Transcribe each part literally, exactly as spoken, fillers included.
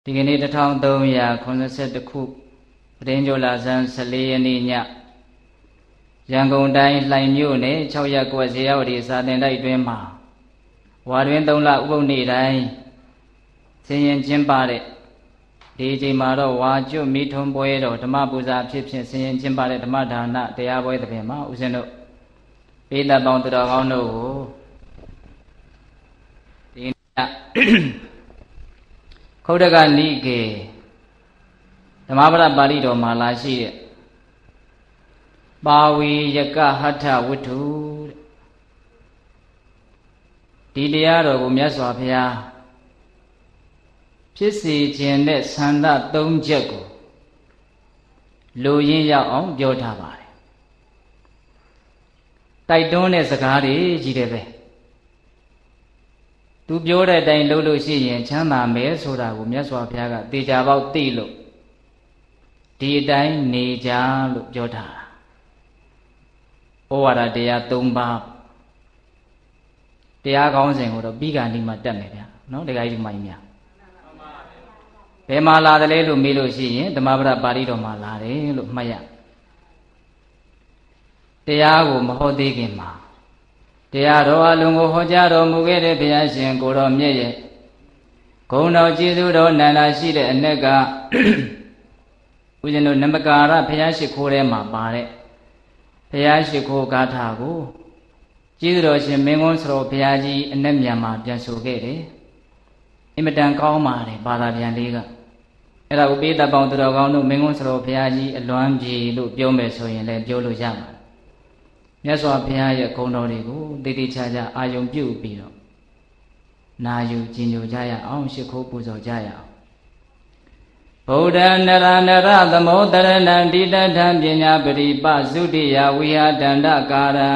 ဒီကနေ့တစ်ထောင်သုံးရာခုနှစ်ဆယ့်တစ်ခုပရင်ကျော်လာဇန်ဆယ်လေးရက်နေ့ညရန်ကုန်တိုင်းလှိုင်မြို့နယ်၆ရပ်ကွက်ဇေယဝတီစာသင်တိုက်တွင်မှာဝါတွင်သုံးလဥပုသ်နေ့တိုင်းဆင်ရင်ကျင်းပတဲ့ဒီအချိန်မှာတော့ဝါကျွတ်မိထွန်းပွဲတော်ဓမ္မပူဇာဖြစ်ဖြစ်ဆင်ရင်ကျင်းပတဲ့ဓမ္မဒါနတရားပွဲသဘင်မှာဦးဇင်းတို့ပိဋကပေါင်းသူတော်ကောင်းတို့ကိုဒီခௌဒကနိကေဓမ္မပဒပါဠိတော်မှာလာရှိတဲ့ပါဝီယကဟထဝတ္ထုဒီတရားတော်ကိုမြတ်စွာဘုရားဖြစ်စေခြင်းတဲ့ဆန္ဒသုံးချက်ကိုလူရင်းရောက်အောင်ပြောထားပါတယ်တိုက်တွန်းတဲ့စကားတွေကြီးတယ်ပဲသူပြောတဲ့အတိုင်းလုပ်လို့ရှိရင်ချမ်းသာမယ်ဆိုတာကိုမြတ်စွာဘုရားကတေချာပေါက်သိလို့ဒီအတိုင်းနေကြလို့ပြောထားတာဩဝါဒတရား၃ပါးတရားကောင်းစဉ်ကိုတော့ပြီးကနေ့မှတက်မယ်ဗျာနော်တရားကြီးဒီမိုင်းများဘယ်မှာလာတယ်လဲလို့မေးလို့ရှိရင်ဓမ္မပဒပါဠိတော်မှာလာတယ်လို့မှတ်ရတရားကိုမဟောသေးခင်မှာတရားတော်အလုံးကိုဟောကြားတော်မူခဲ့တဲ့ဘုရားရှင်ကိုတော်မြတ်ရဲ့ဂုဏ်တော်ကျေးဇူးတော်နန္ဒာရှိတဲ့အ내ကဦးဇင်းတို့နမကာရဘုရားရှိခိုးထဲမှာပါတဲ့ဘုရားရှိခိုးဂါထာကိုကျေးဇူးတော်ရှင်မင်းကုန်းစတော်ဘုရားကြီးအ내မြန်မှာပြန်ဆိုခဲ့တယ်အင်မတန်ကောင်းပါတယ်ဘာသာပြန်လေးကအဲ့ဒါကိုပိဋကပေါင်းသူတော်ကောင်းတို့မင်းကုန်းစတော်ဘုရားကြီးအလွမ်းပြေလို့ပြောမယ်ဆိုရင်လည်းပြောလို့ရမှာမြတ်စွာဘုရားရဲ့ဂုဏ်တော်တွေကိုတည်တည်ချာချာအာယုံပြုပြီးတော့နာယူကျင့်ကြံကြရအောင်ရှိခိုးပူဇော်ကြရအောင်ဗုဒ္ဓနရနရသမောတရဏံတိတထံပညာပရိပသုတိယဝိဟာတန္တကာရံ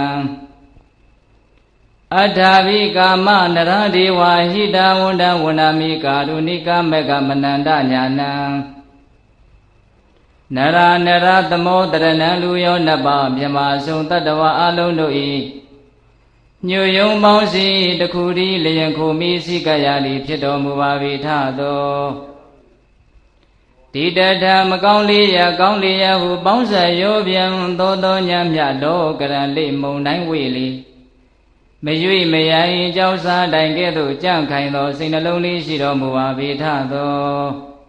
အထာဝိကာမနရဒေဝဟိတဝန္တဝန္နာမိကာရုဏိကမေကမနန္တညာနံနရနရသမောတရဏံလူယောနတ်ပါမြမဆုံးတတ္တဝအလုံးတို့ဤညွယုံပေါင်းစီတခုဒီလျင်ခုမိစိကရလီဖြစ်တော်မူပါ၏ထသောဒီတထမကောင်းလေးရကောင်းလေးရဟုပေါင်းဆက်ရောပြန်သောသောညံမြလောကရန်လေးမုံတိုင်းဝေလီမရွေ့မယိုင်ကြောက်စားတိုင်ကဲ့သို့ကြံ့ခိုင်သောစိတ်နှလုံးလေးရှိတော်မူပါ၏ထသော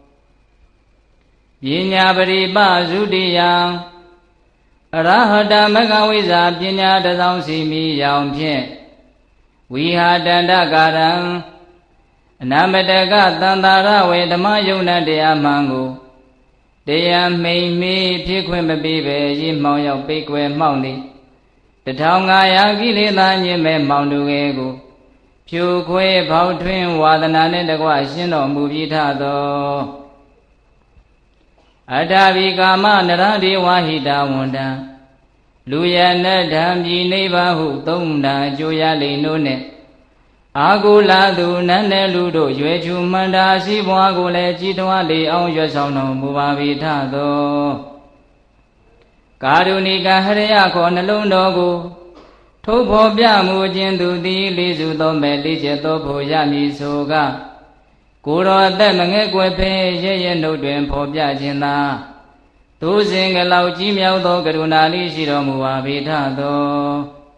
ပညာပရိပသုတိယံအရဟတမဂဝိဇ္ဇာပညာတသောစီမီရောင်ဖြင့်ဝိဟာတန္တကာရံအနာမတကသန္တာရဝေဓမ္မယုံနာတရားမှန်ကိုတရားမိန်မေးဖြစ်ခွင့်မပေးပဲရည်မောင်ရောက်ပိတ်ကွယ်မှောက်နေတထောင်ငါရာကိလေသာညင်မဲ့မောင်သူငယ်ကိုဖြူခွဲဖောက်ထွင်းဝါဒနာနှင့်တကွရှင်းတော်မူပြီးထသောအထာဝိကာမနရဒေဝဟိတဝန္တံလူယနဓမ္မပြည်နိဗ္ဗာန်ဟုသုံးတာအကျိုးရလိမ့်တို့နှင့်အာဟုလာသူနတ်နယ်လူတို့ရွယ်ချူမန္တာရှိဘွားကိုလည်းကြည်ထွားလေအောင်ရွတ်ဆောင်တော်မူပါ၏ထသောကာရုဏိကဟရယခေါ်နှလုံးတော်ကိုထုတ်ဖော်ပြမှုခြင်းသူသည်လေးစုသောမဲ့လေးချက်သောဖို့ရမည်ဆိုကကိုယ်တော်အသက်မငဲ့ကွယ်ဖဲရဲရဲနှုတ်တွင်ဖော်ပြခြင်းသာသူစဉ်ကလောက်ကြီးမြောက်သောကရုဏာလေးရှိတော်မူပါ၏ထသော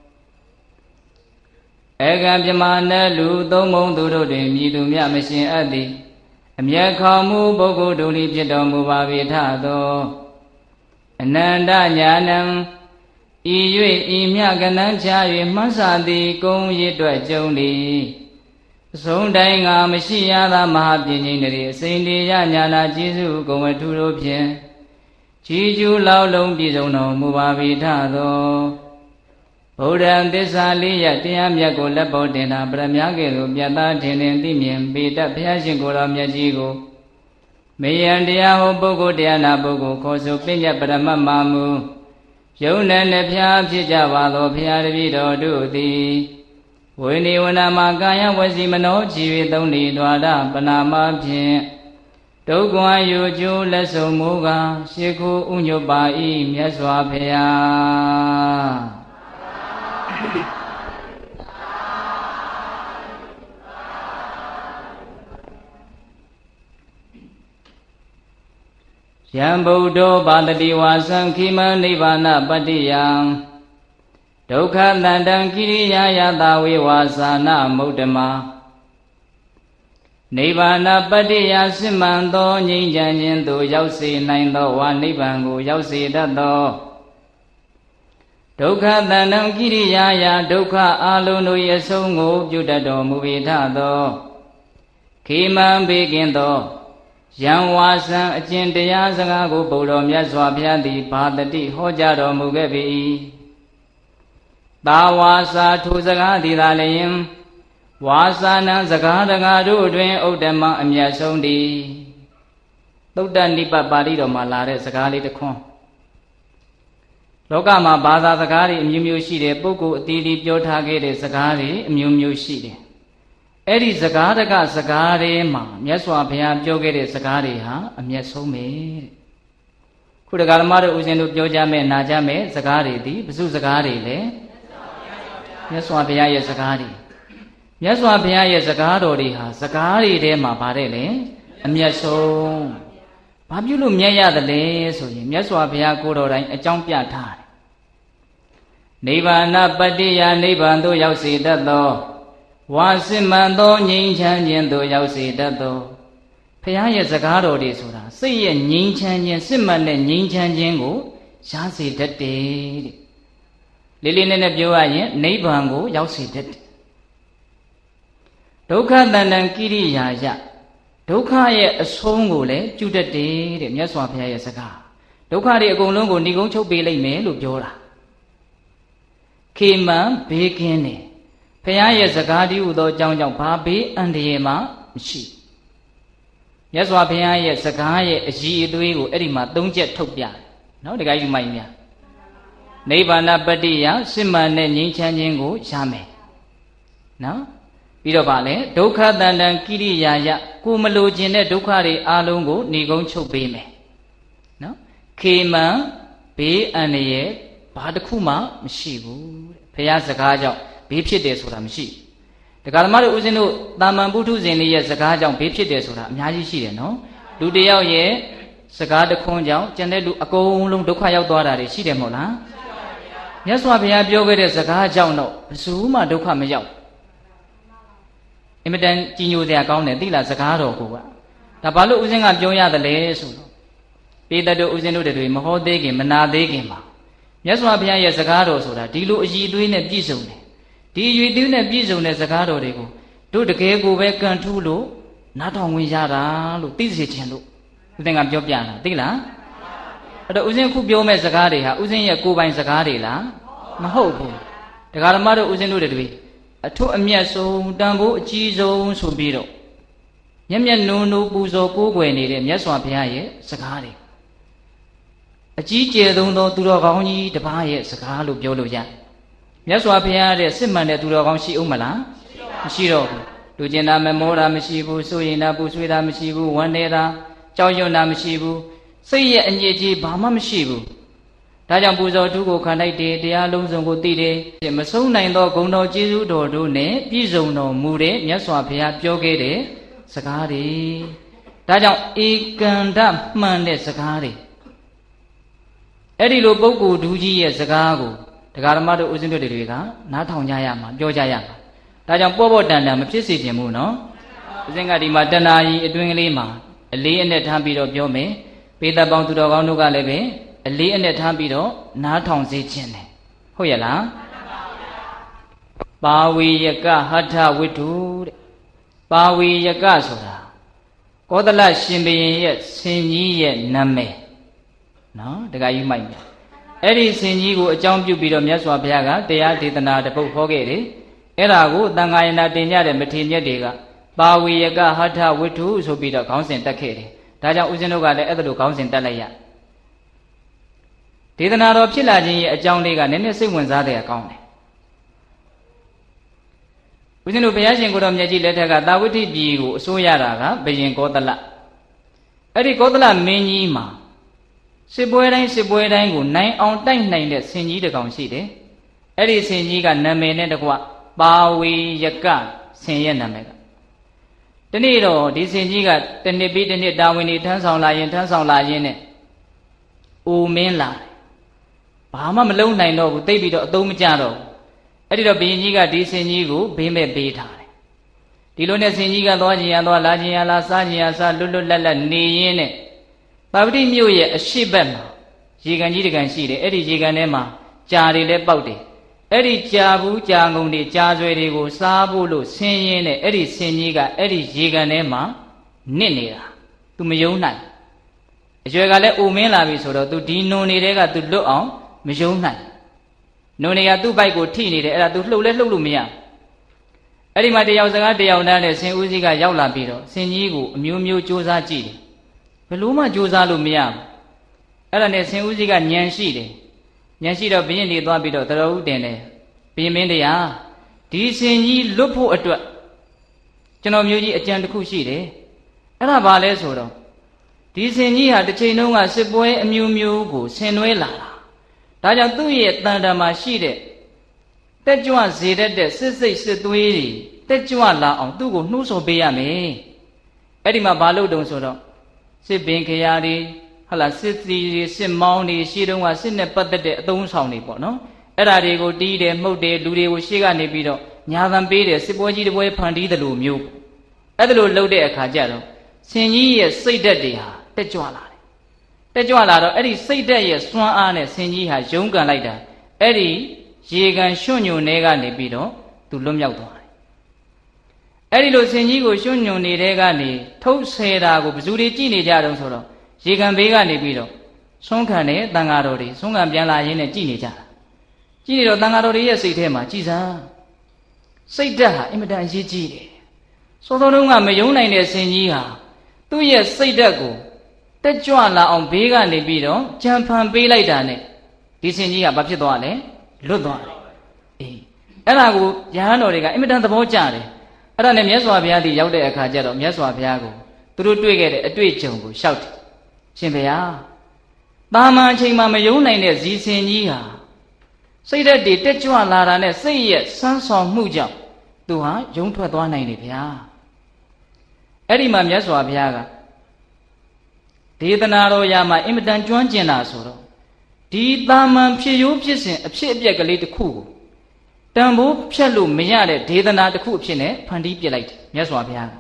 ဧကံပြမနလူသုံးမုံသူတို့တွင်မြည်သူမြမရှင်အပ်သည်အမျက်ခေါမှုပုဂ္ဂိုလ်တို့၏ဖြစ်တော်မူပါ၏ထသောအနန္တညာဏံဤ၍ဤမြကနန်းချ၍မှတ်စာသည်ကုံရစ်တွက်ကြုံသည်အဆုံးတိုင်းငါမရှိရသာမဟာပြင်းကြီးတွေအစိန်တေရညာနာကျေးဇူးကုံဝထုတို့ဖြင့်ချီးကျူးလောက်လုံးပြည့်စုံတော်မူပါ၏ထသောဗုဒ္ဓံသစ္စာလေးရတရားမြတ်ကိုလက်ပေါ်တင်တာပရမညာကဲ့သို့မြတ်သားထင်ထင်သိမြင်ပေတတ်ဘုရားရှင်ကိုယ်တော်မြတ်ကြီးကိုမေယံတရားဟောပုဂ္ဂိုလ်တရားနာပုဂ္ဂိုလ်ခေါ်ဆိုပညတ်ပရမတ်မာမူယုံနဲ့နှဖျားဖြစ်ကြပါသောဘုရားတပည့်တော်တို့သည်ဝိနိဝနာမှာကာယဝစီမနောချီ၍သုံးနေတွာဒပနာမဖြင့်ဒုက္ခယုကျိုးလက်ဆုံမူကားရှေခုဥညွတ်ပါ၏မြတ်စွာဘုရားယံဗုဒ္ဓောပါတတိဝါစံခိမနိဗ္ဗာနပတ္တိယံဒုက္ခတန္တံကိရိယာယတာဝေဝါစာနာမုဒ္ဓမာနိဗ္ဗာနပတ္တိယစစ်မှန်သောငြိမ်းချမ်းခြင်းသို့ရောက်စေနိုင်သောဝါနိဗ္ဗာန်ကိုရောက်စေတတ်သောဒုက္ခတန္တံကိရိယာယဒုက္ခအလုံးတို့၏အဆုံးကိုပြုတတ်တော်မူပေထသောခေမံဘေကင်းသောယံဝါစံအကျင့်တရားစကားကိုဘုရားမြတ်စွာဘုရားသည်ဘာတတိဟောကြားတော်မူခဲ့ပေ၏သာဝါစာထိုစကားသည်သာလျှင်ဝါစာနံစကားတကားတို့တွင်ဥဒ္ဓမအမြတ်ဆုံးသည်သုတ္တနိပတ်ပါဠိတော်မှာလာတဲ့စကားလေးတစ်ခွန်းလောကမှာဘာသာစကားတွေအမျိုးမျိုးရှိတယ်ပုဂ္ဂိုလ်အသီးသီးပြောထားခဲ့တဲ့စကားတွေအမျိုးမျိုးရှိတယ်အဲ့ဒီစကားတကစကားတွေမှာမြတ်စွာဘုရားပြောခဲ့တဲ့စကားတွေဟာအမျက်ဆုံးပဲတဲ့ခုတက္ကသမားတို့ဦးဇင်းတို့ပြောကြမယ်နာကြမယ်စကားတွေဒီဘု து စကားတွေလေမြတ်စွာဘုရားရဲ့စကားတွေမြတ်စွာဘုရားရဲ့စကားတော်တွေဟာစကားတွေထဲမှာပါတယ်လေအမျက်ဆုံးဘာပြုလို့မြတ်ရသလဲဆိုရင်မြတ်စွာဘုရားကိုယ်တော်တိုင်အကြောင်းပြထားတယ်နိဗ္ဗာနပတ္တိယနိဗ္ဗာန်သို့ရောက်စေတတ်သောဝါစစ်မှန်သောငြိမ်းချမ်းခြင်းသို့ရောက်စေတတ်သောဘုရားရဲ့စကားတော်တွေဆိုတာစိတ်ရဲ့ငြိမ်းချမ်းခြင်းစစ်မှန်တဲ့ငြိမ်းချမ်းခြင်းကိုရစေတတ်တယ်တဲ့လေးလေးနက်နက်ပြောရရင်နိဗ္ဗာန်ကိုရောက်စေတတ်တယ်ဒုက္ခတန္တံကိရိယာယဒုက္ခရဲ့အဆုံးကိုလည်းပြုတတ်တယ်တဲ့မြတ်စွာဘုရားရဲ့စကားဒုက္ခတွေအကုန်လုံးကိုဏိကုံးချုပ်ပေးလိုက်မယ်လို့ပြောတာခေမံဘေးကင်းတယ်ဘုရားရဲ့စကားတည်းဟူသောအကြောင်းကြောင့်ဘာဘေးအန္တရာယ်မှမရှိမြတ်စွာဘုရားရဲ့စကားရဲ့အည်အသွေးကိုအဲ့ဒီမှာသုံးချက်ထုတ်ပြတယ်နော်တခါယူမိုက်များနိဗ္ဗာနပတ္တိယစစ်မှန်တဲ့ငြိမ်းချမ်းခြင်းကိုရမယ်နော်ပြီးတော့ဗာလဲဒုက္ခတန္တံကိရိယာယကိုမလိုချင်တဲ့ဒုက္ခတွေအလုံးကိုဏိကုံးချုပ်ပေးမယ်နော်ခေမံဘေးအန္တရာယ်ဘာတစ်ခုမှမရှိဘူးတဲ့ဘုရားစကားကြောင့်ဘေးဖြစ်တယ်ဆိုတာမရှိဘူးဒကာသမားတို့ဦးဇင်းတို့တာမန်ပုထုဇဉ်လေးရဲ့စကားကြောင့်ဘေးဖြစ်တယ်ဆိုတာအများကြီးရှိတယ်နော်လူတယောက်ရဲ့စကားတစ်ခွန်းကြောင့်ကျန်တဲ့လူအကုန်လုံးဒုက္ခရောက်သွားတာတွေရှိတယ်မဟုတ်လားမြတ်စွာဘုရားပြောခဲ့တဲ့စကားကြောင့်တော့ဘယ်သူမှဒုက္ခမရောက်အင်မတန်ကြီးညိုစရာကောင်းတယ်သိလားစကားတော်ကိုကဒါဘာလို့ဦးဇင်းကပြောရတယ်လဲဆိုတော့ပေတတို့ဦးဇင်းတို့တွေမဟောသေးခင်မနာသေးခင်မှာမြတ်စွာဘုရားရဲ့စကားတော်ဆိုတာဒီလိုအည်အသွေးနဲ့ပြည့်စုံတယ်ဒီအည်အသွေးနဲ့ပြည့်စုံတဲ့စကားတော်တွေကိုတို့တကယ်ကိုပဲကန်ထူးလို့နားထောင်ဝင်ရတာလို့သိစေခြင်းလို့ဦးဇင်းကပြောပြတာသိလားအဲ့တော့ဦးဇင်းခုပြောမဲ့စကားတွေဟာဦးဇင်းရဲ့ကိုယ်ပိုင်စကားတွေလားမဟုတ်ဘူးဒကာဓမ္မတို့ဦးဇင်းတို့တွေအထွတ်အမြတ်ဆုံးတန်ဖိုးအကြီးဆုံးဆိုပြီးတော့မျက်မျက်နှုံနှုံပူဇော်ကိုးကွယ်နေတဲ့မြတ်စွာဘုရားရဲ့စကားတွေအကြီးကျယ်ဆုံးသောသူတော်ကောင်းကြီးတစ်ပါးရဲ့စကားလို့ပြောလို့ရမြတ်စွာဘုရားရဲ့စစ်မှန်တဲ့သူတော်ကောင်းရှိဦးမလားမရှိတော့ဘူးလူကျင်တာမမောတာမရှိဘူးစိုးရင်တာပူဆွေးတာမရှိဘူးဝမ်းနေတာကြောက်ရွံ့တာမရှိဘူးစိတ်ရဲ့အညစ်အကြေးဘာမှမရှိဘူးဒါကြောင့်ပူဇော်ထုကိုခံလိုက်တယ်တရားလုံးစုံကိုသိတယ်မဆုံးနိုင်သောဂုဏ်တော်ကျေးဇူးတော်တို့နဲ့ပြည့်စုံတော်မူတဲ့မြတ်စွာဘုရားပြောခဲ့တဲ့စကားတွေဒါကြောင့်ဧကန္တမှန်တဲ့စကားတွေအဲ့ဒီလိုပုဂ္ဂိုလ်ဒူးကြီးရဲ့စကားကိုတရားဓမ္မတို့ဦးဇင်းတို့တွေကနားထောင်ကြရမှာပြောကြရမှာဒါကြောင့်ပေါ့ပေါ့တန်တန်မဖြစ်စေချင်ဘူးနော်ဦးဇင်းကဒီမှာတဏှာကြီးအတွင်းကလေးမှာအလေးအနက်ထားပြီးတော့ပြောမယ်ပေတပေါင်းသူတော်ကောင်းတို့ကလည်းပဲအလေးအနက်ထားပြီးတော့နားထောင်စေခြင်းတယ်ဟုတ်ရဲ့လားပါဝေယကဟထဝိတုတဲ့ပါဝေယကဆိုတာကောသလရှင်ဘုရင်ရဲ့ဆင်ကြီးရဲ့နာမည်နော်တခါယူမိုက်မယ်အဲ့ဒီဆင်ကြီးကိုအကြောင်းပြုပြီးတော့မြတ်စွာဘုရားကတရားဒေသနာတစ်ပုဒ်ဟောခဲ့တယ်အဲ့ဒါကိုသံဃာယနာတင်ကြတဲ့မထေရမြတ်တွေကပါဝေယကဟထဝိတုဆိုပြီးတော့ခေါင်းစဉ်တက်ခဲ့တယ်ဒါကြောင့်ဦးဇင်းတို့ကလည်းအဲ့ဒါလိုခေါင်းစဉ်တက်လိုက်ရဒေသနာတော်ဖြစ်လာခြင်းရဲ့အကြောင်းလေးကနည်းနည်းစိတ်ဝင်စားတဲ့အကောင်းတယ်ဦးဇင်းတို့ဘုရားရှင်ကိုတော်မြတ်ကြီးလက်ထက်ကတာဝတိပြည်ကိုအစိုးရတာကဘုရင်ကောသလအဲ့ဒီကောသလမင်းကြီးမှာစစ်ပွဲတိုင်းစစ်ပွဲတိုင်းကိုနိုင်အောင်တိုက်နိုင်တဲ့ဆင်ကြီးတစ်ကောင်ရှိတယ်အဲ့ဒီဆင်ကြီးကနာမည်နဲ့တကွပါဝေယကဆင်ရဲ့နာမည်ကတနေ့တော့ဒီဆင်ကြီးကတနှစ်ပြီးတနှစ်တာဝန်တွေထမ်းဆောင်လာရင်ထမ်းဆောင်လာရင်နဲ့အိုမင်းလာဘာမှမလုံးနိုင်တော့ဘူးသိပြီးတော့အသုံးမကျတော့ဘူးအဲ့ဒီတော့ဘုရင်ကြီးကဒီဆင်ကြီးကိုဘေးမဲ့ပေးထားတယ်ဒီလိုနဲ့ဆင်ကြီးကသွားခြင်းရသွားလာခြင်းရလာစားခြင်းရစားလွတ်လွတ်လပ်လပ်နေရင်းနဲ့ပါပတိမြို့ရဲ့အရှိတ်ဘက်မှာရေကန်ကြီးတကန်ရှိတယ်အဲ့ဒီရေကန်ထဲမှာကြာတွေလည်းပေါက်တယ်အဲ့ဒီကြာဘူးကြာငုံတွေကြာဆွဲတွေကိုစားဖို့လို့ဆင်းရင်းနဲ့အဲ့ဒီဆင်ကြီးကအဲ့ဒီရေကန်ထဲမှာနစ်နေတာ तू မယုံနိုင်အရွယ်ကလည်းအိုမင်းလာပြီဆိုတော့ तू ဒီနုံနေတဲ့က तू လွတ်အောင်မယုံနိုင်နုံတွေကသူ့ဘိုက်ကိုထိနေတယ်အဲ့ဒါ तू လှုပ်လဲလှုပ်လို့မရအဲ့ဒီမှာတယောက်စကားတယောက်တန်းနဲ့ဆင်ဦးစီးကရောက်လာပြီးတော့ဆင်ကြီးကိုအမျိုးမျိုးစူးစမ်းကြည့်တယ်ဘယ်လို့မှစူးစမ်းလို့မရဘူးအဲ့ဒါနဲ့ဆင်ဦးစီးကညံရှိတယ်ညံရှိတော့ဘုရင်တွေသွားပြီးတော့တတော်ဦးတင်တယ်ဘုရင်မင်းတရားဒီဆင်ကြီးလွတ်ဖို့အတွက်ကျွန်တော်မျိုးကြီးအကြံတစ်ခုရှိတယ်အဲ့ဒါဘာလဲဆိုတော့ဒီဆင်ကြီးဟာတစ်ချိန်လုံးကစစ်ပွဲအမျိုးမျိုးကိုဆင်နွှဲလာတာဒါကြောင့်သူ့ရဲ့တန်တမာရှိတဲ့တက်ကြွစေတတ်တဲ့စစ်စိတ်စစ်သွေးတွေတက်ကြွလာအောင်သူ့ကိုနှိုးဆော်ပေးရမယ်အဲ့ဒီမှာဘာလို့တုံဆိုတော့စစ်ပင်ခရာတွေဟလာစစ်စီတွေစစ်မောင်းတွေရှေ့တုန်းကစစ်နဲ့ပတ်သက်တဲ့အသုံးဆောင်တွေပေါ့နော်အဲ့ဒါတွေကိုတီးတယ်မှုတ်တယ်လူတွေကိုရှေ့ကနေပြီးတော့ညာသံပေးတယ်စစ်ပွဲကြီးတစ်ပွဲဖန်တီးတယ်လို့မျိုးအဲ့ဒါလို့လှုပ်တဲ့အခါကျတော့ဆင်ကြီးရဲ့စိတ်ဓာတ်တွေဟာတက်ကြွလာတယ်တက်ကြွလာတော့အဲ့ဒီစိတ်ဓာတ်ရဲ့စွမ်းအားနဲ့ဆင်ကြီးဟာရုန်းကန်လိုက်တာအဲ့ဒီရေကန်ရွှွညွန်နေကနေပြီးတော့သူလွတ်မြောက်သွားတယ်အဲ့ဒီလိုဆင်ကြီးကိုရွှွညွန်နေတဲ့ကနေထုတ်ဆဲတာကိုဘယ်သူတွေကြည့်နေကြတုံးဆိုတော့ရေကန်ဘေးကနေပြီးတော့ဆုံးခံတဲ့တန်ဃာတော်တွေဆုံးခံပြန်လာရင်းနဲ့ကြည့်နေကြတာကြည့်နေတော့တန်ဃာတော်တွေရဲ့စိတ်ထဲမှာကြည်စားစိတ်ဓာတ်ဟာအင်မတန်အရေးကြီးတယ်စောစောတုန်းကမယုံနိုင်တဲ့ဆင်ကြီးဟာသူ့ရဲ့စိတ်ဓာတ်ကိုတက်ကြွလာအောင်ဘေးကနေပြီးတော့ကြံဖန်ပေးလိုက်တာနဲ့ဒီဆင်ကြီးကဘာဖြစ်သွားလဲလွတ်သွားတယ်အေးအဲ့ဒါကိုယဟန်တော်တွေကအင်မတန်သဘောကျတယ်အဲ့ဒါနဲ့မြတ်စွာဘုရားဒီရောက်တဲ့အခါကျတော့မြတ်စွာဘုရားကိုသူတို့တွေ့ခဲ့တဲ့အတွေ့အကြုံကိုရှောက်တယ်ရှင်ဘုရားတာမန်အချိန်မှာမယုံနိုင်တဲ့ဇီဆင်ကြီးဟာစိတ်ဓာတ်တွေတက်ကြွလာတာနဲ့စိတ်ရဲ့ဆန်းဆောင်မှုကြောင့်သူဟာယုံထွက်သွားနိုင်တယ်ဗျာအဲ့ဒီမှာမြတ်စွာဘုရားကဒေသနာတော်ရာမှာအင်မတန်ကျွမ်းကျင်တာဆိုတော့ဒီတာမန်ဖြစ်ရိုးဖြစ်စဉ်အဖြစ်အပျက်ကလေးတစ်ခုကိုတန်ဖိုးဖြတ်လို့မရတဲ့ဒေသနာတစ်ခုအဖြစ်နဲ့ဖန်တီးပြလိုက်တယ်မြတ်စွာဘုရား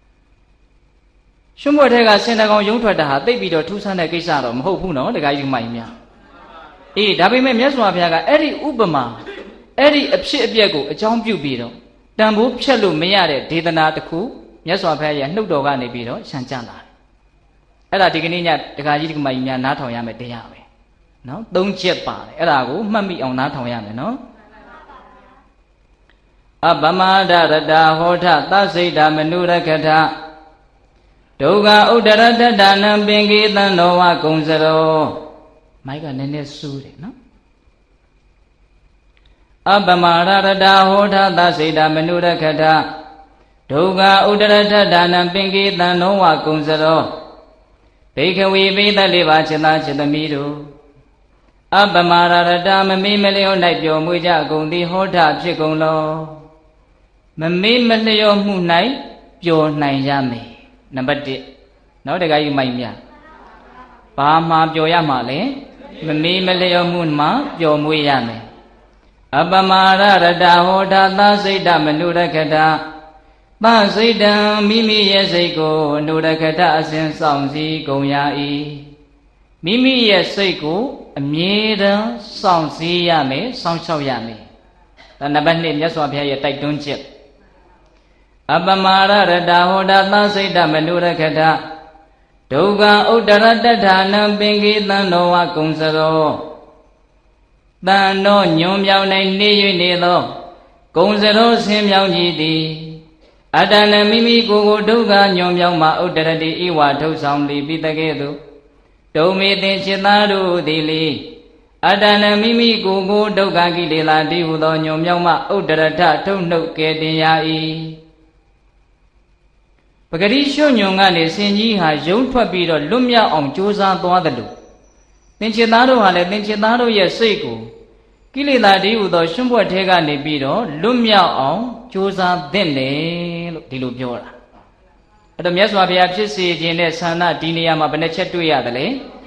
ရွှွံ့ဘွက်ထဲကစင်တကောင်ယုံထွက်တာဟာသိပ်ပြီးတော့ထူးဆန်းတဲ့ကိစ္စတော့မဟုတ်ဘူးနော်တခါယူမိုင်များအေးဒါပေမဲ့မြတ်စွာဘုရားကအဲ့ဒီဥပမာအဲ့ဒီအဖြစ်အပျက်ကိုအကြောင်းပြုပြီးတော့တန်ဖိုးဖြတ်လို့မရတဲ့ဒေသနာတစ်ခုမြတ်စွာဘုရားရဲ့နှုတ်တော်ကနေပြီးတော့ရှံကြလာတယ်အဲ့ဒါဒီကနေ့ညတခါကြီးဒီကမကြီးများနားထောင်ရမယ်တရားပဲနော်သုံးချက်ပါတယ်အဲ့ဒါကိုမှတ်မိအောင်နားထောင်ရမယ်နော်အပမဒရတဟောထသစိတ်တမနုရခထဒုက္ခဥဒ္ဒရတတနံပင်ကေတံတော်ဝကုံစရောမိုက်ကနည်းနည်းစူးတယ်နော်အပမရရတဟောထသစိတ်တမနုရခထဒုက္ခဥဒ္ဒရတတနံပင်ကေတံတော်ဝကုံစရောဘိခဝေပိသလေးပါจิตသားจิตသမီးတို့အပမရရတမမေးမလျော၌ပျော်မွေ့ကြကုန်သည်ဟောထဖြစ်ကုန်လောမမေးမလျောမှု၌ပျော်နိုင်ရမယ်နံပါတ်တစ်နောက်တခါယူမိုက်မြဘာမှပျော်ရမှာလဲမမေးမလျောမှုမှာပျော်မွေ့ရမယ်အပမရရတဟောထသစိတ်တမနုရခတသစိတ်တံမိမိရဲ့စိတ်ကိုအနုရခတအစဉ်ဆောင်စည်းကုန်ရ၏မိမိရဲ့စိတ်ကိုအမြဲတမ်းဆောင်စည်းရမယ်စောင့်ရှောက်ရမယ်ဒါနံပါတ်နှစ်မြတ်စွာဘုရားရဲ့တိုက်တွန်းချက်အပမရရတဟောတသစိတ်တမနုရခတဒုက္ခဥဒ္ဒရတဌာနံပင်ကေတံတော်ဝကုံစရောတန်တော်ညွန်မြောင်၌နေ၍နေသောကုံစရောဆင်းမြောင်ကြည်သည်အတ္တနမိမိကိုယ်ကိုဒုက္ခညွန်မြောင်မှဥဒ္ဒရတိဤဝါထုတ်ဆောင်သည်ပြီးတကဲ့သို့ဒုံမေတင်จิตသားတို့သည်လေအတ္တနမိမိကိုယ်ကိုဒုက္ခကိလေသာတိဟုသောညွန်မြောင်မှဥဒ္ဒရထထုတ်နှုတ်ကဲတင်ရ၏ပဂရိရွှွညွန်ကနေဆင်ကြီးဟာယုံထွက်ပြီးတော့လွတ်မြောက်အောင်ကြိုးစားသွားတယ်လို့သင်္ချစ်သားတို့ဟာလည်းသင်္ချစ်သားတို့ရဲ့စိတ်ကိုကိလေသာတိဟုသောရွှွံ့ဘွက်ထဲကနေပြီးတော့လွတ်မြောက်အောင်ကြိုးစားသင့်တယ်လို့ဒီလိုပြောတာအဲ့တော့မြတ်စွာဘုရားဖြစ်စေခြင်းနဲ့ဆန္ဒဒီနေရာမှာဘယ်နှချက်တွေ့ရတယ်လဲ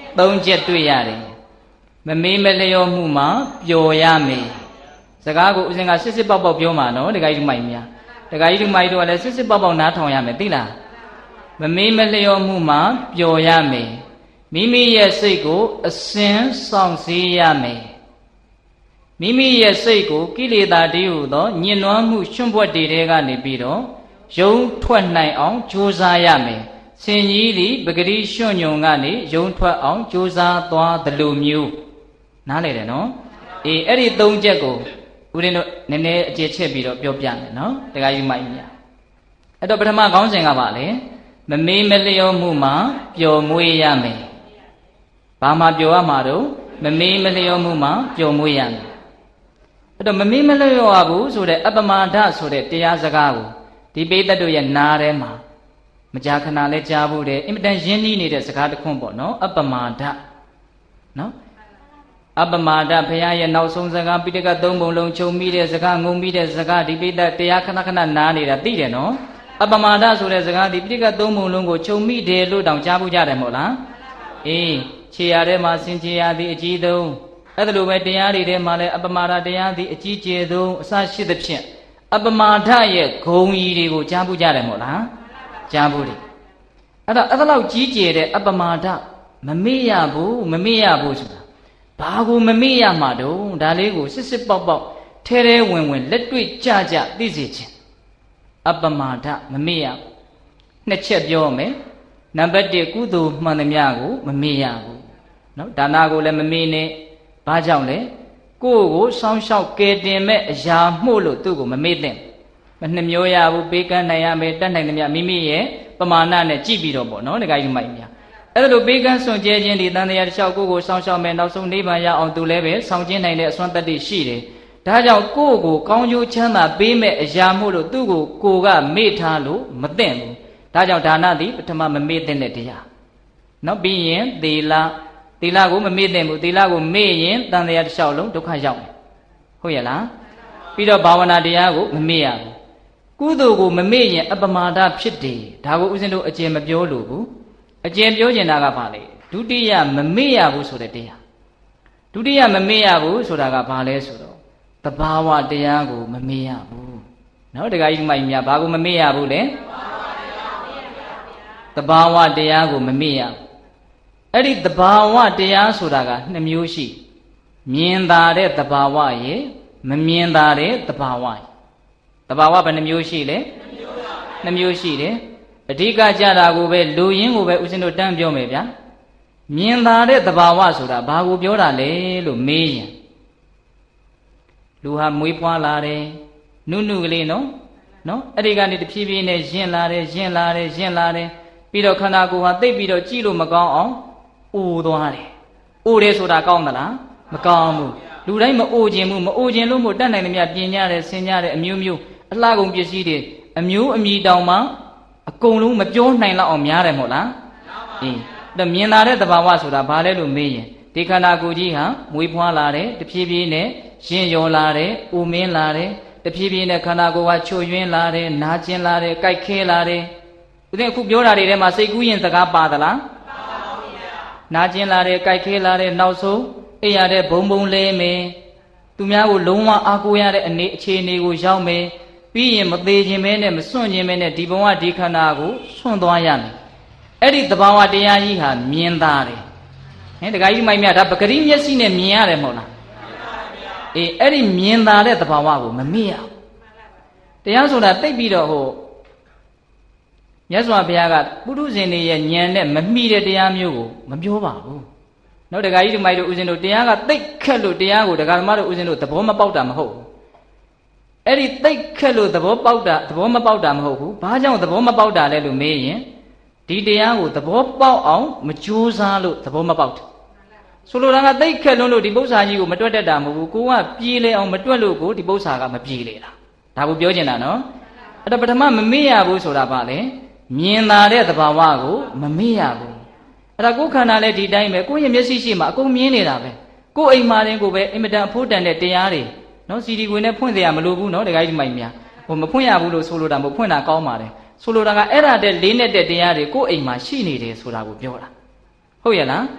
သုံးချက်တွေ့ရတယ်မမေးမလျော်မှုမှာပျော်ရမယ်စကားကိုဦးဇင်းကစစ်စစ်ပေါက်ပေါက်ပြောမှာနော်တခါကြီးဒီမိုက်များတခါကြီးဒီမိုက်တို့ကလည်းစစ်စစ်ပေါက်ပေါက်နားထောင်ရမယ်သိလားမမေးမလျော်မှုမှာပျော်ရမယ်မိမိရဲ့စိတ်ကိုအစဉ်ဆောင်စည်းရမယ်မိမိရဲ့စိတ်ကိုကိလေသာတည်းဟူသောညှဉ်းနှွမ်းမှုရွှံ့ပွက်တွေတဲကနေပြီးတော့ယုံထွက်နိုင်အောင်ကြိုးစားရမယ်ဆင်ကြီးသည်ပဂတိရွှွညုံကနေယုံထွက်အောင်ကြိုးစားသွားသလိုမျိုးနားလေတယ်နော်အေးအဲ့ဒီသုံးချက်ကိုဦးရင်းတို့နည်းနည်းအကျေချက်ပြီးတော့ပြောပြမယ်နော်တခါယူမိုက်မြအဲ့တော့ပထမခေါင်းစဉ်ကပါလေမမေးမလျော်မှုမှာပျော်မွေ့ရမယ်ဘာမှပျော်ရမှာတော့မမေးမလျော်မှုမှာပျော်မွေ့ရမယ်အဲ့တော့မမေးမလျော်ရဘူးဆိုတဲ့အပမဒဆိုတဲ့တရားစကားကိုဒီပိဋကတ်တို့ရဲ့နားထဲမှာမကြာခဏလဲကြားဖို့တဲ့အင်မတန်ရင်းနှီးနေတဲ့စကားတစ်ခွန်းပေါ့နော်အပမဒနော်အပမဒဘုရားရဲ့နောက်ဆုံးစကားပိဋကတ်သုံးပုံလုံးချုပ်မိတဲ့စကားငုံမိတဲ့စကားဒီပိဋကတ်တရားခဏခဏနားနေတာသိတယ်နော်အပမဒဆိုတဲ့စကားဒီပိဋကတ်သုံးပုံလုံးကိုချုပ်မိတယ်လို့တောင်ကြားဖို့ကြတယ်မဟုတ်လားအေးခြေရထဲမှာစင်ခြေရသည်အကြီးဆုံးအဲ့ဒါလိုပဲတရားတွေထဲမှာလည်းအပမဒတရားသည်အကြီးကျယ်ဆုံးအစရှိသဖြင့်အပမဒရဲ့ဂုံကြီးတွေကိုကြားဖို့ကြတယ်မဟုတ်လားကြားဖို့တယ်အဲ့တော့အဲ့ဒါလောက်ကြီးကျယ်တဲ့အပမဒမမေ့ရဘူးမမေ့ရဘူးဆိုတာဘာကိုမမေ့ရမှာတုံးဒါလေးကိုစစ်စစ်ပေါက်ပေါက်ထဲထဲဝင်ဝင်လက်တွေ့ကြကြသိစေခြင်းအပမဒမမေ့ရနှစ်ချက်ပြောမယ်နံပါတ်တစ်ကုသိုလ်မှန်သမျှကိုမမေ့ရဘူးနော်ဒါနကိုလည်းမမေ့နဲ့ဘာကြောင့်လဲကိုယ့်ကိုစောင်းရှောက်ကယ်တင်မဲ့အရာမှုလို့သူ့ကိုမမေ့သင့်မနှမျောရဘူးပေးကမ်းနိုင်ရမယ်တတ်နိုင်သမျှမိမိရဲ့ပမာဏနဲ့ကြည့်ပြီးတော့ပေါ့နော်တခါကြီးမိုက်များအဲ့လိုပေးကမ်းစွန့်ကြဲခြင်းဒီတန်တရားတစ်လျှောက်ကိုယ့်ကိုစောင်းရှောက်မယ်နောက်ဆုံးနိဗ္ဗာန်ရအောင်သူလည်းပဲဆောင်ကျင်းနိုင်တဲ့အစွမ်းတတ္တိရှိတယ်ဒါကြောင့်ကိုယ့်ကိုကောင်းကျိုးချမ်းသာပေးမဲ့အရာမှုလို့သူ့ကိုကိုယ်ကမေ့ထားလို့မသင့်ဘူးဒါကြောင့်ဒါနသည်ပထမမမေ့သင့်တဲ့တရားနောက်ပြီးရင်သီလသီလကိုမမေ့သင့်ဘူးသီလကိုမေ့ရင်တန်တရားတစ်လျှောက်လုံးဒုက္ခရောက်တယ်ဟုတ်ရဲ့လားပြီးတော့ဘာဝနာတရားကိုမမေ့ရဘူးကုသိုလ်ကိုမမေ့ရင်အပမာဒဖြစ်တယ်ဒါကိုဦးဇင်းတို့အကျဉ်းမပြောလို့ဘူးအကျဉ်းပြောချင်တာကဘာလဲဒုတိယမမေ့ရဘူးဆိုတဲ့တရားဒုတိယမမေ့ရဘူးဆိုတာကဘာလဲဆိုတော့သဘာဝတရားကိုမမေ့ရဘူးနော်တခါကြီးမိုက်များဘာကိုမမေ့ရဘူးလဲသဘာဝတရားကိုမမေ့ရဘူးအဲ့ဒီသဘာဝတရားဆိုတာကနှစ်မျိုးရှိမြင်သာတဲ့သဘာဝရဲ့မမြင်သာတဲ့သဘာဝရဲ့သဘာဝဘယ်နှမျိုးရှိလဲနှစ်မျိုးရှိတယ်အဓိကကြတာကိုပဲလူရင်းကိုပဲဦးဇင်းတို့တန်းပြောမယ်ဗျာမြင်သာတဲ့သဘာဝဆိုတာဘာကိုပြောတာလဲလို့မေးရင်လူဟာမွေးဖွားလာတယ်နုနုကလေးနော်နော်အဲ့ဒီကနေတဖြည်းဖြည်းနဲ့ယဉ်လာတယ်ယဉ်လာတယ်ယဉ်လာတယ်ပြီးတော့ခန္ဓာကိုယ်ဟာသိပ်ပြီးတော့ကြည့်လို့မကောင်းအောင်အိုသွားတယ်အိုတယ်ဆိုတာကောင်းသလားမကောင်းဘူးလူတိုင်းမအိုခြင်းဘူးမအိုခြင်းလို့မို့တတ်နိုင်သမျှပြင်ကြတယ်ဆင်ကြတယ်အမျိုးမျိုးအလှကုန်ပစ္စည်းတွေအမျိုးအမည်တောင်မှအကုန်လုံးမပြောနိုင်လောက်အောင်များတယ်မဟုတ်လားအေးဒါမြင်လာတဲ့သဘာဝဆိုတာဘာလဲလို့မေးရင်ဒီခန္ဓာကိုယ်ကြီးဟာမွေးဖွားလာတယ်တဖြည်းဖြည်းနဲ့ရှင်ရောလာတယ်အိုမင်းလာတယ်တဖြည်းဖြည်းနဲ့ခန္ဓာကိုယ်ကချို့ယွင်းလာတယ်နာကျင်လာတယ်ကြိုက်ခဲလာတယ်ဦးဇင်းအခုပြောတာတွေထဲမှာစိတ်ကူးရင်စကားပါသလားနာကျင်လာတယ်ကြိုက်ခဲလာတယ်နောက်ဆုံးအိပ်ရတဲ့ဘုံဘုံလဲမယ်သူများကိုလုံးဝအားကိုးရတဲ့အနေအခြေအနေကိုရောက်မယ်ပြီးရင်မသေးခြင်းပဲနဲ့မစွန့်ခြင်းပဲနဲ့ဒီဘဝဒီခန္ဓာကိုစွန့်သွားရမယ်အဲ့ဒီသဘာဝတရားကြီးဟာမြင်သာတယ်ဟင်တခါကြီးမိုက်မြဒါပဂရိမျက်စိနဲ့မြင်ရတယ်မဟုတ်လားအေးအဲ့ဒီမြင်သာတဲ့သဘာဝကိုမမေ့ရဘူးတရားဆိုတာတိတ်ပြီးတော့ဟိုမြတ်စွာဘုရားကပုထုဇဉ်တွေရဲ့ဉာဏ်နဲ့မမိတဲ့တရားမျိုးကိုမပြောပါဘူးနော်တခါကြီးဒီမိုက်တို့ဦးဇင်းတို့တရားကတိတ်ခက်လို့တရားကိုဒကာဓမ္မတို့ဦးဇင်းတို့သဘောမပေါက်တာမဟုတ်ဘူးအဲ့ဒီတိတ်ခက်လို့သဘောပေါက်တာသဘောမပေါက်တာမဟုတ်ဘူးဘာကြောင့်သဘောမပေါက်တာလဲလို့မေးရင်ဒီတရားကိုသဘောပေါက်အောင်မကြိုးစားလို့သဘောမပေါက်တယ်ဆိုလိုတာကတိတ်ခက်လွန်းလို့ဒီပု္ပ္ပာကြီးကိုမတွက်တတ်တာမဟုတ်ဘူးကိုကပြေးလေအောင်မတွက်လို့ကိုဒီပု္ပ္ပာကမပြေးလေတာဒါကိုပြောချင်တာနော်အဲ့တော့ပထမမမေ့ရဘူးဆိုတာပါလေမြင်သာတဲ့သဘာဝကိုမမေ့ရဘူးအဲ့ဒါကိုယ်ခန္ဓာလည်းဒီတိုင်းပဲကိုယ့်ရဲ့မျက်စိရှိမှအကုန်မြင်နေတာပဲကိုယ်အိမ်မှာတင်ကိုပဲအင်မတန်အဖို့တန်တဲ့တရားတွေနော်စီဒီကိုနဲ့ဖွင့်เสียရမလို့ဘူးနော်တခါကြီးမိုက်များဟိုမဖွင့်ရဘူးလို့ဆိုလိုတာမဟုတ်ဖွင့်တာကောင်းပါတယ်ဆိုလိုတာကအဲ့ဒါတဲ့လေးနဲ့တဲ့တရားတွေကိုယ့်အိမ်မှာရှိနေတယ်ဆိုတာကိုပြောတာဟုတ်ရဲ့လား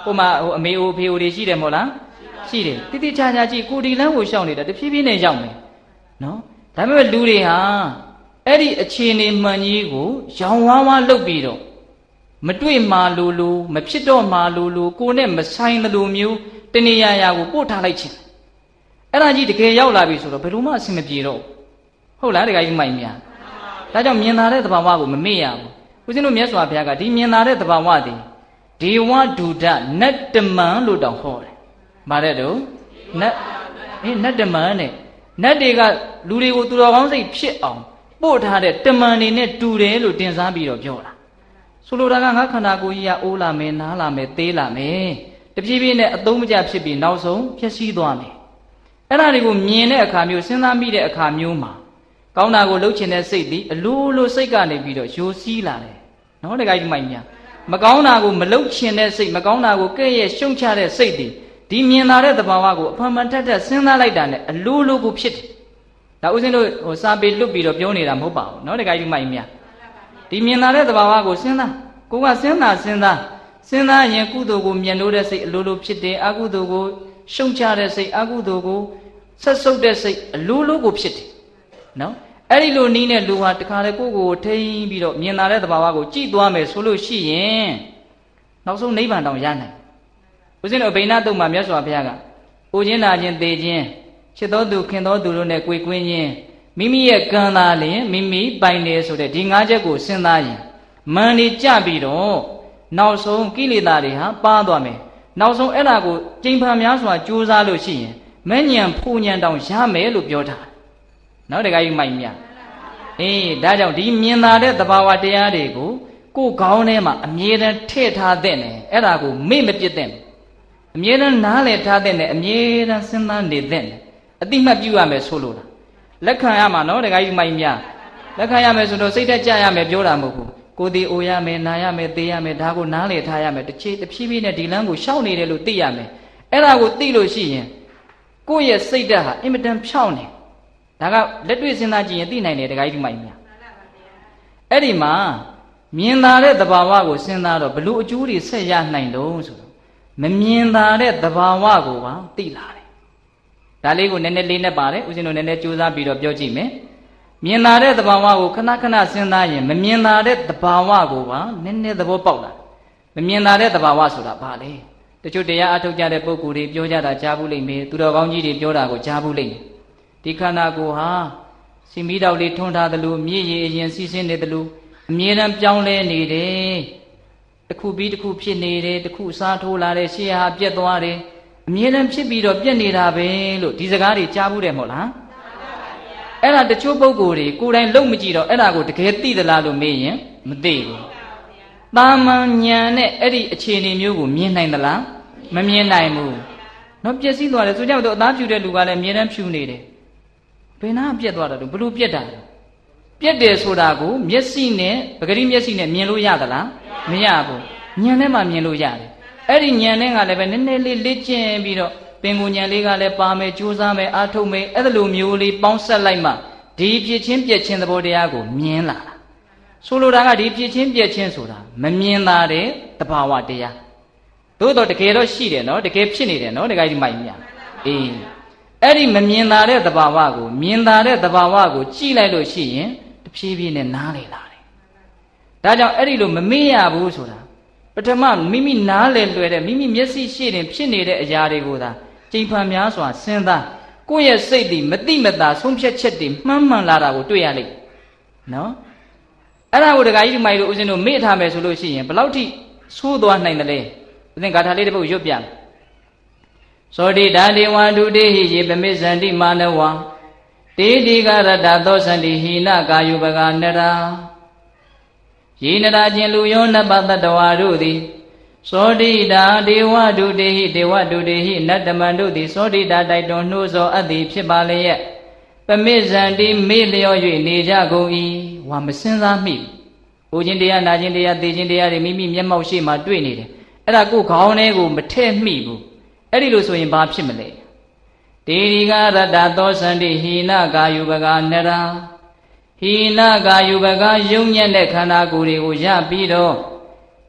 ကိုမှဟိုအမေအိုဖေအိုတွေရှိတယ်မို့လားရှိတယ်တိတိကျကျကြည့်ကိုဒီလမ်းကိုရှောက်နေတာတဖြည်းဖြည်းနဲ့ရောက်မယ်နော်ဒါပေမဲ့လူတွေဟာအဲ့ဒီအခြေအနေမှန်ကြီးကိုရောင်ဝါးဝါးလုပ်ပြီးတော့မတွေ့မှလို့လို့မဖြစ်တော့မှလို့လို့ကိုနဲ့မဆိုင်သလိုမျိုးတဏှာရာကိုပို့ထားလိုက်ခြင်းအဲ့ဒါကြီးတကယ်ရောက်လာပြီဆိုတော့ဘယ်လိုမှအဆင်မပြေတော့ဟုတ်လားတကယ်ကြီးမိုက်များဒါကြောင့်မြင်သာတဲ့သဘာဝကိုမမေ့ရဘူးဦးဇင်းတို့မြတ်စွာဘုရားကဒီမြင်သာတဲ့သဘာဝသည်ဒေဝဒုဒနတ်တမန်လို့တောင်ဟောတယ်ဗါတဲ့တော့နတ်အေးနတ်တမန်နဲ့နတ်တွေကလူတွေကိုသူတော်ကောင်းစိတ်ဖြစ်အောင်ပို့ထားတဲ့တမန်တွေနဲ့တူတယ်လို့တင်စားပြီးတော့ပြောတာဆိုလိုတာကငါခန္ဓာကိုယ်ကြီးကအိုးလာမယ်နားလာမယ်သေးလာမယ်တဖြည်းဖြည်းနဲ့အသုံးမကျဖြစ်ပြီးနောက်ဆုံးဖြည့်ဆည်းသွားမယ်အဲ့ဒါတွေကိုမြင်တဲ့အခါမျိုးစဉ်းစားမိတဲ့အခါမျိုးမှာကောင်းတာကိုလှုပ်ချင်တဲ့စိတ်ဒီအလိုလိုစိတ်ကနေပြီးတော့ယိုစီးလာတယ်နော်တခါကြီးမိုက်များမကောင်းတာကိုမလှုပ်ချင်တဲ့စိတ်မကောင်းတာကိုကဲ့ရဲ့ရှုံချတဲ့စိတ်ဒီဒီမြင်လာတဲ့သဘာဝကိုအဖန်ဖန်ထက်ထက်စဉ်းစားလိုက်တာနဲ့အလိုလိုကိုဖြစ်တယ်ဒါဥစဉ်တို့ဟိုစာပေလွတ်ပြီးတော့ပြောနေတာမဟုတ်ပါဘူးနော်တခါကြီးမိုက်များဒီမြင်လာတဲ့သဘာဝကိုစဉ်းစားကိုကစဉ်းစားစဉ်းစားစဉ်းစားရင်ကုသိုလ်ကိုမြင်လို့တဲ့စိတ်အလိုလိုဖြစ်တယ်အကုသိုလ်ကိုရှုံချတဲ့စိတ်အကုသိုလ်ကိုဆက်ဆုပ်တဲ့စိတ်အလိုလိုကိုဖြစ်တယ်နော်အဲ့ဒီလိုနီးတဲ့လူဟာတခါလေကိုယ့်ကိုယ်ထိန်းပြီးတော့မြင်လာတဲ့သဘာဝကိုကြည့်သွားမယ်ဆိုလို့ရှိရင်နောက်ဆုံးနိဗ္ဗာန်တောင်ရနိုင်ဦးဇင်းတို့ဗိဏတုံမှာမြတ်စွာဘုရားကအိုခြင်းနာခြင်းသေခြင်းချစ်တော်သူခင်တော်သူတို့နဲ့ကြွေကွင်းခြင်းမိမိရဲ့ကံသာလျင်မိမိပိုင်တယ်ဆိုတဲ့ဒီငါးချက်ကိုစဉ်းစားရင်မန်နေကြပြီးတော့နောက်ဆုံးကိလေသာတွေဟာပါသွားမယ်နောက်ဆုံးအဲ့ဒါကိုကျိန်ဖန်များစွာကြိုးစားလို့ရှိရင်မဲ့ညံဖူညံတောင်ရမယ်လို့ပြောထားနော်တခါကြီးမိုက်မြအေးဒါကြောင့်ဒီမြင်သာတဲ့သဘာဝတရားတွေကိုကိုယ်ခေါင်းထဲမှာအမြဲတမ်းထည့်ထားတဲ့နဲ့အဲ့ဒါကိုမေ့မပြစ်တဲ့အမြဲတမ်းနားလည်ထားတဲ့နဲ့အမြဲတမ်းစဉ်းစားနေတဲ့နဲ့အတိမတ်ပြုရမယ်ဆိုလို့လားလက်ခံရမှာနော်တခါကြီးမိုက်မြလက်ခံရမယ်ဆိုတော့စိတ်သက်ကြရမယ်ပြောတာမဟုတ်ဘူးကိုယ်ဒီအိုရမယ်နာရမယ်သေရမယ်ဒါကိုနားလည်ထားရမယ်တစ်ချေတစ်ဖြည်းဖြည်းနဲ့ဒီလမ်းကိုရှောက်နေတယ်လို့သိရမယ်အဲ့ဒါကိုသိလို့ရှိရင်ကိုယ့်ရဲ့စိတ်ဓာတ်ဟာအင်မတန်ဖြောင့်နေဒါကလက်တွေ့စဉ်းစားကြည့်ရင်သိနိုင်တယ်တခါကြီးမိုက်မြအဲ့ဒီမှာမြင်သာတဲ့သဘာဝကိုစဉ်းစားတော့ဘလို့အကျိုးတွေဆက်ရနိုင်လို့ဆိုတော့မမြင်သာတဲ့သဘာဝကိုပါသိလာတယ်ဒါလေးကိုနည်းနည်းလေးနဲ့ပါတယ်ဦးဇင်းတို့နည်းနည်းကြိုးစားပြီးတော့ပြောကြည့်မယ်မြင်သာတဲ့သဘာဝကိုခဏခဏစဉ်းစားရင်မမြင်သာတဲ့သဘာဝကိုပါနည်းနည်းသဘောပေါက်လာမမြင်သာတဲ့သဘာဝဆိုတာဘာလဲတချို့တရားအထုတ်ကြတဲ့ပုဂ္ဂိုလ်တွေပြောကြတာကြားဘူးလိမ့်မယ်သူတော်ကောင်းကြီးတွေပြောတာကိုကြားဘူးလိမ့်မယ်ဒီခန္ဓာကိုယ်ဟာစီမီတောက်လေးထွန်းထားသလိုမြည်ရည်အရင်စီးဆင်းနေသလိုအမြဲတမ်းပြောင်းလဲနေတယ်တစ်ခုပြီးတစ်ခုဖြစ်နေတယ်တစ်ခုစားထိုးလာတယ်ရှေ့ဟာပြက်သွားတယ်အမြဲတမ်းဖြစ်ပြီးတော့ပြက်နေတာပဲလို့ဒီစကားတွေကြားဘူးတယ်မဟုတ်လားအဲ့ဒါတချို့ပုဂ္ဂိုလ်တွေကိုယ်တိုင်လုံမကြည့်တော့အဲ့ဒါကိုတကယ်သိသလားလို့မေးရင်မသိဘူးတာမန်ဉာဏ်နဲ့အဲ့ဒီအခြေအနေမျိုးကိုမြင်နိုင်သလားမမြင်နိုင်ဘူးနော်ပြည့်စည်သွားတယ်ဆိုကြတော့အသားဖြူတဲ့လူကလည်းအမြဲတမ်းဖြူနေတယ်ဘယ်နာပြက်သွားတာတော့ဘလို့ပြက်တာလဲပြက်တယ်ဆိုတာကိုမျက်စိနဲ့ပဂရိမျက်စိနဲ့မြင်လို့ရသလားမရဘူးဉာဏ်နဲ့မှမြင်လို့ရတယ်အဲ့ဒီဉာဏ်နဲ့ကလည်းပဲနည်းနည်းလေးလေ့ကျင့်ပြီးတော့ပင်ကိုဉာဏ်လေးကလည်းပါမယ်ကြိုးစားမယ်အားထုတ်မယ်အဲ့လိုမျိုးလေးပေါင်းဆက်လိုက်မှဒီဖြစ်ချင်းပြက်ချင်းသဘောတရားကိုမြင်လာတာဆိုလိုတာကဒီဖြစ်ချင်းပြက်ချင်းဆိုတာမမြင်သာတဲ့သဘာဝတရားသို့တော့တကယ်တော့ရှိတယ်နော်တကယ်ဖြစ်နေတယ်နော်တကယ်ဒီမိုက်မြအေးအဲ့ဒီမမြင်သာတဲ့သဘာဝကိုမြင်သာတဲ့သဘာဝကိုကြည့်လိုက်လို့ရှိရင်တဖြည်းဖြည်းနဲ့နားလည်လာတယ်ဒါကြောင့်အဲ့ဒီလိုမမေ့ရဘူးဆိုတာပထမမိမိနားလည်လွယ်တဲ့မိမိမျက်စိရှေ့တင်ဖြစ်နေတဲ့အရာတွေကိုသာကြိမ်ဖန်များစွာစဉ်းစားကိုယ့်ရဲ့စိတ်ဒီမတိမတာဆုံးဖြတ်ချက်တွေမှန်းမှန်လာတာကိုတွေ့ရလိမ့်နော်အဲ့ဒါကိုတခါကြီးဒီမိုက်လို့ဦးဇင်းတို့မေ့ထားမယ်ဆိုလို့ရှိရင်ဘယ်လောက်ထိဆိုးသွားနိုင်တယ်လဲဦးဇင်းဂါထာလေးတစ်ပုဒ်ရွတ်ပြမယ်သောတိဓာဒေဝဒုတေဟိယေပမိစ္ဆန္တိမာနဝတေတိကရတသောစန္တိဟိနကာယုပကနရာယေနရာချင်းလူယောနပတတဝါတို့သည်သောတိဓာဒေဝဒုတေဟိဒေဝဒုတေဟိနတ္တမန္တို့သည်သောတိဓာတိုက်တွန်းနှိုးစောအပ်သည်ဖြစ်ပါလျက်ပမိစ္ဆန္တိမေ့လျော့၍နေကြကုန်၏ဝါမစင်စားမိ။ဦးချင်းတရားနာချင်းတရားသိချင်းတရားတွေမိမိမျက်မှောက်ရှိမှတွေ့နေတယ်။အဲ့ဒါကိုခေါင်းထဲကိုမထည့်မိဘူး။အဲ့ဒီလိုဆိုရင်ဘာဖြစ်မလဲ။တေရိကရတ္တသောစန္တိဟိနကာယုပကနရာဟိနကာယုပကယုံညံ့တဲ့ခန္ဓာကိုယ်တွေကိုရပြီးတော့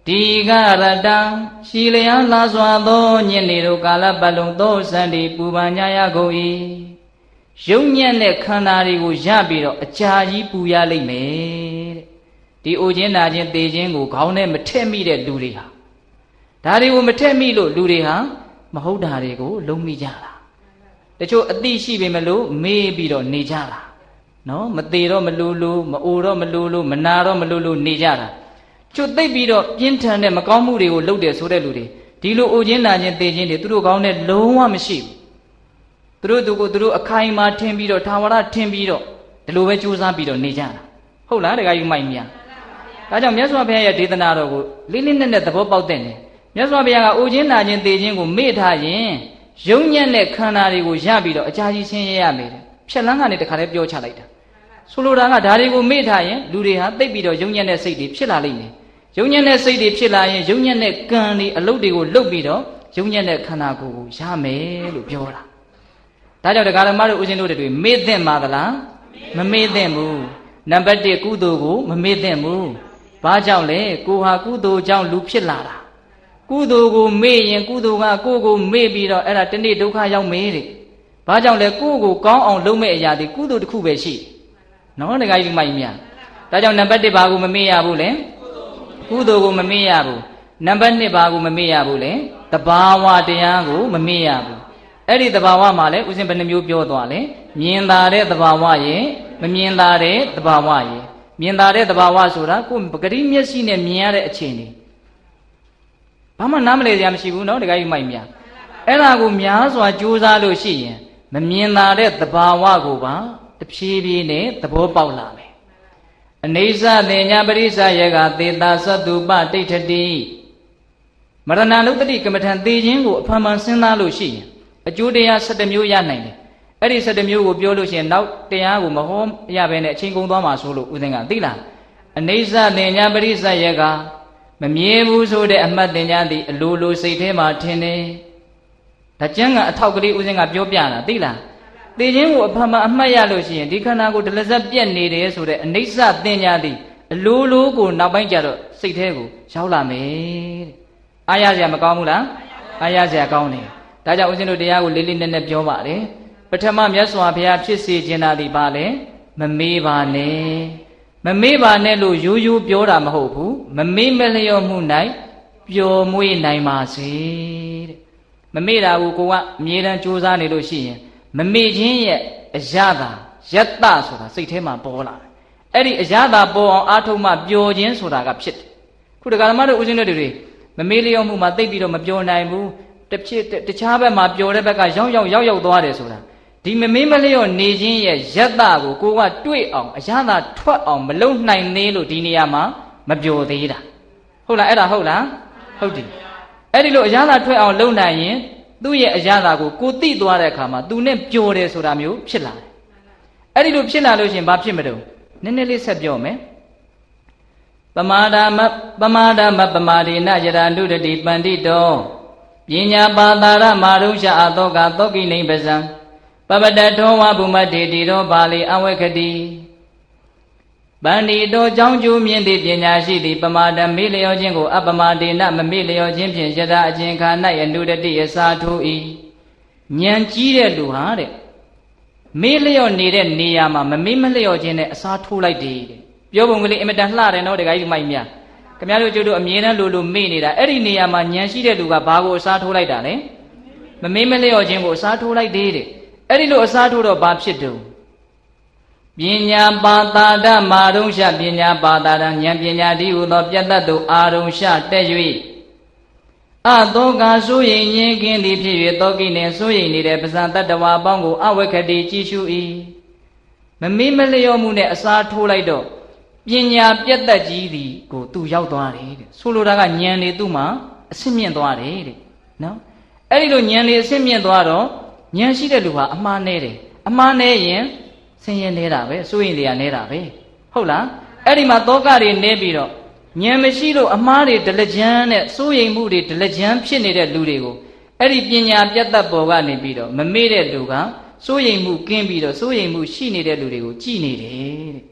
ဒီကရတံရှီလျာလာစွာသောညနေတို့ကာလပတ်လုံးသောစံဒီပူပန်ကြရကုန်၏ရုပ်ညံ့တဲ့ခန္ဓာတွေကိုရပြီးတော့အကြာကြီးပူရလိမ့်မယ်တဲ့ဒီအိုခြင်းနာခြင်းသေခြင်းကိုခေါင်းထဲမထက်မိတဲ့လူတွေဟာဒါတွေကိုမထက်မိလို့လူတွေဟာမဟုတ်တာတွေကိုလုံးမိကြတာတချို့အသိရှိပေမလို့မေးပြီးတော့နေကြတာနော်မသေးတော့မလို့လို့မအိုတော့မလို့လို့မနာတော့မလို့လို့နေကြတာကျွတ်သိပ်ပြီးတော့ပြင်းထန်တဲ့မကောင်းမှုတွေကိုလုပ်တယ်ဆိုတဲ့လူတွေဒီလိုအိုခြင်းနာခြင်းသေခြင်းတွေသူတို့ကောင်းတဲ့လုံးဝမရှိဘူးသူတို့သူကိုသူတို့အခိုင်အမာထင်ပြီးတော့ထာဝရထင်ပြီးတော့ဒီလိုပဲကြိုးစားပြီးတော့နေကြတာဟုတ်လားတခါယူမိုက်မြဒါကြောင့်မြတ်စွာဘုရားရဲ့ဒေသနာတော်ကိုလေးလေးနက်နက်သဘောပေါက်တဲ့နေမြတ်စွာဘုရားကအိုခြင်းနာခြင်းသေခြင်းကိုမေ့ထားရင်ရုံညံ့တဲ့ခန္ဓာတွေကိုရပြီးတော့အကြာကြီးဆင်းရဲရမယ်ဖြက်လန်းကနေတခါလဲပြောချလိုက်တာဆိုလိုတာကဒါတွေကိုမေ့ထားရင်လူတွေဟာသိပ်ပြီးတော့ရုံညံ့တဲ့စိတ်တွေဖြစ်လာလိမ့်မယ်ရုံညံ့တဲ့စိတ်တွေဖြစ်လာရင်ရုံညံ့တဲ့ကံတွေအလုပ်တွေကိုလုပ်ပြီးတော့ရုံညံ့တဲ့ခန္ဓာကိုယ်ကိုရမယ်လို့ပြောတာဒါကြောင့်တရားဓမ္မတို့ဦးဇင်းတို့တွေမေ့သင့်ပါသလားမမေ့သင့်ဘူးနံပါတ်တစ်ကုသိုလ်ကိုမမေ့သင့်ဘူးဘာကြောင့်လဲကိုဟာကုသိုလ်ကြောင့်လူဖြစ်လာတာကုသိုလ်ကိုမေ့ရင်ကုသိုလ်ကကိုယ့်ကိုမေ့ပြီးတော့အဲ့ဒါတနေ့ဒုက္ခရောက်မေးတယ်ဘာကြောင့်လဲကိုယ့်ကိုကောင်းအောင်လုပ်မဲ့အရာတွေကုသိုလ်တစ်ခုပဲရှိနော်တခါကြီးမိုက်မြဒါကြောင့်နံပါတ်တစ်ဘာကိုမမေ့ရဘူးလဲကုသိုလ်ကိုမမေ့ရဘူးနံပါတ်နှစ်ဘာကိုမမေ့ရဘူးလဲတဘာဝတရားကိုမမေ့ရဘူးအဲ့ဒီတဘာဝမှာလဲဥစဉ်ဘယ်နှမျိုးပြောသွားလဲမြင်သာတဲ့တဘာဝရဲ့မမြင်သာတဲ့တဘာဝရဲ့မြင်သာတဲ့တဘာဝဆိုတာကိုယ်ပဂရိမျက်စိနဲ့မြင်ရတဲ့အခြေအနေဘာမှနားမလည်စရာမရှိဘူးနော်တခါကြီးမိုက်မြအဲ့ဒါကိုများစွာကြိုးစားလို့ရှိရင်မမြင်သာတဲ့တဘာဝကိုပါတဖြည်းဖြည်းနဲ့သဘောပေါက်လာမယ်အနေဆတင်ညာပရိစ္ဆယကသေတာသတ္တုပတိဋ္ဌတိမရဏလုတ္တိကမ္မထံသေခြင်းကိုအဖန်ဖန်စဉ်းစားလို့ရှိရင်အကျိုးတရား၁၇မျိုးရနိုင်တယ်အဲ့ဒီ၁၇မျိုးကိုပြောလို့ရှိရင်နောက်တရားကိုမဟောရဘဲနဲ့အချိန်ကုန်သွားမှာဆိုလို့ဦးဇင်းကသိလားအနေဆတင်ညာပရိစ္ဆယကမမြဲဘူးဆိုတဲ့အမှတ်တင်ညာသည်အလိုလိုစိတ်ထဲမှာထင်တယ်ဒါကျမ်းကအထောက်ကလေးဦးဇင်းကပြောပြတာသိလားသေခြင်းကိုအဖန်ဖန်အမှတ်ရလို့ရှိရင်ဒီခန္ဓာကိုယ်ဒလဇက်ပြက်နေတယ်ဆိုတဲ့အနေဆတင်ညာသည်အလိုလိုကိုနောက်ပိုင်းကျတော့စိတ်ထဲကိုရောက်လာမယ်တဲ့အားရစရာမကောင်းဘူးလားအားရစရာကောင်းတယ်ဒါကြောင့်ဦးဇင်းတို့တရားကိုလေးလေးနက်နက်ပြောပါတယ်ပထမမြတ်စွာဘုရားဖြစ်စေခြင်းသာသည်ပါလေမမေးပါနဲ့မမေးပါနဲ့လို့ရိုးရိုးပြောတာမဟုတ်ဘူးမမေးမလျော့မှု၌ပျော်မွေ့နိုင်ပါစေတဲ့မမေ့တာကိုကိုကအမြဲတမ်းကြိုးစားနေလို့ရှိရင်မမေ့ခြင်းရဲ့အရသာယတ္တဆိုတာစိတ်ထဲမှာပေါ်လာတယ်အဲ့ဒီအရသာပေါ်အောင်အားထုတ်မှပျော်ခြင်းဆိုတာကဖြစ်တယ်ခုတက္ကမတို့ဦးဇင်းတို့တွေမမေ့လျော့မှုမှာသိပ်ပြီးတော့မပျော်နိုင်ဘူးတစ်ဖြစ်တခြားဘက်မှာပျော်တဲ့ဘက်ကရောက်ရောက်ရောက်ရောက်သွားတယ်ဆိုတာဒီမမေ့မလျော့နေခြင်းရဲ့ယတ္တကိုကိုကတွေ့အောင်အရသာထွက်အောင်မလုံနိုင်သေးလို့ဒီနေရာမှာမပျော်သေးတာဟုတ်လားအဲ့ဒါဟုတ်လားဟုတ်တယ်အဲ့ဒီလိုအရသာထွက်အောင်လုံနိုင်ရင်သူ့ရဲ့အရသာကိုကိုသိသွားတဲ့အခါမှာသူနဲ့ပျော်တယ်ဆိုတာမျိုးဖြစ်လာတယ်အဲ့ဒီလိုဖြစ်လာလို့ရှိရင်ဘာဖြစ်မလို့နည်းနည်းလေးဆက်ပြောမယ်ပမာဒမပမာဒမပမာဒေနယရာနုတတိပန္တိတောပညာပါတာရမာရုရှာအတောကသောကိနိပဇံပပတထောဝဘုမတေတိရောပါဠိအဝေခတိပန္တိတောကြောင်းကျိုးမြင်သည့်ပညာရှိသည်ပမာဒမေလျောခြင်းကိုအပမာဒေနမမေလျောခြင်းဖြင့်ယရာအကျဉ်ခါ၌အနုတတိအစာထိုး၏ဉာဏ်ကြီးတဲ့လူဟာတဲ့မေလျောနေတဲ့နေရာမှာမမေ့မလျောခြင်းနဲ့အစာထိုးလိုက်တယ်တဲ့ပြောပုံကလေးအင်မတန်လှတယ်နော်တခါကြီးမိုက်မြခင်ဗျားတို့ကျတို့အမြဲတမ်းလိုလိုမေ့နေတာအဲ့ဒီနေရာမှာဉာဏ်ရှိတဲ့လူကဘာကိုအစာထိုးလိုက်တာလဲမမေ့မလျောခြင်းကိုအစာထိုးလိုက်သေးတဲ့အဲ့ဒီလိုအစာထိုးတော့ဘာဖြစ်တုံးပညာပါတာဓမ္မာရုံရှပညာပါတာဓဉာဏ်ပညာတည်းဟူသောပြတ်တတ်သောအာရုံရှတက်၍အသောကစိုးရိမ်ငြင်းကင်းသည်ဖြစ်၍သောကိနှင့်စိုးရိမ်နေတဲ့ပဇံတတ္တဝါအပေါင်းကိုအဝက္ခတိကြည့်ရှု၏မမေ့မလျော့မှုနဲ့အစာထိုးလိုက်တော့ပညာပြတ်တတ်ကြီးသည်ကိုသူရောက်သွားတယ်တဲ့ဆိုလိုတာကဉာဏ်တွေသူ့မှာအဆင့်မြင့်သွားတယ်တဲ့နော်အဲ့ဒီလိုဉာဏ်တွေအဆင့်မြင့်သွားတော့ဉာဏ်ရှိတဲ့လူဟာအမှားနဲ့တယ်အမှားနဲ့ရင်ဆင်းရဲနေတာပဲစိုးရင်တရားနေတာပဲဟုတ်လားအဲ့ဒီမှာသောကတွေနေပြီးတော့ဉာဏ်မရှိလို့အမှားတွေဒလကြမ်းနဲ့စိုးရိမ်မှုတွေဒလကြမ်းဖြစ်နေတဲ့လူတွေကိုအဲ့ဒီပညာပြတ်တတ်ပေါ်ကနေပြီးတော့မမေ့တဲ့လူကစိုးရိမ်မှုကင်းပြီးတော့စိုးရိမ်မှုရှိနေတဲ့လူတွေကိုကြည်နေတယ်တဲ့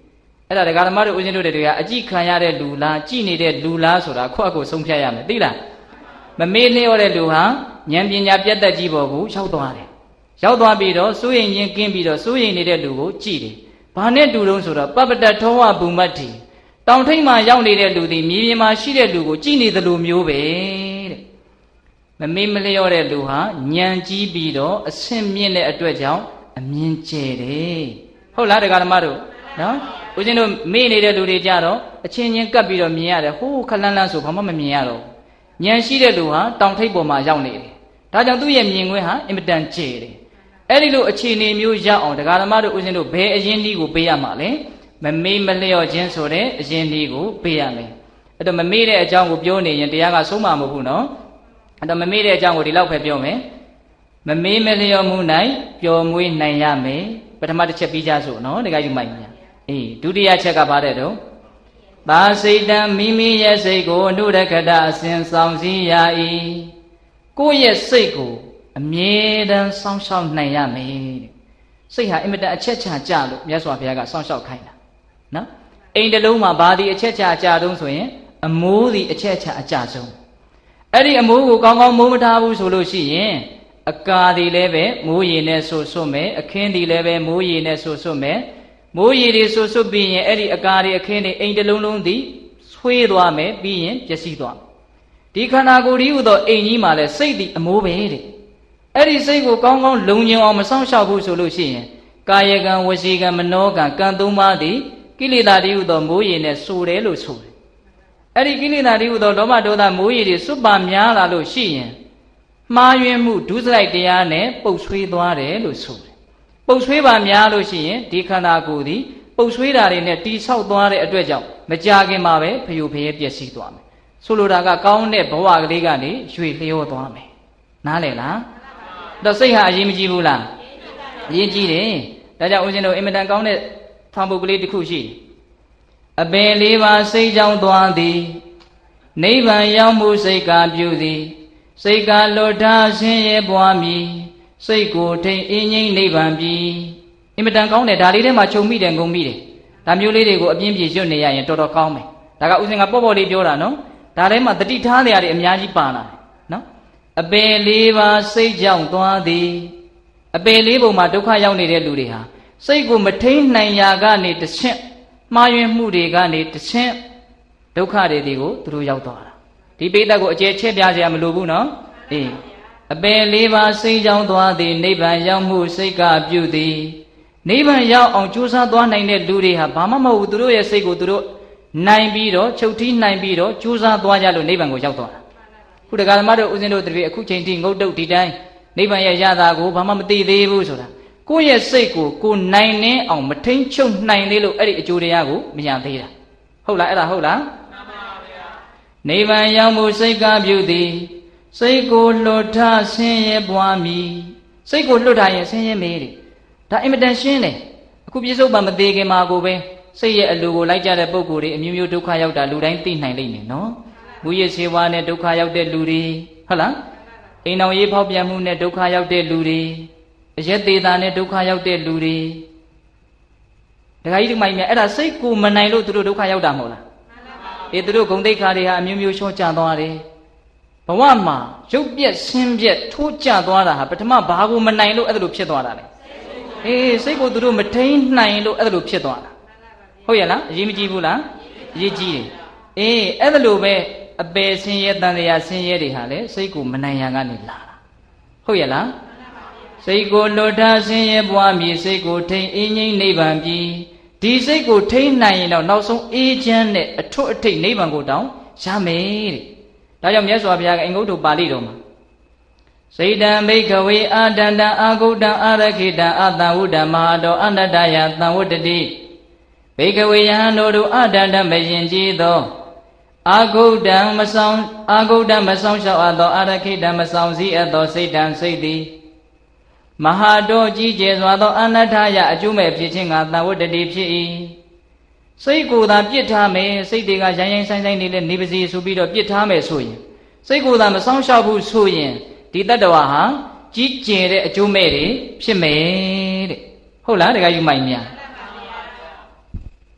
အဲ့ဒါဒကာဓမ္မတို့ဦးဇင်းတို့တွေကအကြည့်ခံရတဲ့လူလားကြည်နေတဲ့လူလားဆိုတာခွက်ကိုဆုံးဖြတ်ရမယ်သိလားမမေ့လျော့တဲ့လူဟာဉာဏ်ပညာပြတ်သက်ကြီးပေါ်ကိုရောက်သွားတယ်ရောက်သွားပြီးတော့စိုးရိမ်ခြင်းကင်းပြီးတော့စိုးရိမ်နေတဲ့လူကိုကြည်တယ်ဘာနဲ့တူတုံးဆိုတော့ပပတ္တထောဝဘူမတ္တိတောင်ထိပ်မှာရောက်နေတဲ့လူသည်မြေပြင်မှာရှိတဲ့လူကိုကြည်နေသလိုမျိုးပဲတဲ့မမေ့မလျော့တဲ့လူဟာဉာဏ်ကြီးပြီးတော့အဆင့်မြင့်တဲ့အတွက်ကြောင့်အမြင်ကျဲတယ်ဟုတ်လားဒကာဓမ္မတို့နော်ဦးဇင်းတို့မေ့နေတဲ့လူတွေကြတော့အချင်းချင်းကပ်ပြီးတော့မြင်ရတယ်ဟိုးခလန်းလန်းဆိုဘာမှမမြင်ရတော့ဉာဏ်ရှိတဲ့လူဟာတောင်ထိပ်ပေါ်မှာရောက်နေတယ်ဒါကြောင့်သူ့ရဲ့မြင်ကွင်းဟာအင်မတန်ကျဲတယ်အဲ့ဒီလိုအခြေအနေမျိုးရောက်အောင်ဒကာဓမ္မတို့ဦးဇင်းတို့ဘယ်အရင်ဒီကိုပေးရမှာလဲမမေ့မလျော့ခြင်းဆိုတဲ့အရင်ဒီကိုပေးရမယ်အဲ့တော့မမေ့တဲ့အကြောင်းကိုပြောနေရင်တရားကဆုံးမှာမဟုတ်ဘူးနော်အဲ့တော့မမေ့တဲ့အကြောင်းကိုဒီလောက်ပဲပြောမယ်မမေ့မလျော့မှု၌ပျော်မွေးနိုင်ရမယ်ပထမတစ်ချက်ပြီးကြစို့နော်ဒကာယူမိုက်များအေးဒုတိယချက်ကဘာတဲ့တော့သာစိတ်တံမိမိရဲ့စိတ်ကိုအနုရခတအစဉ်ဆောင်စည်းရ၏ကိုယ့်ရဲ့စိတ်ကိုအမြဲတမ်းစောင့်ရှောက်နိုင်ရမယ်တဲ့စိတ်ဟာအင်မတန်အချက်ချာကြလို့မြတ်စွာဘုရားကစောင့်ရှောက်ခိုင်းတာနော်အိမ်တစ်လုံးမှာဘာဒီအချက်ချာအကြတုံးဆိုရင်အမိုးဒီအချက်ချာအကြဆုံးအဲ့ဒီအမိုးကိုကောင်းကောင်းမိုးမထားဘူးဆိုလို့ရှိရင်အကာဒီလည်းပဲမိုးရေနဲ့ဆူဆွတ်မယ်အခင်းဒီလည်းပဲမိုးရေနဲ့ဆူဆွတ်မယ်မိုးရေတွေဆူဆွတ်ပြီးရင်အဲ့ဒီအကာတွေအခင်းတွေအိမ်တစ်လုံးလုံးဒီဆွေးသွားမယ်ပြီးရင်ပျက်စီးသွားဒီခန္ဓာကိုယ်ကြီးဟူသောအိမ်ကြီးမှာလည်းစိတ်ဒီအမိုးပဲတဲ့အဲ့ဒီစိတ်ကိုကောင်းကောင်းလုံခြုံအောင်မဆောင်ရှောက်ဘူးဆိုလို့ရှိရင်ကာယကံဝစီကံမနောကံကံသုံးပါးသည်ကိလေသာတွေဟူသောမိုးရေနဲ့ဆူတယ်လို့ဆိုတယ်အဲ့ဒီကိလေသာတွေဟူသောလောဘဒေါသမိုးရေတွေစွတ်ပါများလာလို့ရှိရင်မှားယွင်းမှုဒုစရိုက်တရားနဲ့ပုတ်ဆွေးသွားတယ်လို့ဆိုတယ်ပုတ်ဆွေးပါများလို့ရှိရင်ဒီခန္ဓာကိုယ်သည်ပုတ်ဆွေးတာတွေနဲ့တိဆောက်သွားတဲ့အတွက်ကြောင့်မကြခင်မှာပဲဖျို့ဖျဲပျက်စီးသွားမယ်ဆိုလိုတာကကောင်းတဲ့ဘဝကလေးကနေရွှေလျောသွားမယ်နားလည်လားတော့စိတ်ဟာအရေးမကြီးဘူးလားအရေးကြီးတယ်ဒါကြောင့်ဦးဇင်းတို့အင်မတန်ကောင်းတဲ့ဖောင်ပုတ်ကလေးတစ်ခုရှိအပင်လေးပါစိတ်ကြောင့်သွားသည်နိဗ္ဗာန်ရောက်မှုစိတ်ကပြုသည်စိတ်ကလွတ်ထားဆင်းရဲပွားမည်စိတ်ကိုထိန်အင်းငိမ့်နိဗ္ဗာန်ပြီအင်မတန်ကောင်းတယ်ဒါလေးထဲမှာခြုံမိတယ်ငုံမိတယ်ဒါမျိုးလေးတွေကိုအပြင်းပြေရွတ်နေရရင်တော်တော်ကောင်းမယ်ဒါကဦးဇင်းကပေါ့ပေါ့လေးပြောတာနော်ဒါထဲမှာတတိထားနေရတယ်အများကြီးပါလာတယ်နော်အပယ်လေးပါစိတ်ကြောင့်သွားသည်အပယ်လေးပုံမှာဒုက္ခရောက်နေတဲ့လူတွေဟာစိတ်ကိုမထိန်နိုင်ရာကနေတဆင့်မှားယွင်းမှုတွေကနေတဆင့်ဒုက္ခတွေတွေကိုသူတို့ရောက်သွားတာဒီပိဋကကိုအကျယ်ချဲ့ပြစရာမလိုဘူးနော်အေးအပယ်လေးပါစိတ်ကြောင့်သွားသည်နိဗ္ဗာန်ရောက်မှုစိတ်ကပြုသည်နိဗ္ဗာန်ရောက်အောင်ကြိုးစားသွားနိုင်တဲ့လူတွေဟာဘာမှမဟုတ်ဘူးသူတို့ရဲ့စိတ်ကိုသူတို့နိုင်ပြီးတော့ချုပ်တီးနိုင်ပြီးတော့ကြိုးစားသွားကြလို့နိဗ္ဗာန်ကိုရောက်သွားတာခုတက္ကသမားတို့ဦးဇင်းတို့တွေအခုချိန်ထိငုတ်တုတ်ဒီတိုင်းနိဗ္ဗာန်ရဲ့ရတာကိုဘာမှမသိသေးဘူးဆိုတာကိုယ့်ရဲ့စိတ်ကိုကိုနိုင်နှင်းအောင်မထိန်ချုပ်နိုင်သေးလို့အဲ့ဒီအကျိုးတရားကိုမရသေးတာဟုတ်လားအဲ့ဒါဟုတ်လားမှန်ပါဗျာနိဗ္ဗာန်ရောက်မှုစိတ်ကပြုသည်စိတ်ကိုလွတ်ထားဆင်းရဲပွားမည်စိတ်ကိုလွတ်ထားရင်ဆင်းရဲမေးတယ်ဒါအင်မတန်ရှင်းတယ်အခုပြစ္ဆုတ်ပံမသေးခင်မှာကိုပဲစိတ်ရဲ့အလိုကိုလိုက်ကြတဲ့ပုံကိုယ်တွေအမျိုးမျိုးဒုက္ခရောက်တာလူတိုင်းသိနိုင်လိမ့်မယ်နော်မူရစေဝါနဲ့ဒုက္ခရောက်တဲ့လူတွေဟုတ်လားအိမ်တော်ရေးဖောက်ပြန်မှုနဲ့ဒုက္ခရောက်တဲ့လူတွေအရက်သေးတာနဲ့ဒုက္ခရောက်တဲ့လူတွေဒကာကြီးဒီမိုင်မြအဲ့ဒါစိတ်ကိုမနိုင်လို့သူတို့ဒုက္ခရောက်တာမဟုတ်လားအေးသူတို့ဂုံတိတ်ခါတွေဟာအမျိုးမျိုးရှော့ကျသွားတယ်ဘဝမှာရုပ်ပြက်ဆင်းပြက်ထိုးကျသွားတာဟာပထမဘာကိုမနိုင်လို့အဲ့ဒါလိုဖြစ်သွားတာလေအေးစိတ်ကိုသူတို့မထိန်နိုင်လို့အဲ့ဒါလိုဖြစ်သွားတာဟုတ်ရဲ့လားအရေးမကြီးဘူးလားအရေးကြီးတယ်အေးအဲ့ဒါလိုပဲအပယ်ဆင်းရဲတန်တရားဆင်းရဲတွေဟာလေစိတ်ကိုမနိုင်ရန်ကနေလာတာဟုတ်ရဲ့လားစိတ်ကိုလွတ်ထားဆင်းရဲပွားမည်စိတ်ကိုထိန်အင်းငိမ့်နိဗ္ဗာန်ပြီဒီစိတ်ကိုထိန်နိုင်ရင်တော့နောက်ဆုံးအေးချမ်းတဲ့အထွတ်အထိပ်နိဗ္ဗာန်ကိုတောင်ရမယ်တဲ့ဒါကြောင့်မြတ်စွာဘုရားကအင်္ဂုတ္တပါဠိတော်မှာစိတ်တံဘိကဝေအာတန္တအာဂုတ္တအာရခိတအာတံဝုဒ္ဓမဟာတောအနတ္တယသံဝတ္တိဘိကဝေယဟန်တို့တို့အာတန္တမယင်ကြည်သောအာဂုတ္တံမဆောင်အာဂုတ္တမဆောင်လျှောက်အပ်သောအာရခိတမဆောင်စည်းအပ်သောစိတ်တံစိတ်သည်မဟာတောကြီးကျယ်စွာသောအနတ္တယအကျိုးမဲ့ဖြစ်ခြင်းကသံဝတ္တိဖြစ်၏စိတ်ကိုယ်သာပြစ်ထားမယ်စိတ်တွေကရိုင်းရိုင်းဆိုင်ဆိုင်နေလဲနေပါစေဆိုပြီးတော့ပြစ်ထားမယ်ဆိုရင်စိတ်ကိုယ်သာမဆောင်ရှောက်ဘူးဆိုရင်ဒီတတ္တဝါဟာကြီးကျယ်တဲ့အကျိုးမဲ့တွေဖြစ်မယ်တဲ့ဟုတ်လားတခါယူမိုင်များ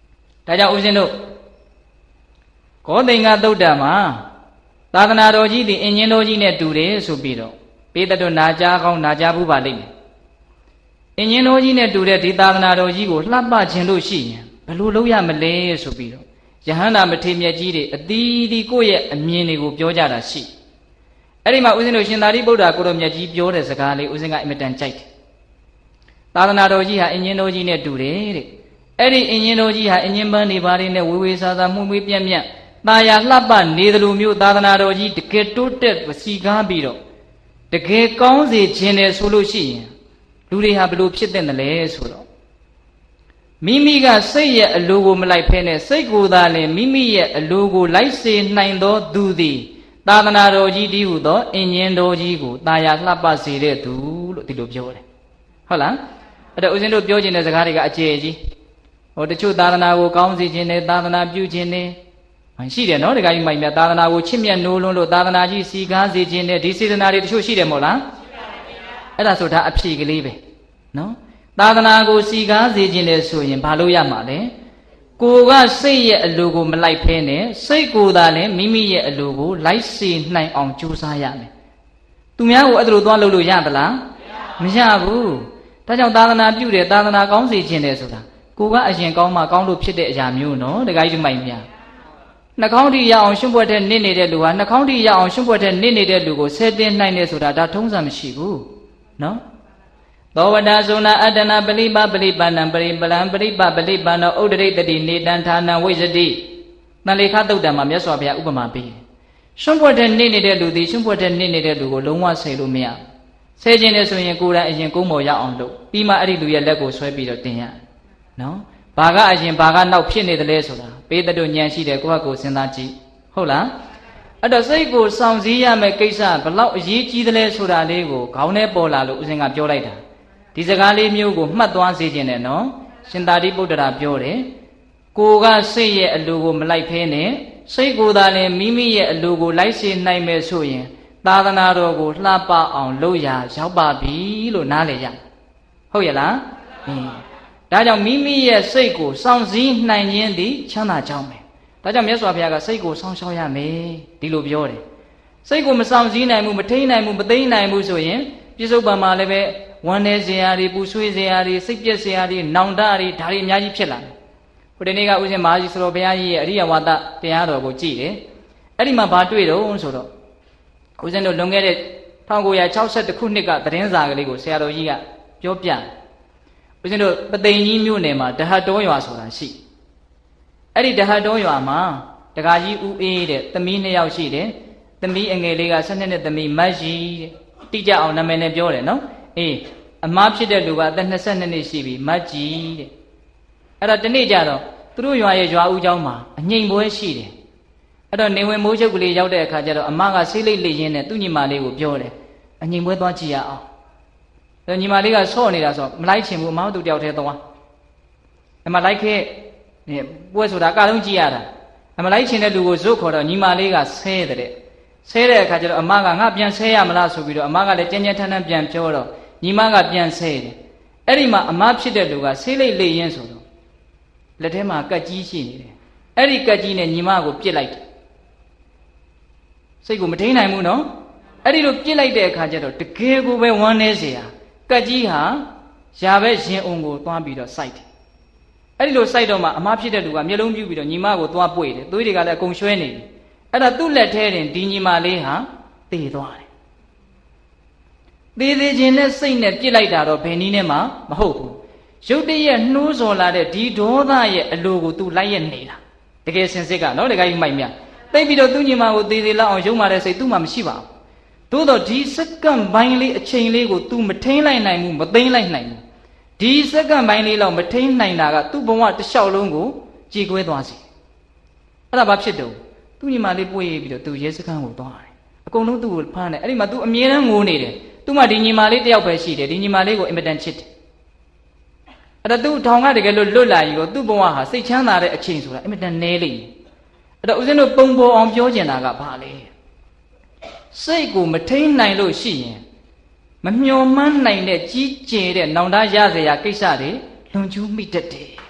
ဒါကြောင့်ဦးဇင်းတို့ကောသင်္ဂသုတ်တံမှာသာသနာတော်ကြီးဒီအင်ဂျင်တော်ကြီးနဲ့တူတယ်ဆိုပြီးတော့ပေးတတ်နာကြားကောင်းနာကြားဘူးပါလိမ့်မယ်အင်ဂျင်တော်ကြီးနဲ့တူတဲ့ဒီသာသနာတော်ကြီးကိုလှပခြင်းလို့ရှိရင်ဘယ်လိုလုပ်ရမလဲဆိုပြီးတော့ယဟန္တာမထေရမြတ်ကြီးတွေအတီးတီကိုယ့်ရဲ့အမြင်တွေကိုပြောကြတာရှိအဲ့ဒီမှာဦးဇင်းတို့ရှင်သာရိပုတ္တရာကိုရောမြတ်ကြီးပြောတဲ့စကားလေးဦးဇင်းကအင်မတန်ကြိုက်တယ်သာသနာတော်ကြီးဟာအင်ဂျင်တော်ကြီးနဲ့တူတယ်တဲ့အဲ့ဒီအင်ဂျင်တော်ကြီးဟာအင်ဂျင်ပန်းနေပါလေးနဲ့ဝေဝေဆာဆာမှုမွေးပြန့်ပြန့်ตาယာလှပနေသလိုမျိုးသာသနာတော်ကြီးတကယ်တိုးတက်စီကားပြီးတော့တကယ်ကောင်းစေခြင်းတယ်ဆိုလို့ရှိရင်လူတွေဟာဘလို့ဖြစ်တဲ့လဲဆိုတော့မိမိကစိတ်ရဲ့အလိုကိုမလိုက်ဖဲနဲ့စိတ်ကိုယ်သာလင်မိမိရဲ့အလိုကိုလိုက်စေနိုင်သောသူသည်သာသနာတော်ကြီးတည်းဟုသောအင်ဂျင်တော်ကြီးကိုตาယာလှပစေတဲ့သူလို့ဒီလိုပြောတယ်ဟုတ်လားအဲ့တော့ဦးဇင်းတို့ပြောခြင်းတဲ့စကားတွေကအကျယ်ကြီးဟိုတချို့သာသနာကိုကောင်းစေခြင်းနဲ့သာသနာပြုခြင်းနဲ့ရှိတယ်နော်ဒကာကြီးမိုင်မြတ်သာသနာကိုချစ်မြတ်နိုးလွန်းလို့သာသနာကြီးစီကားစေခြင်းနဲ့ဒီစေတနာတွေတချို့ရှိတယ်မို့လားအဲ့ဒါဆိုဒါအဖြေကလေးပဲနော်သာသနာကိုစီကားစေခြင်းနဲ့ဆိုရင်ဘာလို့ရမှာလဲကိုကစိတ်ရဲ့အလိုကိုမလိုက်ဖဲနဲ့စိတ်ကိုသာလည်းမိမိရဲ့အလိုကိုလိုက်စေနိုင်အောင်ကြိုးစားရမယ်သူများကိုအဲ့ဒါလိုသွားလုပ်လို့ရသလားမရဘူးဒါကြောင့်သာသနာပြုတယ်သာသနာကောင်းစေခြင်းတယ်ဆိုတာကိုကအရင်ကောင်းမှကောင်းလို့ဖြစ်တဲ့အရာမျိုးနော်ဒကာကြီးမိုင်မြတ်နှာခေါင်းထိရအောင်ရှင်းပွက်တဲ့နစ်နေတဲ့လူဟာနှာခေါင်းထိရအောင်ရှင်းပွက်တဲ့နစ်နေတဲ့လူကိုဆဲတင်နိုင်တယ်ဆိုတာဒါထုံးစံမရှိဘူးနော်သောဝတ္တဇုနာအတ္တနာပရိပပရိပန္နံပရိပလံပရိပပရိပန္နောဥဒ္ဒရိတတိနေတံဌာနံဝိဇ္ဇတိတန်လေခသုတ်တံမှာမြတ်စွာဘုရားဥပမာပေးတယ်ရှင်းပွက်တဲ့နစ်နေတဲ့လူသည်ရှင်းပွက်တဲ့နစ်နေတဲ့လူကိုလုံးဝဆဲလို့မရဆဲခြင်းနဲ့ဆိုရင်ကိုယ်တိုင်အရင်ကုန်းပေါ်ရအောင်လုပ်ပြီးမှအဲ့ဒီလူရဲ့လက်ကိုဆွဲပြီးတော့တင်ရနော်ဘာကအရင်ဘာကနောက်ဖြစ်နေတယ်လဲဆိုတာပေးတဲ့တို့ဉာဏ်ရှိတယ်ကိုယ့်ဟာကိုယ်စဉ်းစားကြည့်ဟုတ်လားအဲ့တော့စိတ်ကိုစောင့်စည်းရမယ့်ကိစ္စဘလောက်အရေးကြီးတယ်လဲဆိုတာလေးကိုခေါင်းထဲပေါ်လာလို့ဦးဇင်းကပြောလိုက်တာဒီစကားလေးမျိုးကိုမှတ်သွားစေခြင်းနဲ့နော်ရှင်သာရိပုတ္တရာပြောတယ်ကိုကစိတ်ရဲ့အလိုကိုမလိုက်ဖဲနဲ့စိတ်ကိုယ်သာလင်မိမိရဲ့အလိုကိုလိုက်စေနိုင်မယ်ဆိုရင်သာသနာတော်ကိုလှပအောင်လုပ်ရရောက်ပါပြီလို့နားလည်ရဟုတ်ရဲ့လားအင်းဒါကြောင့်မိမိရဲ့စိတ်ကိုစောင့်စည်းနိုင်ခြင်းသည်ချမ်းသာကြောင်းပဲဒါကြောင့်မြတ်စွာဘုရားကစိတ်ကိုစောင့်ရှောက်ရမယ်ဒီလိုပြောတယ်စိတ်ကိုမစောင့်စည်းနိုင်ဘူးမထိန်းနိုင်ဘူးမသိမ်းနိုင်ဘူးဆိုရင်ပြစ္ဆုတ်ပံမှာလည်းပဲဝမ်းနေစရာတွေပူဆွေးစရာတွေစိတ်ပြက်စရာတွေနောင်တတွေဒါတွေအများကြီးဖြစ်လာတယ်ဟိုဒီနေ့ကဦးဇင်းမဟာကြီးစတော်ဘုရားကြီးရဲ့အရိယဝါဒတရားတော်ကိုကြည့်တယ်အဲ့ဒီမှာဘာတွေ့တော့ဆိုတော့ဦးဇင်းတို့လွန်ခဲ့တဲ့၁၉၆၁ခုနှစ်ကသတင်းစာကလေးကိုဆရာတော်ကြီးကပြောပြဦးဇင်းတို့ပသိမ်ကြီးမြို့နယ်မှာဒဟတ်တောရွာဆိုတာရှိအဲ့ဒီဒဟတ်တောရွာမှာတကာကြီးဦးအေးတဲ့သမီးနှစ်ယောက်ရှိတယ်သမီးအငယ်လေးက၁၂နှစ်သမီးမတ်ကြီးတဲ့တိကျအောင်နာမည်နဲ့ပြောတယ်နော်အေးအမားဖြစ်တဲ့လူကအသက်၂၂နှစ်ရှိပြီမတ်ကြီးတဲ့အဲ့တော့ဒီနေ့ကျတော့သူတို့ရွာရဲ့ရွာဦးเจ้าမှာအငိမ့်ပွဲရှိတယ်အဲ့တော့နေဝင်မိုးချုပ်ကလေးရောက်တဲ့အခါကျတော့အမကဆေးလိတ်လိတ်ရင်းနဲ့သူ့ညီမလေးကိုပြောတယ်အငိမ့်ပွဲသွားကြည့်ရအောင်အဲ့ညီမလေးကဆော့နေတာဆိုမလိုက်ချင်ဘူးအမတို့တယောက်တည်းသွားအမလိုက်ခဲ့ပွဲဆိုတာအကလုံးကြည့်ရတာအမလိုက်ချင်တဲ့လူကိုဇွတ်ခေါ်တော့ညီမလေးကဆဲတဲ့ဆဲတဲ့အခါကျတော့အမကငါပြန်ဆဲရမလားဆိုပြီးတော့အမကလည်းကြမ်းကြမ်းထန်းထန်းပြန်ပြောတော့ညီမကပြန်ဆဲတယ်အဲ့ဒီမှာအမဖြစ်တဲ့လူကဆေးလိတ်လိတ်ရင်းဆိုတော့လက်ထဲမှာကတ်ကြီးရှိနေတယ်အဲ့ဒီကတ်ကြီးနဲ့ညီမကိုပြစ်လိုက်တယ်စိတ်ကိုမထိန်နိုင်ဘူးနော်အဲ့ဒီလိုပြစ်လိုက်တဲ့အခါကျတော့တကယ်ကိုပဲဝမ်းနေเสียကတ်ကြီးဟာရာဘက်ရင်အုံကိုသွားပြီးတော့စိုက်တယ်အဲ့ဒီလိုစိုက်တော့မှအမဖြစ်တဲ့လူကမျက်လုံးပြူပြီးတော့ညီမကိုသွားပွေတယ်သွေးတွေကလည်းအကုန်ရွှဲနေပြီအဲ့ဒါသူ့လက်ထဲတင်ဒီညီမလေးဟာသေသွားတယ်သေသေးခြင်းနဲ့စိတ်နဲ့ပြစ်လိုက်တာတော့ဘယ်နည်းနဲ့မှမဟုတ်ဘူးရုတ်တရက်နှိုးဆော်လာတဲ့ဒီဒေါသရဲ့အလိုကိုသူလိုက်ရနေတာတကယ်စင်စစ်ကနော်တကယ်ကြီးမိုက်မြသိပြီးတော့သူ့ညီမကိုသေသေးလောက်အောင်ယုံမာတဲ့စိတ်သူ့မှာမရှိပါဘူးသို့တော့ဒီစက္ကန့်ပိုင်းလေးအချိန်လေးကို तू မထိန်လိုက်နိုင်ဘူးမသိမ်းလိုက်နိုင်ဘူးဒီစက္ကန့်ပိုင်းလေးလောက်မထိန်နိုင်တာကသူ့ဘဝတစ်လျှောက်လုံးကိုကြည်ကွဲသွားစေအဲ့ဒါဘာဖြစ်တော့သူ့ညီမလေးပွေးပြီးတော့ तू ရဲစခန်းကိုသွားတယ်အကုန်လုံးသူ့ကိုဖမ်းတယ်အဲ့ဒီမှာ तू အမြဲတမ်းငိုနေတယ်သူ့မှာဒီညီမလေးတယောက်ပဲရှိတယ်ဒီညီမလေးကိုအင်မတန်ချစ်တယ်အဲ့ဒါသူ့ထောင်ကတကယ်လို့လွတ်လာရင်တော့သူ့ဘဝဟာစိတ်ချမ်းသာတဲ့အချိန်ဆိုတာအင်မတန်နည်းလိမ့်မယ်အဲ့တော့ဦးဇင်းတို့ပုံပေါ်အောင်ပြောကျင်တာကဘာလဲစိတ်ကိုမထိန်နိုင်လို့ရှိရင်မမျှော်မှန်းနိုင်တဲ့ကြီးကျယ်တဲ့နောင်တရစရာကိစ္စတွေလွန်ကျူးမိတတ်တယ်ဒါ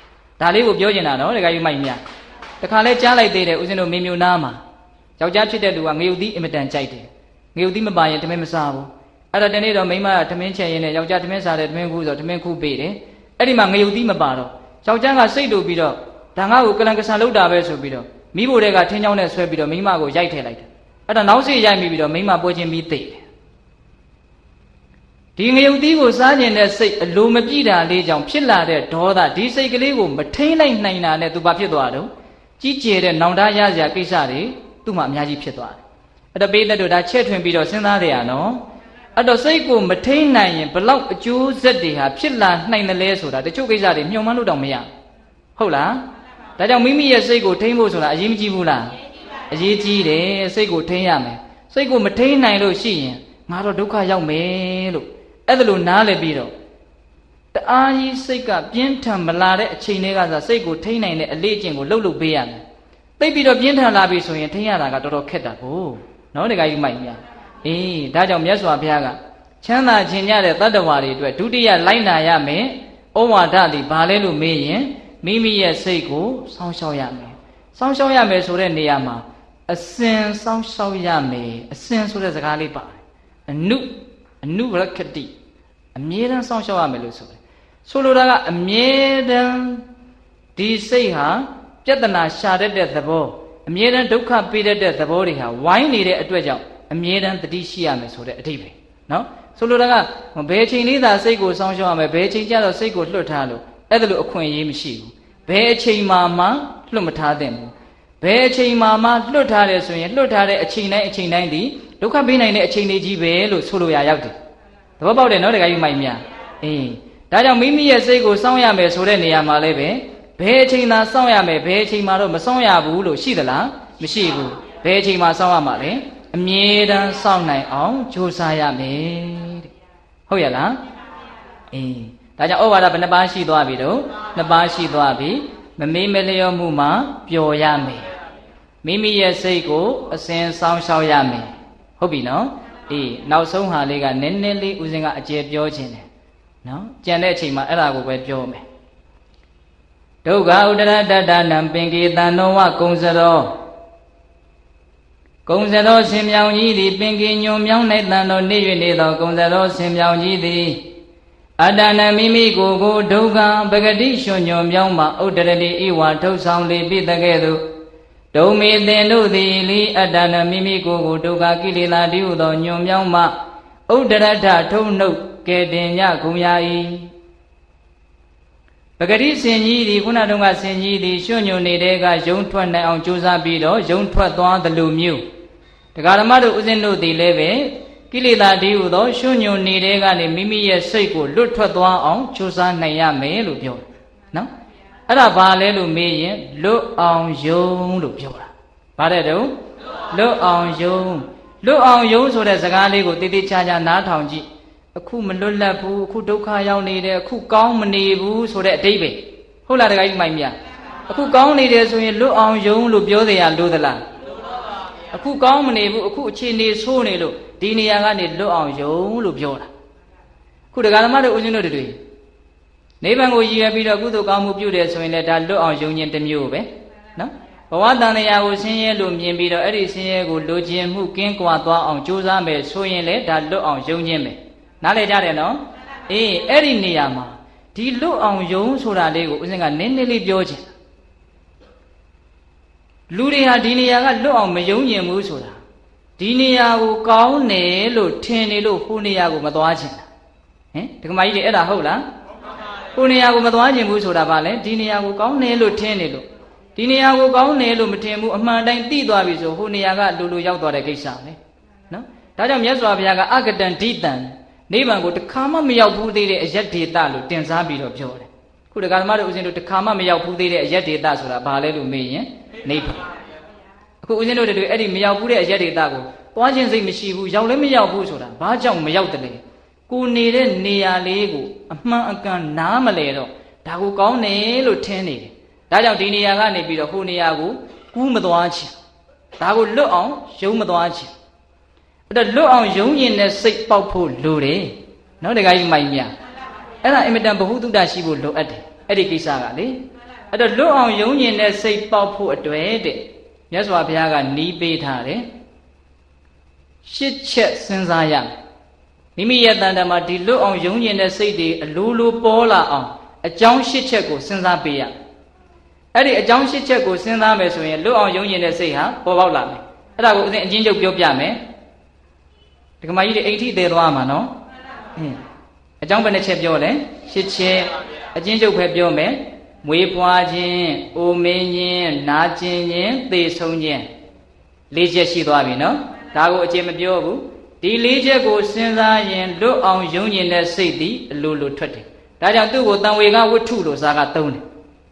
ဒါလေးကိုပြောချင်တာနော်တခါကြီးမိုက်မြတခါလဲကြားလိုက်သေးတယ်ဦးဇင်းတို့မင်းမျိုးနားမှာယောက်ျားဖြစ်တဲ့လူကငရုတ်သီးအင်မတန်ကြိုက်တယ်ငရုတ်သီးမပါရင်ထမင်းမစားဘူးအဲ့တော့တနေ့တော့မိန်းမကထမင်းချက်ရင်းနဲ့ယောက်ျားထမင်းစားတယ်ထမင်းခူးဆိုထမင်းခူးပေးတယ်အဲ့ဒီမှာငရုတ်သီးမပါတော့ယောက်ျားကစိတ်တူပြီးတော့ဒါငါ့ကိုကလန်ကဆန်လုပ်တာပဲဆိုပြီးတော့မိဖို့တဲ့ကထင်းချောင်းနဲ့ဆွဲပြီးတော့မိန်းမကိုရိုက်ထည့်လိုက်တယ်အဲ့တော့နောက်စိတ်ရိုက်မိပြီးတော့မိန်းမပွဲချင်းပြီးသိတယ်ဒီငရုတ်သီးကိုစားကျင်တဲ့စိတ်အလိုမပြည့်တာလေးကြောင့်ဖြစ်လာတဲ့ဒေါသဒီစိတ်ကလေးကိုမထိန်လိုက်နိုင်တာနဲ့သူဘာဖြစ်သွားတော့ကြီးကျယ်တဲ့နောင်တရစရာကိစ္စတွေသူ့မှာအများကြီးဖြစ်သွားတယ်အဲ့တော့ပေးတဲ့တို့ဒါချက်ထွင်ပြီးတော့စဉ်းစားတယ်ရနော်အဲ့တော့စိတ်ကိုမထိန်နိုင်ရင်ဘလောက်အကျိုးဆက်တွေဟာဖြစ်လာနိုင်တယ်လဲဆိုတာတချို့ကိစ္စတွေမျှော်မှန်းလို့တောင်မရဟုတ်လားဒါကြောင့်မိမိရဲ့စိတ်ကိုထိန်းဖို့ဆိုတာအရေးမကြီးဘူးလားအရေးကြီးတယ်စိတ်ကိုထိန်းရမယ်စိတ်ကိုမထိန်းနိုင်လို့ရှိရင်ငါတော့ဒုက္ခရောက်မယ်လို့အဲ့ဒါလိုနားလည်ပြီးတော့တအားကြီးစိတ်ကပြင်းထန်မလာတဲ့အချိန်တွေကစားစိတ်ကိုထိန်းနိုင်တဲ့အလေးအကျင့်ကိုလှုပ်လှုပ်ပေးရမယ်သိပြီးတော့ပြင်းထန်လာပြီဆိုရင်ထိန်းရတာကတော်တော်ခက်တာကိုနော်တခါကြီးမိုက်များအေးဒါကြောင့်မြတ်စွာဘုရားကချမ်းသာခြင်းရတဲ့တတ္တဝါတွေအတွက်ဒုတိယလိုက်နာရမယ်ဩဝါဒသည်ဘာလဲလို့မေးရင်မိမိရဲ့စိတ်ကိုစောင့်ရှောက်ရမယ်စောင့်ရှောက်ရမယ်ဆိုတဲ့နေရာမှာအစဉ်စောင့်ရှောက်ရမယ်အစဉ်ဆိုတဲ့စကားလေးပါတယ်အနုအနုရခတိအမြဲတမ်းစောင့်ရှောက်ရမယ်လို့ဆိုတယ်ဆိုလိုတာကအမြဲတမ်းဒီစိတ်ဟာပြဿနာရှာတတ်တဲ့သဘောအမြဲတမ်းဒုက္ခပေးတတ်တဲ့သဘောတွေဟာဝိုင်းနေတဲ့အတွက်ကြောင့်အမြဲတမ်းတတိရှိရမယ်ဆိုတဲ့အဓိပ္ပာယ်နော်ဆိုလိုတာကဘယ်ချိန်လေးသာစိတ်ကိုစောင့်ရှောက်ရမယ်ဘယ်ချိန်ကျတော့စိတ်ကိုလွတ်ထားလို့အဲ့ဒါလိုအခွင့်အရေးမရှိဘူးဘယ်အချိန်မှမှလွတ်မထားသင့်ဘူးဘယ်အချိန်မှမှလွတ်ထားတယ်ဆိုရင်လွတ်ထားတဲ့အချိန်တိုင်းအချိန်တိုင်းဒီဒုက္ခပေးနိုင်တဲ့အချိန်တွေကြီးပဲလို့ဆိုလိုရရောက်တယ်သဘောပေါက်တယ်နော်တခါကြီးမိုက်မြအေးဒါကြောင့်မိမိရဲ့စိတ်ကိုစောင့်ရမယ်ဆိုတဲ့နေရာမှာလည်းပဲဘယ်အချိန်သာစောင့်ရမယ်ဘယ်အချိန်မှတော့မစောင့်ရဘူးလို့ရှိသလားမရှိဘူးဘယ်အချိန်မှစောင့်ရမှာလဲအမြဲတမ်းစောင့်နိုင်အောင်ကြိုးစားရမယ်တဲ့ဟုတ်ရလားအေးဒါကြောင့်ဩဝါဒဘယ်နှပါးရှိသွားပြီတော့နှစ်ပါးရှိသွားပြီမမေးမလျော့မှုမှာပျော်ရမယ်မိမိရဲ့စိတ်ကိုအစဉ်စောင့်ရှောက်ရမယ်ဟုတ်ပြီနော်အေးနောက်ဆုံးဟာလေးကနည်းနည်းလေးဦးဇင်းကအကျေပြောခြင်းတယ်နော်ကြံတဲ့အချိန်မှာအဲ့ဒါကိုပဲပြောမယ်ဒုက္ခဥဒရတတနံပင်ကေတန်နောဝကုံစရောကုံစရောဆင်မြောင်ကြီးသည်ပင်ကေညွန်မြောင်း၌တန်တော်နေ၍နေသောကုံစရောဆင်မြောင်ကြီးသည်အတ္တနမိမိကိုယ်ကိုဒုက္ခပဂတိရွှွညွန်မြောင်းမှဥဒရတိဤဝါထုတ်ဆောင်လေပိတကဲ့သို့ဒုံမေသင်တို့သည်လိအတ္တနမိမိကိုယ်ကိုဒုက္ခကိလေသာတည်းဟုသောညွန်မြောင်းမှဥဒရထထုံနှုတ်ကဲတင်ညဂုံရာ၏ပဂတိစင်ကြီးသည်ခုနတုန်းကစင်ကြီးသည်ရွှွညွန်နေတဲ့ကယုံထွက်နိုင်အောင်ကြိုးစားပြီးတော့ယုံထွက်သွားသလိုမျိုးတရားဓမ္မတို့ဥစဉ်တို့သည်လည်းပဲကိလေသာတည်းဟုသောရွှွညွန်နေတဲ့ကနေမိမိရဲ့စိတ်ကိုလွတ်ထွက်သွားအောင်ကြိုးစားနိုင်ရမယ်လို့ပြောတယ်နော်အဲ့ဒါဘာလဲလို့မေးရင်လွတ်အောင်ယုံလို့ပြောတာဘာတဲ့တုံးလွတ်အောင်ယုံလွတ်အောင်ယုံဆိုတဲ့စကားလေးကိုတည်တည်ချာချာနားထောင်ကြည့်အခုမလွတ်လပ်ဘူးအခုဒုက္ခရောက်နေတယ်အခုကောင်းမနေဘူးဆိုတဲ့အတိတ်ပဲဟုတ်လားတခါကြီးမိုက်မြအခုကောင်းနေတယ်ဆိုရင်လွတ်အောင်ယုံလို့ပြောတယ်ရလို့သလားအခုကောင်းမနေဘူးအခုအခြေအနေဆိုးနေလို့ဒီနေရာကနေလွတ်အောင်ယုံလို့ပြောတာခုတရားဓမ္မတို့ဦးဇင်းတို့တွေနိဗ္ဗာန်ကိုရည်ရွယ်ပြီးတော့ကုသိုလ်ကောင်းမှုပြုတယ်ဆိုရင်လည်းဒါလွတ်အောင်ယုံခြင်းတစ်မျိုးပဲနော်ဘဝတန်တရားကိုဆင်းရဲလို့မြင်ပြီးတော့အဲ့ဒီဆင်းရဲကိုလိုချင်မှုကင်းကွာသွားအောင်ကြိုးစားမယ်ဆိုရင်လည်းဒါလွတ်အောင်ယုံခြင်းပဲနားလည်ကြတယ်နော်အေးအဲ့ဒီနေရာမှာဒီလွတ်အောင်ယုံဆိုတာလေးကိုဦးဇင်းကနည်းနည်းလေးပြောချင်လူတွေဟာဒီနေရာကလွတ်အောင်မယုံညင်ဘူးဆိုတာဒီနေရာကိုကောင်းတယ်လို့ထင်နေလို့ဟိုနေရာကိုမသွားချင်တာဟင်ဒကမကြီးတွေအဲ့ဒါဟုတ်လားဟိုနေရာကိုမသွားချင်ဘူးဆိုတာဗာလဲဒီနေရာကိုကောင်းတယ်လို့ထင်နေလို့ဒီနေရာကိုကောင်းတယ်လို့မထင်ဘူးအမှန်တိုင်းသိသွားပြီဆိုဟိုနေရာကလူလူရောက်သွားတဲ့ကိစ္စပဲနော်ဒါကြောင့်မြတ်စွာဘုရားကအကတံဒိတံနိဗ္ဗာန်ကိုတခါမှမရောက်ဘူးသေးတဲ့အယက်ဒေတာလို့တင်စားပြီးတော့ပြောတယ်ခုတက္ကသမားတို့ဦးဇင်းတို့တခါမှမရောက်ဘူးသေးတဲ့အယက်ဒေတာဆိုတာဘာလဲလို့မေးရင်နိဗ္ဗာန်အခုဦးဇင်းတို့တွေအဲ့ဒီမရောက်ဘူးတဲ့အယက်ဒေတာကိုသွားခြင်းစိတ်မရှိဘူးရောက်လည်းမရောက်ဘူးဆိုတာဘာကြောင့်မရောက်တယ်လဲကိုနေတဲ့နေရာလေးကိုအမှန်အကန်နားမလဲတော့ဒါကိုကောင်းတယ်လို့ထင်နေတယ်ဒါကြောင့်ဒီနေရာကနေပြီးတော့ဟိုနေရာကိုကူးမသွားခြင်းဒါကိုလွတ်အောင်ယုံမသွားခြင်းအဲ့တော့လွတ်အောင်ယုံရင်တဲ့စိတ်ပေါက်ဖို့လိုတယ်နော်တခါကြီးမိုက်မြအဲ့ဒါအင်မတန်ဘ ഹു တုတ္တရှိဖို့လိုအပ်တယ်အဲ့ဒီကိစ္စကလေအဲ့တော့လွတ်အောင်ယုံညင်တဲ့စိတ်ပေါက်ဖို့အတွက်တဲ့မြတ်စွာဘုရားကနီးပေးထားတယ်ရှစ်ချက်စဉ်းစားရမယ်မိမိရဲ့တန်တမှာဒီလွတ်အောင်ယုံညင်တဲ့စိတ်တွေအလိုလိုပေါ်လာအောင်အကြောင်းရှစ်ချက်ကိုစဉ်းစားပေးရအဲ့ဒီအကြောင်းရှစ်ချက်ကိုစဉ်းစားမယ်ဆိုရင်လွတ်အောင်ယုံညင်တဲ့စိတ်ဟာပေါ်ပေါက်လာမယ်အဲ့ဒါကိုအရင်အချင်းချုပ်ပြောပြမယ်ဒီကမာကြီးတွေအိဋ္ဌိသေးသွားမှာနော်အင်းအကြောင်းဘယ်နှချက်ပြောလဲရှစ်ချက်အချင်းချုပ်ပဲပြောမယ်မွေးဖွားခြင်းအိုမင်းခြင်းနာကျင်ခြင်းသေဆုံးခြင်းလေးချက်ရှိသွားပြီနော်ဒါကိုအချင်းမပြောဘူးဒီလေးချက်ကိုစဉ်းစားရင်လွတ်အောင်ယုံညင်တဲ့စိတ်သည်အလိုလိုထွက်တယ်ဒါကြောင့်သူ့ကိုတန်ဝေကဝတ္ထုလို့ဇာကသုံးတယ်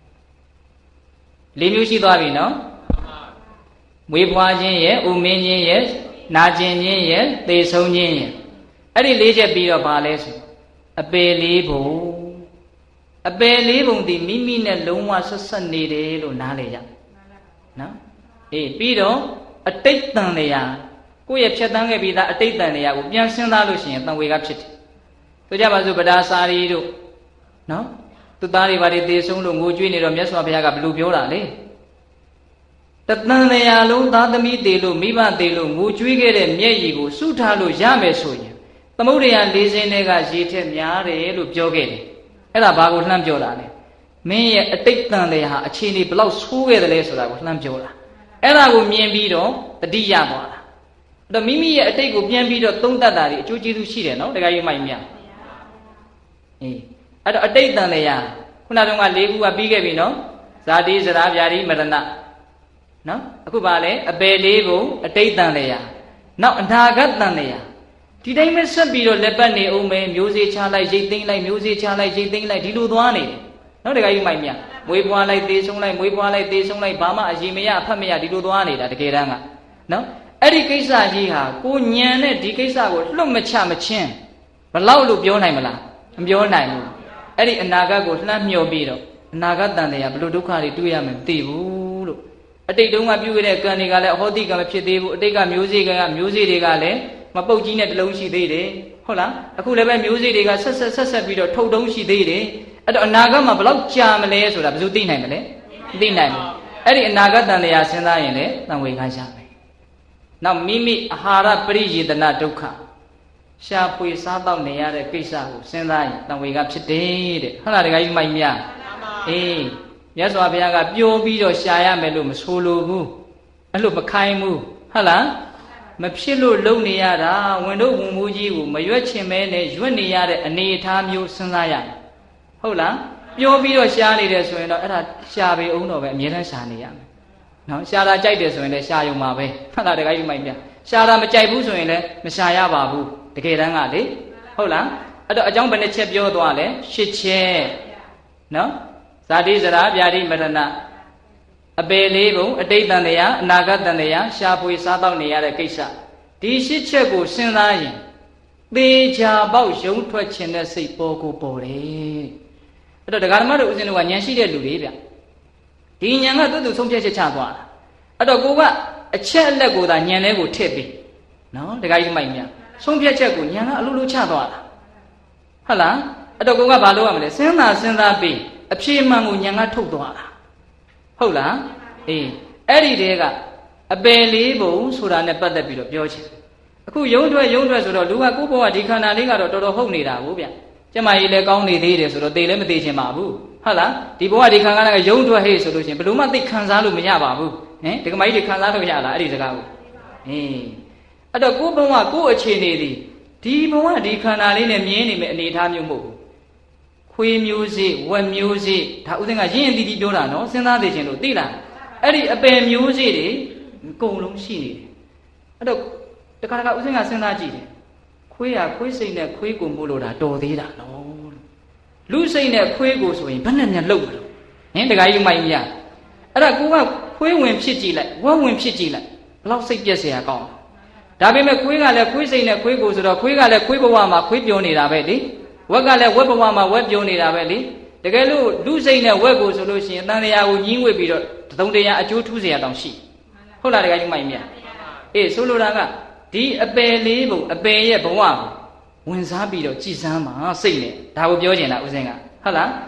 လေးမျိုးရှိသွားပြီနော်မွေးဖွားခြင်းရဲ့ဥမင်းခြင်းရဲ့နာကျင်ခြင်းရဲ့သေဆုံးခြင်းရဲ့အဲ့ဒီလေးချက်ပြီးတော့ဘာလဲဆိုအပေလေးဘုံအပေလေးဘုံဒီမိမိနဲ့လုံးဝဆက်ဆက်နေတယ်လို့နားလေရနော်အေးပြီးတော့အတိတ်တန်လျာကိုယ့်ရဲ့ဖြတ်တန်းခဲ့ပြီးသားအတိတ်တန်လျာကိုပြန်စဉ်းစားလို့ရှိရင်တန်ဝေကဖြစ်တယ်ဆိုကြပါစို့ဗဒါစာရီတို့နော်သူသားတွေဘာတွေသေဆုံးလို့ငိုကြွေးနေတော့မြတ်စွာဘုရားကဘယ်လိုပြောတာလဲတသံတရားလုံးသားသမီးသေးလို့မိဘသေးလို့ငိုကြွေးခဲ့တဲ့မျက်ရည်ကိုစုထားလို့ရမယ်ဆိုရင်သမုဒ္ဒရာလေးစင်းတွေကရေထက်များတယ်လို့ပြောခဲ့တယ်အဲ့ဒါဘာကိုလှမ်းပြောတာလဲမင်းရဲ့အတိတ်တန်တရားဟာအခြေအနေဘလောက်ဆိုးခဲ့တယ်လဲဆိုတာကိုလှမ်းပြောတာအဲ့ဒါကိုမြင်ပြီးတော့တတိယသွားတာအဲ့တော့မိမိရဲ့အတိတ်ကိုပြန်ပြီးတော့သုံးသပ်တာဒီအကျိုးကျေးဇူးရှိတယ်နော်တခါကြီးမိုက်မြအေးအဲ့တော့အတိတ်တန်တရားခုနတုန်းက၄ခုကပြီးခဲ့ပြီနော်ဇာတိဇရာဗျာတိမရဏနော်အခုပါလေအပယ်လေးကိုအတိတ်တန်လျာနောက်အနာဂတ်တန်လျာဒီတိုင်းပဲဆက်ပြီးတော့လက်ပတ်နေအောင်မယ်မျိုးစေ့ချလိုက်ရိတ်သိမ်းလိုက်မျိုးစေ့ချလိုက်ရိတ်သိမ်းလိုက်ဒီလိုသွားနေတယ်နော်တခါကြီးမိုက်မြမွေးဖွားလိုက်သေးဆုံးလိုက်မွေးဖွားလိုက်သေးဆုံးလိုက်ဘာမှအရေးမရအဖတ်မရဒီလိုသွားနေတာတကယ်တမ်းကနော်အဲ့ဒီကိစ္စကြီးဟာကိုညံတဲ့ဒီကိစ္စကိုလွတ်မချမချင်းဘလောက်လို့ပြောနိုင်မလားမပြောနိုင်ဘူးအဲ့ဒီအနာဂတ်ကိုလှမ်းမျှော်ပြီးတော့အနာဂတ်တန်တရားဘလို့ဒုက္ခတွေတွေ့ရမယ်မသိဘူးလို့အတိတ်တုန်းကပြုခဲ့တဲ့ကံတွေကလည်းအဟောတိကံမဖြစ်သေးဘူးအတိတ်ကမျိုးစေ့ကံကမျိုးစေ့တွေကလည်းမပုတ်ကြီးနဲ့တလုံးရှိသေးတယ်ဟုတ်လားအခုလည်းပဲမျိုးစေ့တွေကဆက်ဆက်ဆက်ဆက်ပြီးတော့ထုတ်တုံးရှိသေးတယ်အဲ့တော့အနာဂတ်မှာဘလောက်ကြာမလဲဆိုတာဘယ်သူသိနိုင်မလဲမသိနိုင်ဘူးအဲ့ဒီအနာဂတ်တန်တရားစဉ်းစားရင်လည်းတန်ဝေကရမယ်နောက်မိမိအာဟာရပရိယေတနာဒုက္ခရှာဖွေစားတော့နေရတဲ့ကိစ္စကိုစဉ်းစားရင်တန်ဝေကဖြစ်တယ်တဲ့ဟုတ်လားတခါကြီးမိုက်မြအေးမြတ်စွာဘုရားကပျော်ပြီးတော့ရှာရမယ်လို့မဆိုလိုဘူးအဲ့လိုမခိုင်းဘူးဟုတ်လားမဖြစ်လို့လုံနေရတာဝင်တို့ဝင်မိုးကြီးကိုမရွက်ချင်မဲနဲ့ရွက်နေရတဲ့အနေအထားမျိုးစဉ်းစားရတယ်ဟုတ်လားပျော်ပြီးတော့ရှာနေတယ်ဆိုရင်တော့အဲ့ဒါရှာပေအောင်တော့ပဲအမြဲတမ်းရှာနေရမယ်နော်ရှာတာကြိုက်တယ်ဆိုရင်လည်းရှာယုံပါပဲဟုတ်လားတခါကြီးမိုက်မြရှာတာမကြိုက်ဘူးဆိုရင်လည်းမရှာရပါဘူးတကယ်တမ်းကလေဟုတ်လားအဲ့တော့အကြောင်းဘယ်နှချက်ပြောသွားလဲရှစ်ချက်နော်ဇာတိဇရာဗျာတိမရဏအပေလေးပုံအတိတ်တန်တရားအနာဂတ်တန်တရားရှာဖွေစားတော့နေရတဲ့ကိစ္စဒီရှစ်ချက်ကိုစဉ်းစားရင်သေချာပေါက်ရုံထွက်ခြင်းတဲ့စိတ်ပေါ်ကိုပေါ်တယ်အဲ့တော့ဒကာဓမ္မတို့ဦးဇင်းတို့ကဉာဏ်ရှိတဲ့လူတွေဗျဒီဉာဏ်ကသူ့သူဆုံးဖြတ်ချက်ချသွားတာအဲ့တော့ကိုကအချက်အလက်ကိုသာဉာဏ်လေးကိုထည့်ပြီးနော်ဒကာကြီးမိုက်မြဆုံးဖြတ်ချက်ကိုဉာဏ်ကအလိုလိုချသွားတာဟုတ်လားအဲ့တော့ကိုကဘာလုပ်ရမလဲစဉ်းစားစဉ်းစားပြီးအဖြေမှန်ကိုဉာဏ်ကထုတ်သွားတာဟုတ်လားအေးအဲ့ဒီတည်းကအပယ်လေးပုံဆိုတာနဲ့ပတ်သက်ပြီးတော့ပြောချင်အခုယုံထွက်ယုံထွက်ဆိုတော့လူကကိုယ့်ဘဝဒီခန္ဓာလေးကတော့တော်တော်ဟုတ်နေတာကိုဗျကျမကြီးလည်းကောင်းနေသေးတယ်ဆိုတော့သိလည်းမသိချင်ပါဘူးဟုတ်လားဒီဘဝဒီခန္ဓာကယုံထွက်ဟဲ့ဆိုလို့ရှိရင်ဘယ်လိုမှသိခံစားလို့မရပါဘူးဟင်ဒီကမကြီးတွေခံစားလို့ရလားအဲ့ဒီစကားကိုအေးအဲ့တော့ကိုယ့်ဘဝကိုယ့်အခြေအနေဒီဒီဘဝဒီခန္ဓာလေးနဲ့မြင်နေမယ့်အနေအထားမျိုးမဟုတ်ဘူးခွေးမျိုးစေ့ဝက်မျိုးစေ့ဒါဥစဉ်ကရင်းရင်တီးတီးပြောတာနော်စဉ်းစားသိခြင်းလို့သိလားအဲ့ဒီအပယ်မျိုးစေ့တွေအကုန်လုံးရှိနေတယ်အဲ့တော့တခါတခါဥစဉ်ကစဉ်းစားကြည့်တယ်ခွေးရခွေးစိတ်နဲ့ခွေးကိုမို့လို့ဒါတော်သေးတာနော်လူစိတ်နဲ့ခွေးကိုဆိုရင်ဘယ်နဲ့ညလှုပ်မလို့ဟင်တခါကြီးမိုက်မြအဲ့ဒါကိုကခွေးဝင်ဖြစ်ကြည့်လိုက်ဝက်ဝင်ဖြစ်ကြည့်လိုက်ဘလောက်စိတ်ပြက်เสียကောင်းဒါပေမဲ့ခွေးကလည်းခွေးစိတ်နဲ့ခွေးကိုဆိုတော့ခွေးကလည်းခွေးဘဝမှာခွေးပြောနေတာပဲလေဝက်ကလည်းဝက်ဘဝမှာဝက်ပြောနေတာပဲလေတကယ်လို့လူစိတ်နဲ့ဝက်ကိုဆိုလို့ရှိရင်တန်တရားကိုညှင်းဝှက်ပြီးတော့သုံးတရားအကျိုးထူးเสียတောင်ရှိဟုတ်လားတကယ်ကြီးမိုက်မြအေးဆိုလိုတာကဒီအပယ်လေးပုံအပယ်ရဲ့ဘဝကိုဝင်စားပြီးတော့ကြည်စမ်းပါစိတ်နဲ့ဒါကိုပြောချင်တာဦးစင်းကဟုတ်လား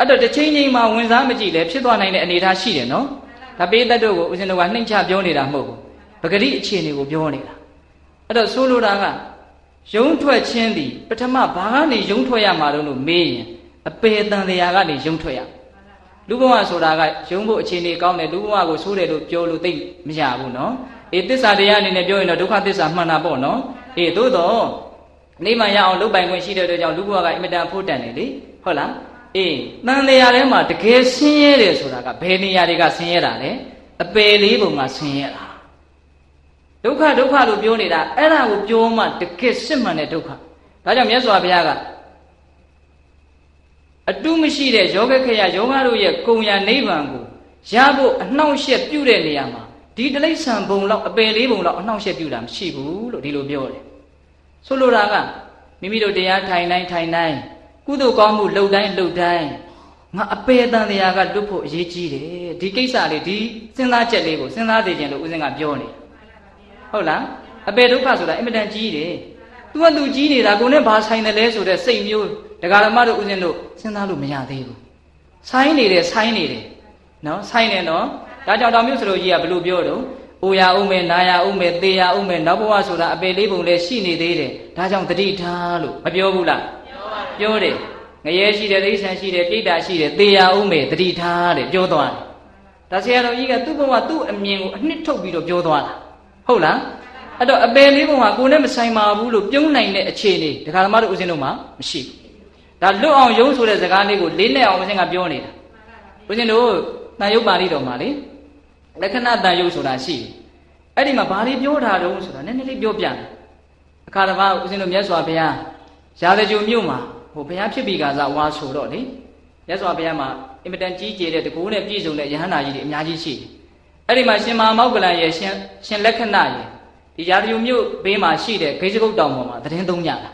အဲ့တော့တစ်ချိန်ချိန်မှာဝင်စားမကြည့်လဲဖြစ်သွားနိုင်တဲ့အနေအထားရှိတယ်နော်ဒါပေးတတ်တို့ကိုဦးဇင်းတို့ကနှိမ့်ချပြောနေတာမဟုတ်ဘူးပဂတိအခြေအနေကိုပြောနေတာအဲ့တော့ဆိုလိုတာကရုံးထွက်ခြင်းသည်ပထမဘာကနေရုံးထွက်ရမှာတော့လို့မေးရင်အပေတန်တရားကနေရုံးထွက်ရလူဘဝဆိုတာကရုံးဖို့အခြေအနေကောင်းတယ်လူဘဝကိုဆိုးတယ်လို့ပြောလို့သိမရဘူးနော်အေးသစ္စာတရားအနေနဲ့ပြောရင်တော့ဒုက္ခသစ္စာမှန်တာပေါ့နော်အေးသို့တော့နေမှရအောင်လုတ်ပိုင်ခွင့်ရှိတဲ့အတွက်ကြောင့်လူဘဝကအင်မတန်ဖို့တန်တယ်လေဟုတ်လားအေးတန်တရားထဲမှာတကယ်ဆင်းရဲတယ်ဆိုတာကဘယ်နေရာတွေကဆင်းရဲတာလဲအပယ်လေးပုံကဆင်းရဲတာဒုက္ခဒုက္ခလို့ပြောနေတာအဲ့ဒါကိုပြောမှတကယ်စစ်မှန်တဲ့ဒုက္ခဒါကြောင့်မြတ်စွာဘုရားကအတုမရှိတဲ့ယောဂခရယောဂတို့ရဲ့ကုံရနိဗ္ဗာန်ကိုရဖို့အနှောင့်အယှက်ပြုတဲ့နေရာမှာဒီတိရစ္ဆာန်ဘုံလောက်အပယ်လေးဘုံလောက်အနှောင့်အယှက်ပြုတာမရှိဘူးလို့ဒီလိုပြောတယ်ဆိုလိုတာကမိမိတို့တရားထိုင်တိုင်းထိုင်တိုင်းကုသိုလ်ကောင်းမှုလုပ်တိုင်းလုပ်တိုင်းငါအပယ်တန်တရားကလွတ်ဖို့အရေးကြီးတယ်ဒီကိစ္စလေးဒီစဉ်းစားချက်လေးကိုစဉ်းစားသိခြင်းလို့ဦးဇင်းကပြောနေဟုတ်လားအပယ်ဒုက္ခဆိုတာအင်မတန်ကြီးတယ်သူကသူကြီးနေတာကိုနဲ့ဘာဆိုင်တယ်လဲဆိုတဲ့စိတ်မျိုးဒကာဓမ္မတို့ဦးဇင်းတို့စဉ်းစားလို့မရသေးဘူးဆိုင်နေတယ်ဆိုင်နေတယ်နော်ဆိုင်နေတော့ဒါကြောင့်တော်မျိုးစလို့ကြီးကဘလို့ပြောတော့အိုရအောင်မယ်နာရအောင်မယ်သေရအောင်မယ်နောက်ဘဝဆိုတာအပယ်လေးပုံလည်းရှိနေသေးတယ်ဒါကြောင့်တတိထားလို့မပြောဘူးလားပြောတယ်ငရဲရှိတယ်သိဆန်ရှိတယ်ပြိတ္တာရှိတယ်သေရအောင်မယ်တတိထားတယ်ပြောသွားတယ်ဒါဆရာတော်ကြီးကသူ့ဘဝသူ့အမြင်ကိုအနှစ်ထုတ်ပြီးတော့ပြောသွားတာဟုတ်လားအဲ့တော့အပယ်လေးပုံကကိုယ်နဲ့မဆိုင်ပါဘူးလို့ပြုံးနိုင်တဲ့အခြေအနေဒကာဓမ္မတို့ဦးဇင်းတို့မှာမရှိဘူးဒါလွတ်အောင်ရုံးဆိုတဲ့စကားလေးကိုလေးနဲ့အောင်ဦးဇင်းကပြောနေတာဦးဇင်းတို့တန်ရုပ်ပါဠိတော်မှာလေလက္ခဏာတန်ရုပ်ဆိုတာရှိတယ်အဲ့ဒီမှာဘာလေးပြောထားတော့ဆိုတာနည်းနည်းလေးပြောပြတယ်အခါတစ်ပါးဦးဇင်းတို့မြတ်စွာဘုရားရာဇဂျုံမြို့မှာဟိုဘုရားဖြစ်ပြီးကစားဝါဆိုတော့လေမြတ်စွာဘုရားမှာအင်မတန်ကြီးကျယ်တဲ့တကူနဲ့ပြည့်စုံတဲ့ယဟန္တာကြီးတွေအများကြီးရှိတယ်အဲ့ဒီမှာရှင်မမောက္ကလန်ရဲ့ရှင်ရှင်လက္ခဏာရဲ့ဒီရာဇဂျုံမြို့ဘေးမှာရှိတဲ့ဂိဇဂုတ်တောင်ပေါ်မှာသတင်းသုံးကြတာ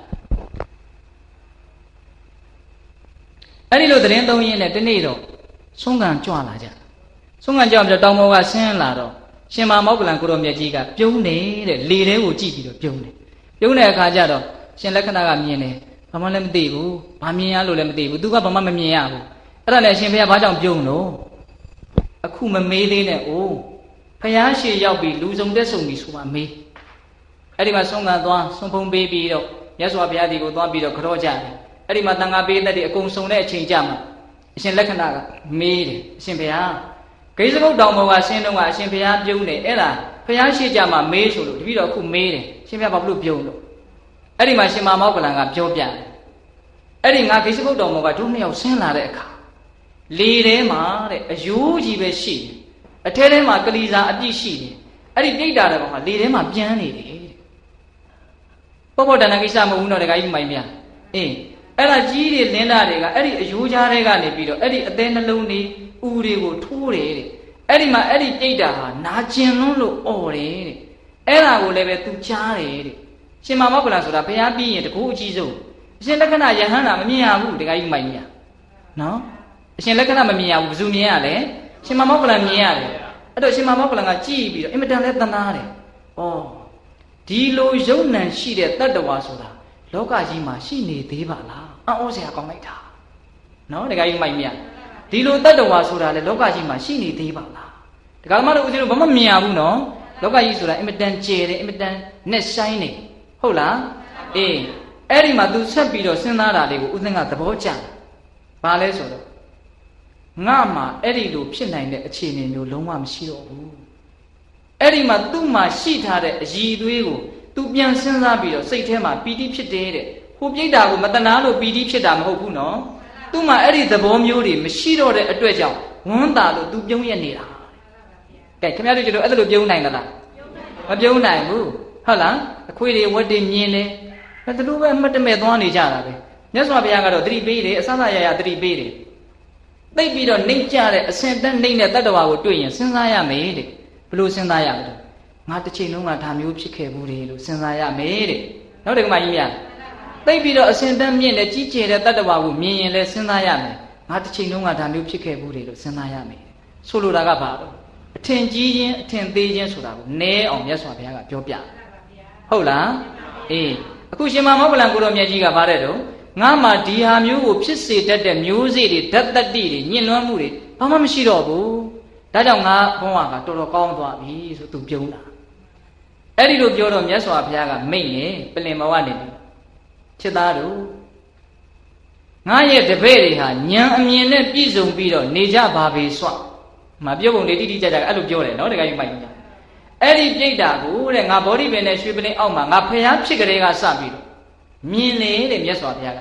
အဲ့ဒီလိုသတင်းသုံးရင်းနဲ့တနေ့တော့ဆုံးခံကြွလာကြဆုံးခံကြွပြီးတော့တောင်ပေါ်ကဆင်းလာတော့ရှင်မမောက္ကလန်ကိုရောမြတ်ကြီးကပြုံးနေတဲ့လေထဲကိုကြည့်ပြီးတော့ပြုံးတယ်ပြုံးတဲ့အခါကျတော့ရှင်လက္ခဏာကမြင်တယ်ဘာမှလည်းမသိဘူးဘာမြင်ရလို့လည်းမသိဘူးသူကဘာမှမမြင်ရဘူးအဲ့ဒါနဲ့ရှင်ဘုရားဘာကြောင့်ပြုံးလို့အခုမမေးသေးနဲ့အိုးဘုရားရှေ့ရောက်ပြီးလူစုံတက်ဆုံပြီးဆိုမှမေးအဲ့ဒီမှာဆုံးခံသွားဆုံးဖုံးပေးပြီးတော့မြတ်စွာဘုရားဒီကိုသွားပြီးတော့ကြောကြတယ်အဲ့ဒီမှာတန်ခါပေးတဲ့တွေအကုန်စုံတဲ့အချိန်ကြမှာအရှင်လက္ခဏာကမေးတယ်အရှင်ဘုရားဂိဇဂုတ်တောင်ပေါ်ကဆင်းတော့ကအရှင်ဘုရားပြုံးတယ်အဲ့ဒါဘုရားရှေ့ကြမှာမေးဆိုလို့တပည့်တော်အခုမေးတယ်ရှင်ဘုရားဘာလို့ပြုံးလို့အဲ့ဒီမှာရှင်မမောက္ကလန်ကပြောပြတယ်အဲ့ဒီငါဂိဇဂုတ်တောင်ပေါ်ကတို့နှစ်ယောက်ဆင်းလာတဲ့အခါလေထဲမှာတဲ့အယိုးကြီးပဲရှိတယ်အထဲထဲမှာကလီစာအပြည့်ရှိတယ်အဲ့ဒီပြိတ္တာတဲ့ကောင်ကလေထဲမှာပြန်နေတယ်ပေါ့ပေါ့တန်တန်ကိစ္စမဟုတ်ဘူးတော့တခါကြီးမိုင်မြအေးအဲ့ဒါကြီးတွေလင်းတာတွေကအဲ့ဒီအယိုးကြားတွေကနေပြီးတော့အဲ့ဒီအသေးနှလုံးတွေဥတွေကိုထိုးတယ်တဲ့အဲ့ဒီမှာအဲ့ဒီပြိတ္တာဟာနာကျင်လွန်းလို့អော်တယ်တဲ့အဲ့ဒါကိုလည်းပဲသူကြားတယ်တဲ့ရှင်မမောက္ကလန်ဆိုတာဘုရားပြီးရင်တကူအကြီးဆုံးအရှင်လက္ခဏာယဟန္တာမမြင်ရဘူးတခါကြီးမိုင်မြနော်အရှင်လက္ခဏာမမြင်ရဘူးဘယ်သူမြင်ရလဲရှင်မမောက္ကလန်မြင်ရတယ်အဲ့တော့ရှင်မမောက္ကလန်ကကြည့်ပြီးတော့အင်မတန်လဲသနာတယ်ဩဒီလိုယုံ nant ရှိတဲ့တတ္တဝါဆိုတာလောကကြီးမှာရှိနေသေးပါလားအံ့ဩစရာကောင်းလိုက်တာနော်တခါကြီးမိုက်မြဒီလိုတတ္တဝါဆိုတာလေလောကကြီးမှာရှိနေသေးပါလားတခါမှတော့ဦးဇင်းတို့ဘာမှမမြင်ရဘူးနော်လောကကြီးဆိုတာအင်မတန်ကျယ်တယ်အင်မတန်နဲ့ဆိုင်နေဟုတ်လားအေးအဲ့ဒီမှာ तू ဆက်ပြီးတော့စဉ်းစားတာလေးကိုဦးဇင်းကသဘောကျတယ်ဘာလဲဆိုတော့ငါမှာအဲ့ဒီလိုဖြစ်နိုင်တဲ့အခြေအနေမျိုးလုံးဝမရှိတော့ဘူးအဲ့ဒီမှာသူ့မှာရှိထားတဲ့အရည်အသွေးကိုသူပြန်စဉ်းစားပြီးတော့စိတ်ထဲမှာပီတိဖြစ်တယ်တဲ့ဟိုပြိတ္တာကိုမတနာလို့ပီတိဖြစ်တာမဟုတ်ဘူးနော်သူ့မှာအဲ့ဒီသဘောမျိုးတွေမရှိတော့တဲ့အတွက်ကြောင့်ဝန်းတာလို့သူပြုံးရနေတာကဲခင်ဗျားတို့ကျတော့အဲ့ဒါလိုပြုံးနိုင်သလားမပြုံးနိုင်ဘူးဟုတ်လားအခွေတွေဝတ်တွေမြင်တယ်ဘယ်လိုပဲအမတ်တမဲ့သွားနေကြတာပဲမြတ်စွာဘုရားကတော့သတိပေးတယ်အစစရရသတိပေးတယ်သိပြီးတော့နှိမ့်ကြတဲ့အစင်တန်းနှိမ့်တဲ့တတ္တဝါကိုတွေ့ရင်စဉ်းစားရမယ်တဲ့ဘလို့စဉ်းစားရမလဲငါတစ်ချိန်လုံးကဒါမျိုးဖြစ်ခဲ့ဘူးလေလို့စဉ်းစားရမယ်တဲ့နောက်တစ်ခါမှကြီးများသိပြီးတော့အစင်တန်းမြင့်တဲ့ကြီးကျယ်တဲ့တတ္တဝါကိုမြင်ရင်လည်းစဉ်းစားရမယ်ငါတစ်ချိန်လုံးကဒါမျိုးဖြစ်ခဲ့ဘူးလေလို့စဉ်းစားရမယ်ဆိုလိုတာကဘာလို့အထင်ကြီးခြင်းအထင်သေးခြင်းဆိုတာကိုနည်းအောင်မြတ်စွာဘုရားကပြောပြဟုတ်လားအေးအခုရှင်မမောက္ကလန်ကိုတော်မြတ်ကြီးကဗါတဲ့တော့ငါမှဒီဟာမျိုးကိုဖြစ်စေတတ်တဲ့မျိုးစေ့တွေဓာတ်တတ္တိတွေညှဉ်းနှွမ်းမှုတွေဘာမှမရှိတော့ဘူးဒါကြောင့်ငါဘဝကတော်တော်ကောင်းသွားပြီဆိုသူပြုံးတာအဲ့ဒီလိုပြောတော့မြတ်စွာဘုရားကမိန့်ရင်ပလင်ဘဝနေပြီချစ်သားတို့ငါရဲ့တပည့်တွေဟာဉာဏ်အမြင်နဲ့ပြည့်စုံပြီးတော့နေကြပါပေစွမပြုတ်ပုံလေးတိတိကျကျအဲ့လိုပြောတယ်နော်တခါကြီးမိုက်ကြအဲ့ဒီပြိတ္တာကိုတဲ့ငါဘောဓိပင်နဲ့ရွှေပလင်အောက်မှာငါဖျားဖြစ်ကြတဲ့ကစပြီးတော့မြင်လေတဲ့မြတ်စွာဘုရားက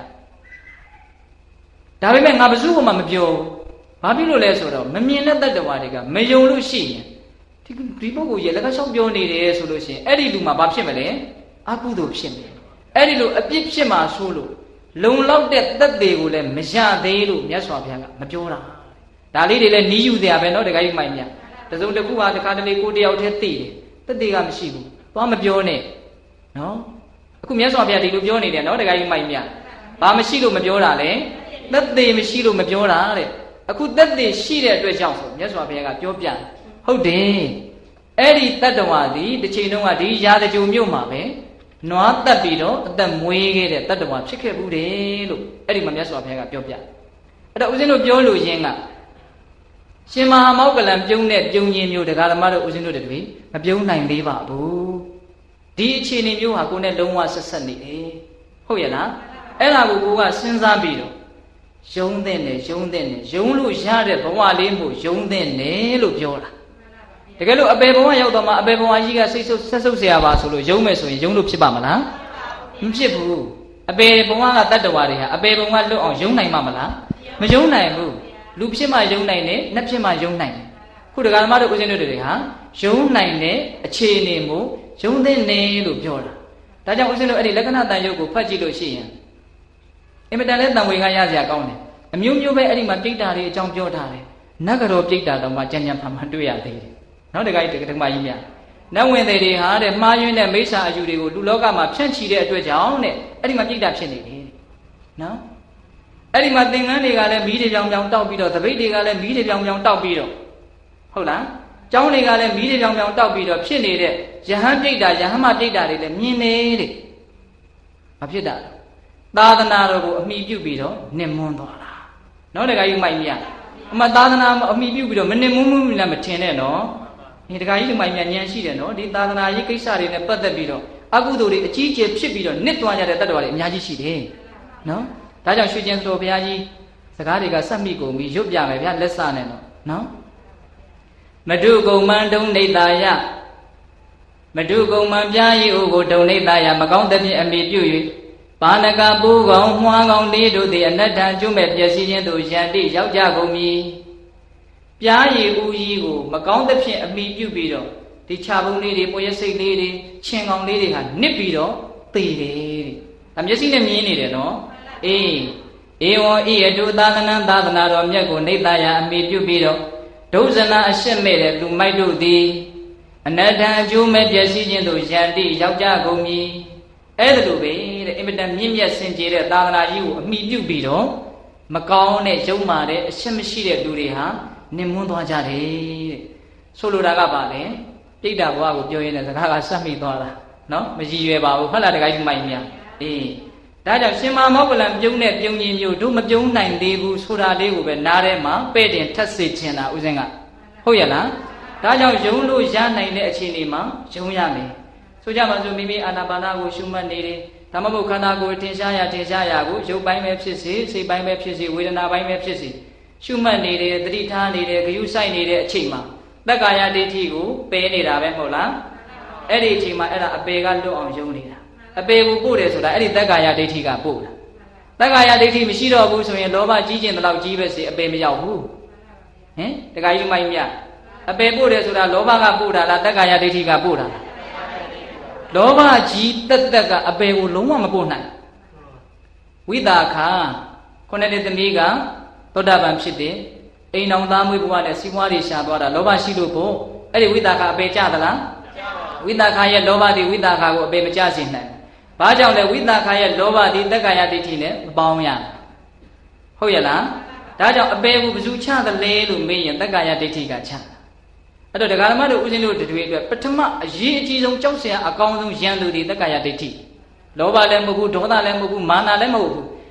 ဒါပေမဲ့ငါဘယ်သူမှမပြောဘာဖြစ်လို့လဲဆိုတော့မမြင်တဲ့တတ္တဝါတွေကမယုံလို့ရှိရင်ဒီဒီပုဂ္ဂိုလ်ရဲ့လက်ကချောင်းပြောနေတယ်ဆိုလို့ရှိရင်အဲ့ဒီလူမှာဘာဖြစ်မလဲအကုသိုလ်ဖြစ်မယ်အဲ့ဒီလိုအပြစ်ဖြစ်မှာဆိုလို့လုံလောက်တဲ့သက်သေကိုလည်းမရသေးလို့မြတ်စွာဘုရားကမပြောတာဒါလေးတွေလည်းနီးယူစရာပဲเนาะတခါကြီးမိုင်မြတစုံတစ်ခုဟာတခါတလေကိုတယောက်တည်းသိတယ်သက်သေကမရှိဘူးသွားမပြောနဲ့เนาะအခုမြတ်စွာဘုရားဒီလိုပြောနေတယ်เนาะတခါကြီးမိုင်မြဘာမရှိလို့မပြောတာလဲသက်သေမရှိလို့မပြောတာတဲ့အခုသက်သေရှိတဲ့အတွက်ကြောင့်ဆိုမြတ်စွာဘုရားကပြောပြဟုတ်တယ်အဲ့ဒီတတ္တဝါသည်တစ်ချိန်တုန်းကဒီရာဇကြိုမြို့မှာပဲနွားတက်ပြီးတော့အသက်မွေးခဲ့တဲ့တတ္တဝါဖြစ်ခဲ့ဘူးတယ်လို့အဲ့ဒီမှာမြတ်စွာဘုရားကပြောပြအဲ့တော့ဦးဇင်းတို့ပြောလို့ရင်းကရှင်မဟာမောက္ကလံပြုံးတဲ့ပြုံးခြင်းမျိုးတရားဓမ္မတို့ဦးဇင်းတို့တည်းမပြုံးနိုင်သေးပါဘူးဒီအခြေအနေမျိုးဟာကိုယ်နဲ့လုံးဝဆက်ဆက်နေတယ်ဟုတ်ရဲ့လားအဲ့ဒါကိုကိုကစဉ်းစားပြီးတော့ယုံတဲ့နဲ့ယုံတဲ့နဲ့ယုံလို့ရတဲ့ဘဝလေးမျိုးယုံတဲ့နဲ့လို့ပြောတာတကယ်လို့အပေဘဝရောက်တော့မှအပေဘဝကြီးကစိတ်ဆုပ်ဆက်ဆုပ်เสียပါဆိုလို့ယုံမယ်ဆိုရင်ယုံလို့ဖြစ်ပါမလားမဖြစ်ဘူးအပေဘဝကတတ္တဝါတွေဟာအပေဘဝလွတ်အောင်ယုံနိုင်မှာမလားမယုံနိုင်ဘူးလူဖြစ်မှယုံနိုင်တယ်နတ်ဖြစ်မှယုံနိုင်တယ်ခုတရားဓမ္မတို့ဦးဇင်းတို့တွေဟာယုံနိုင်တဲ့အခြေအနေမျိုးယုံတဲ့နေလို့ပြောတာဒါကြောင့်ဦးဇင်းတို့အဲ့ဒီလက္ခဏာတန်ရုပ်ကိုဖတ်ကြည့်လို့ရှိရင်အင်မတန်လဲတန်ဝေကရစရာကောင်းတယ်အမျိုးမျိုးပဲအဲ့ဒီမှာပြိတ္တာတွေအကြောင်းပြောထားတယ်နတ်ကတော်ပြိတ္တာတော်မှာကြံကြံဖန်ဖန်တွေ့ရသေးတယ်နောက်တခါကြီးတက္ကမကြီးများနတ်ဝင်တွေဟာတဲ့မှားယွင်းတဲ့မိစ္ဆာအယူတွေကိုလူလောကမှာဖြန့်ချီတဲ့အတွက်ကြောင့်တဲ့အဲ့ဒီမှာပြိတ္တာဖြစ်နေတယ်နော်အဲ့ဒီမှာသင်္ကန်းတွေကလည်းမီးတွေပြောင်ပြောင်တောက်ပြီးတော့တပိတ်တွေကလည်းမီးတွေပြောင်ပြောင်တောက်ပြီးတော့ဟုတ်လားကျောင်းတွေကလည်းမီးတွေပြောင်ပြောင်တောက်ပြီးတော့ဖြစ်နေတဲ့ယဟန်ပြိတ္တာယဟန်မပြိတ္တာတွေလည်းမြင်နေတဲ့မဖြစ်တာသာသနာတော်ကိုအမိပြုပြီးတော့နစ်မွန်းသွားတာနော်တခါကြီးမိုက်မြအမသာသနာအမိပြုပြီးတော့မနစ်မွန်းမှုလည်းမထင်နဲ့နော်ဒီတခါကြီးမိုက်မြဉာဏ်ရှိတယ်နော်ဒီသာသနာရေးကိစ္စတွေနဲ့ပတ်သက်ပြီးတော့အကုသိုလ်တွေအကြီးအကျယ်ဖြစ်ပြီးတော့နစ်သွားကြတဲ့တတ္တဝါတွေအများကြီးရှိတယ်နော်ဒါကြောင့်ရွှေကျင်တော်ဘုရားကြီးစကားတွေကစက်မိကုန်ပြီးရွတ်ပြမယ်ဗျာလက်စနဲ့တော့နော်မတုကုံမံတုံနေသာယမတုကုံမံပြားရီအိုကိုတုံနေသာယမကောင်းသဖြင့်အမိပြု၍ပါဏကပူကောင်မွှားကောင်လေးတို့သည်အနတ္တကျွမဲ့ပျက်စီးခြင်းတို့ယန္တိရောက်ကြကုန်ပြီပြားရီဦးကြီးကိုမကောင်းသဖြင့်အမိပြုပြီးတော့ဒီခြာပုံလေးတွေပေါ်ရစိတ်လေးတွေချင်းကောင်လေးတွေဟာနစ်ပြီးတော့သေတယ်တဲ့ဒါမျက်စိနဲ့မြင်နေတယ်နော်အေးဧဝံဤအတုသာသနာသာသနာတော်မြတ်ကိုနေတယအမိပြုပြီးတော့ဒုစနာအရှက်မဲ့တဲ့လူမိုက်တို့သည်အနတ္တအကျိုးမဲ့ပျက်စီးခြင်းတို့ယန္တိရောက်ကြကုန်ပြီအဲ့ဒါလိုပဲတဲ့အင်မတန်မြင့်မြတ်စင်ကြယ်တဲ့သာသနာကြီးကိုအမိပြုပြီးတော့မကောင်းတဲ့ယုံမာတဲ့အရှက်မရှိတဲ့လူတွေဟာနစ်မွန်းသွားကြတယ်တဲ့ဆိုလိုတာကပါလေပြိတ္တာဘဝကိုပြောရင်းတဲ့စကားကစက်မိသွားတာနော်မရည်ရွယ်ပါဘူးဟုတ်လားတခါကြီးမိုက်မြအေးဒါကြောင့်ရှင်မမောက္ကလံပြုံးတဲ့ပြုံးခြင်းမျိုးတို့မပြုံးနိုင်သေးဘူးဆိုတာလေးကိုပဲနားထဲမှာပဲ့တင်ထက်စေချင်တာဥစဉ်ကဟုတ်ရဲ့လားဒါကြောင့်ယုံလို့ရနိုင်တဲ့အခြေအနေမှာယုံရမယ်ဆိုကြပါစို့မိမိအာနာပါနာကိုရှုမှတ်နေတယ်ဓမ္မဘုခန္ဓာကိုထင်ရှားရထင်ရှားရကိုရုပ်ပိုင်းပဲဖြစ်စေစိတ်ပိုင်းပဲဖြစ်စေဝေဒနာပိုင်းပဲဖြစ်စေရှုမှတ်နေတယ်သတိထားနေတယ်ဂရုစိုက်နေတဲ့အချိန်မှာတက္ကာယဒိဋ္ဌိကိုပယ်နေတာပဲမဟုတ်လားအဲ့ဒီအချိန်မှာအဲ့ဒါအပေကလွတ်အောင်ယုံနေတာအပေကိုပို့တယ်ဆိုတာအဲ့ဒီတက္ကာယဒိဋ္ဌိကပို့တာတက္ကာယဒိဋ္ဌိမရှိတော့ဘူးဆိုရင်လောဘကြီးခြင်းတလောက်ကြီးပဲစေအပေမရောက်ဘူးဟင်တက္ကာယမိုင်းမြအပေပို့တယ်ဆိုတာလောဘကပို့တာလားတက္ကာယဒိဋ္ဌိကပို့တာလားလောဘကြီးတက်တက်ကအပေကိုလုံးဝမပို့နိုင်ဝိတာခာခုနှစ်နှစ်သမီးကသောတာပန်ဖြစ်တယ်အိမ်အောင်သားမွေးဘဝနဲ့စီးပွားတွေရှာသွားတာလောဘရှိလို့ပို့အဲ့ဒီဝိတာခအပေကြသလားဝိတာခရဲ့လောဘသည်ဝိတာခကိုအပေမကြစေနိုင်။ဘာကြောင့်လဲဝိတာခရဲ့လောဘသည်တက္ကာယဒိဋ္ဌိနဲ့မပေါင်းရ။ဟုတ်ရဲ့လား။ဒါကြောင့်အပေကိုဘယ်သူချသလဲလို့မေးရင်တက္ကာယဒိဋ္ဌိကချတာ။အဲ့တော့ဒကာဓမ္မတို့ဦးဇင်းတို့တွေအတွက်ပထမအရေးအကြီးဆုံးကြောက်စရာအကောင်းဆုံးရန်သူတွေတက္ကာယဒိဋ္ဌိ။လောဘလည်းမဟုတ်ဘူးဒေါသလည်းမဟုတ်ဘူးမာနလည်းမဟုတ်ဘူး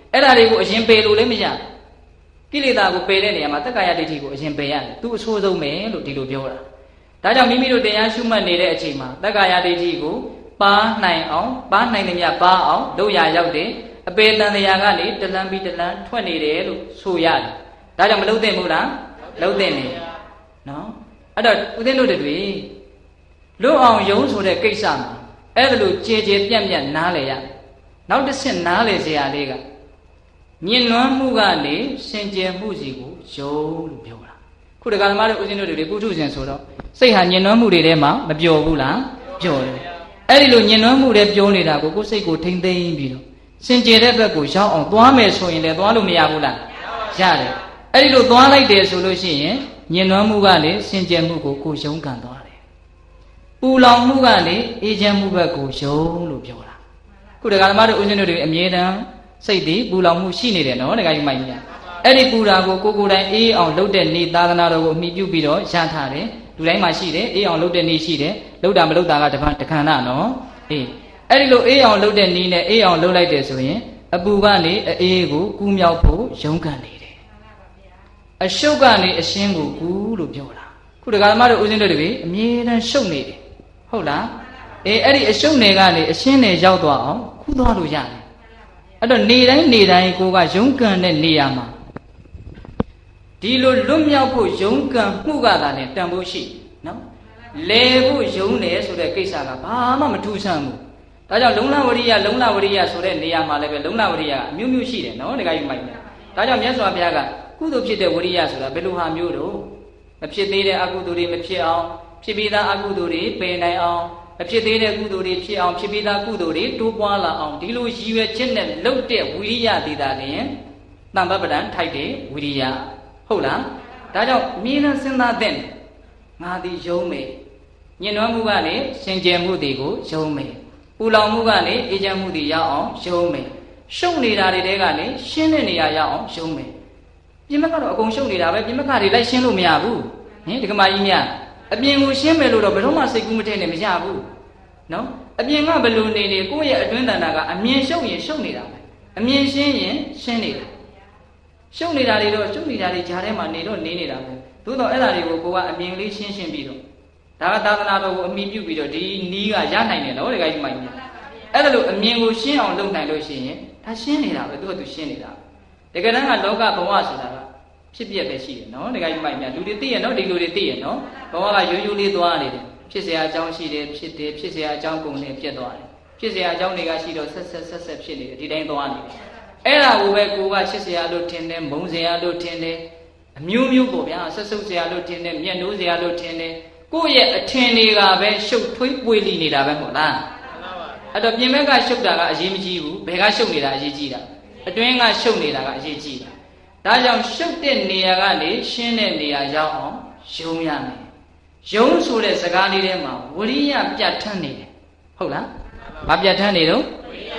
အဲ့ဒါတွေကိုအရင်ပယ်လို့လည်းမရကိလေသာကိုပယ်တဲ့နေရာမှာတက္ကာယဒိဋ္ဌိကိုအရင်ပယ်ရတယ်သူအဆိုးဆုံးပဲလို့ဒီလိုပြောတာဒါကြောင့်မိမိတို့တရားရှုမှတ်နေတဲ့အချိန်မှာတက္ကာယဒိဋ္ဌိကိုပါနိုင်အောင်ပါနိုင်တယ်များပါအောင်တို့ရရောက်တယ်အပေတန်တရားကနေတလန်းပြီးတလန်းထွက်နေတယ်လို့ဆိုရတယ်ဒါကြောင့်မလုပ်သင့်ဘူးလားလုပ်သင့်တယ်နော်အဲ့တော့ဦးသိန်းတို့တွေလွတ်အောင်ယုံဆိုတဲ့ကိစ္စမှာအဲ့ဒါလို့ကြည်ကြည်ပြန့်ပြန့်နားလေရနောက်တစ်ဆင့်နားလေစရာလေးကညင်နွမ်းမှုကနေစင်ကြယ်မှုစီကိုယုံလို့ပြောတာခုတက္ကသမားတို့ဦးဇင်းတို့တွေပုထုဇဉ်ဆိုတော့စိတ်ဟာညင်နွမ်းမှုတွေထဲမှာမပျော်ဘူးလားပျော်တယ်အဲ့ဒီလိုညင်နွမ်းမှုတွေပြောနေတာကိုကိုယ်စိတ်ကိုထိမ့်သိမ်းပြီးတော့စင်ကြယ်တဲ့ဘက်ကိုရောက်အောင်သွားမယ်ဆိုရင်လည်းသွားလို့မရဘူးလားရတယ်အဲ့ဒီလိုသွားလိုက်တယ်ဆိုလို့ရှိရင်ညင်နွမ်းမှုကနေစင်ကြယ်မှုကိုကိုယ်ယုံကန်သွားတယ်ပူလောင်မှုကနေအေးချမ်းမှုဘက်ကိုယုံလို့ပြောတာခုတက္ကသမားတို့ဦးဇင်းတို့တွေအမြဲတမ်းစိတ်တည်ပူလောင်မှုရှိနေတယ်နော်တက္ကကြီးမိုက်ကြီးအဲ့ဒီပူတာကိုကိုကိုယ်တိုင်အေးအောင်လုပ်တဲ့နေသာသနာတော်ကိုအမိပြုပြီးတော့ရထားတယ်လူတိုင်းမှာရှိတယ်အေးအောင်လုပ်တဲ့နေရှိတယ်လုပ်တာမလုပ်တာကတပံတခဏနော်အေးအဲ့ဒီလိုအေးအောင်လုပ်တဲ့နေနဲ့အေးအောင်လုပ်လိုက်တယ်ဆိုရင်အပူကနေအေးကိုကူးမြောက်ဖို့ရုန်းကန်နေတယ်အရှုပ်ကနေအရှင်းကိုကူးလို့ပြောတာခုတက္ကသမားတို့ဦးဇင်းတို့တွေအမြဲတမ်းရှုပ်နေတယ်ဟုတ်လားအေးအဲ့ဒီအရှုပ်နယ်ကနေအရှင်းနယ်ရောက်သွားအောင်ကူးသွားလို့ရတယ်အဲ့တော့နေတိုင်းနေတိုင်းကိုကရုန်းကန်တဲ့နေရာမှာဒီလိုလွတ်မြောက်ဖို့ရုန်းကန်မှုကသာနဲ့တန်ဖိုးရှိနော်လဲဖို့ယုံတယ်ဆိုတဲ့ကိစ္စကဘာမှမထူးဆန်းဘူးဒါကြောင့်လုံလဝရိယလုံလဝရိယဆိုတဲ့နေရာမှာလည်းပဲလုံလဝရိယအမျိုးမျိုးရှိတယ်နော်တခါယူမိုက်တယ်ဒါကြောင့်မြတ်စွာဘုရားကကုသိုလ်ဖြစ်တဲ့ဝရိယဆိုတာဘယ်လိုဟာမျိုးတော့မဖြစ်သေးတဲ့အကုသိုလ်တွေမဖြစ်အောင်ဖြစ်ပြီးသားအကုသိုလ်တွေပယ်နိုင်အောင်မဖြစ်သေးတဲ့ကုသိုလ်တွေဖြစ်အောင်ဖြစ်ပြီးသားကုသိုလ်တွေတိုးပွားလာအောင်ဒီလိုရည်ရွယ်ချက်နဲ့လုပ်တဲ့ဝိရိယသေးတာလည်းတမ္ပပဒံထိုက်တဲ့ဝိရိယဟုတ်လားဒါကြောင့်မြင်နဲ့စဉ်းစားတဲ့ငါသည်ယုံမယ်ညင်နွမ်းမှုကနေစင်ကြယ်မှုတွေကိုယုံမယ်ပူလောင်မှုကနေအေးချမ်းမှုတွေရောက်အောင်ယုံမယ်ရှုပ်နေတာတွေတဲကနေရှင်းတဲ့နေရာရောက်အောင်ယုံမယ်ပြင်မကတော့အကုန်ရှုပ်နေတာပဲပြင်မကတွေလိုက်ရှင်းလို့မရဘူးဟင်ဒီကမာကြီးများအပြင်ကိုရှင်းမယ်လို့တော့ဘယ်တော့မှစိတ်ကူးမထည့်နဲ့မရဘူးနော်အပြင်ကဘယ်လိုနေနေကိုယ့်ရဲ့အတွင်းတဏ္ဍာကအမြင်ရှုပ်ရင်ရှုပ်နေတာပဲအမြင်ရှင်းရင်ရှင်းနေတာရှုပ်နေတာတွေတော့ရှုပ်နေတာတွေဂျားထဲမှာနေတော့နေနေတာပဲသို့တော့အဲ့ဒါတွေကိုကိုကအမြင်လေးရှင်းရှင်းပြီးတော့ဒါကသာသနာတော်ကိုအမိပြုပြီးတော့ဒီနီးကရနိုင်တယ်နော်တခါကြီးမိုက်မြအဲ့ဒါလို့အမြင်ကိုရှင်းအောင်လုပ်နိုင်လို့ရှိရင်ဒါရှင်းနေတာပဲသူကသူရှင်းနေတာတကယ်တမ်းကလောကဘဝဆိုတာကဖြစ်ပြက်ပဲရှိတယ်နော်တခါကြီးမိုက်မြလူတွေသိရနော်ဒီလူတွေသိရနော်ဘဝကရိုးရိုးလေးသွားနေတယ်ဖြစ်เสียအကြောင်းရှိတယ်ဖြစ်တယ်ဖြစ်เสียအကြောင်းကုန်နေပြတ်သွားတယ်ဖြစ်เสียအကြောင်းတွေကရှိတော့ဆက်ဆက်ဆက်ဆက်ဖြစ်နေတယ်ဒီတိုင်းသွားနေတယ်အဲ့ဒါကိုပဲကိုကချစ်เสียလို့ထင်တယ်မုန်းเสียလို့ထင်တယ်အမျိုးမျိုးပေါ့ဗျာဆက်ဆုပ်เสียလို့ထင်တယ်မျက်နှိုးเสียလို့ထင်တယ်ကိုယ့်ရဲ့အထင်တွေကပဲရှုပ်ထွေးပွေလိနေတာပဲမို့လားအဲ့တော့ပြင်ဘက်ကရှုပ်တာကအရေးမကြီးဘူးဘယ်ကရှုပ်နေတာအရေးကြီးတာအတွင်းကရှုပ်နေတာကအရေးကြီးတာဒါကြောင့်ရှုပ်တဲ့နေရာကနေရှင်းတဲ့နေရာရောက်အောင်ယုံရမယ်ယုံဆိုတဲ့စကားလေးထဲမှာဝရိယပြတ်ထန်းနေတယ်ဟုတ်လားဘာပြတ်ထန်းနေတော့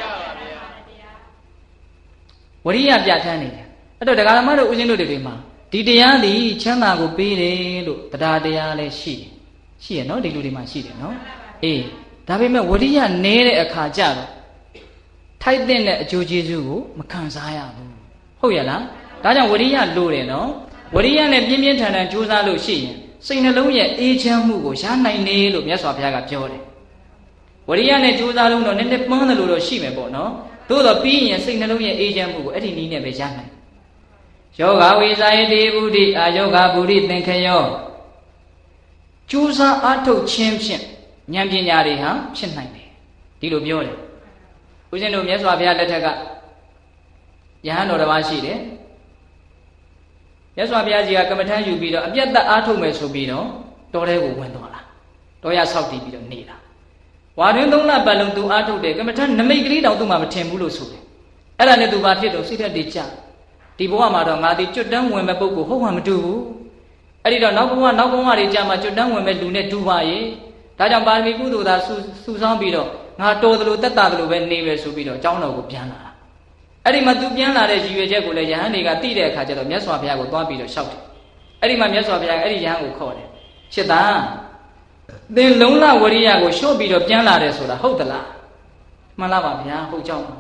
ဝရိယပြတ်ထန်းနေတယ်အဲ့တော့တရားဓမ္မတို့ဦးဇင်းတို့တွေမှာဒီတရားသည်ချမ်းသာကိုပေးတယ်လို့တရားတရားလည်းရှိတယ်ရှိရနော်ဒီလူတွေမှာရှိတယ်နော်အေးဒါပေမဲ့ဝရိယနည်းတဲ့အခါကျတော့ထိုက်တဲ့အကျိုးကျေးဇူးကိုမခံစားရဘူးဟုတ်ရလားဒါကြောင့်ဝရိယလိုတယ်နော်ဝရိယနဲ့ပြင်းပြင်းထန်ထန်ကြိုးစားလို့ရှိရင်စိတ်နှလုံးရဲ့အေးချမ်းမှုကိုရနိုင်တယ်လို့မြတ်စွာဘုရားကပြောတယ်ဝရိယနဲ့ကြိုးစားလို့တော့နည်းနည်းပန်းတယ်လို့တော့ရှိမယ်ပေါ့နော်သို့တော့ပြီးရင်စိတ်နှလုံးရဲ့အေးချမ်းမှုကိုအဲ့ဒီနည်းနဲ့ပဲရနိုင်ယောဂဝိဇာယတိပုရိအာယောဂပုရိသင်္ခယောကြိုးစားအားထုတ်ခြင်းဖြင့်ဉာဏ်ပညာတွေဟာဖြစ်နိုင်တယ်ဒီလိုပြောတယ်ဦးဇင်းတို့မြတ်စွာဘုရားလက်ထက်ကယဟန်တော်တစ်ပါးရှိတယ်မြတ်စွာဘုရားကြီးကကမ္မထမ်းယူပြီးတော့အပြတ်သက်အားထုတ်မယ်ဆိုပြီးတော့တောထဲကိုဝင်သွားတာတောရဆောက်တည်ပြီးတော့နေတာဝါတွင်သုံးလပတ်လုံးသူအားထုတ်တယ်ကမ္မထမ်းနမိတ်ကလေးတောင်သူ့မှာမထင်ဘူးလို့ဆိုတယ်အဲ့ဒါနဲ့သူဘာဖြစ်တော့စိတ်ဓာတ်တွေကျဒီဘဝမှာတော့ငါဒီကျွတ်တန်းဝင်မဲ့ပုဂ္ဂိုလ်ဟုတ်မှမတူဘူးအဲ့ဒီတော့နောက်ဘဝနောက်ဘဝတွေကြာမှကျွတ်တန်းဝင်မဲ့လူနဲ့တူပါရဲ့ဒါကြောင့်ပါရမီကုသိုလ်သာစုဆောင်းပြီးတော့ငါတော်သလိုတက်တာသလိုပဲနေပဲဆိုပြီးတော့အကြောင်းတော်ကိုပြန်လာတာအဲ့ဒီမှာသူပြန်လာတဲ့ရည်ရွယ်ချက်ကိုလည်းယဟန်တွေကသိတဲ့အခါကျတော့မြတ်စွာဘုရားကိုသွားပြီးတော့ရှောက်တယ်အဲ့ဒီမှာမြတ်စွာဘုရားအဲ့ဒီယဟန်ကိုခေါ်တယ်ချစ်သားသင်လုံလဝရိယကိုရှော့ပြီးတော့ပြန်လာတယ်ဆိုတာဟုတ်သလားမှန်လားပါဗျာဟုတ်ကြောင်း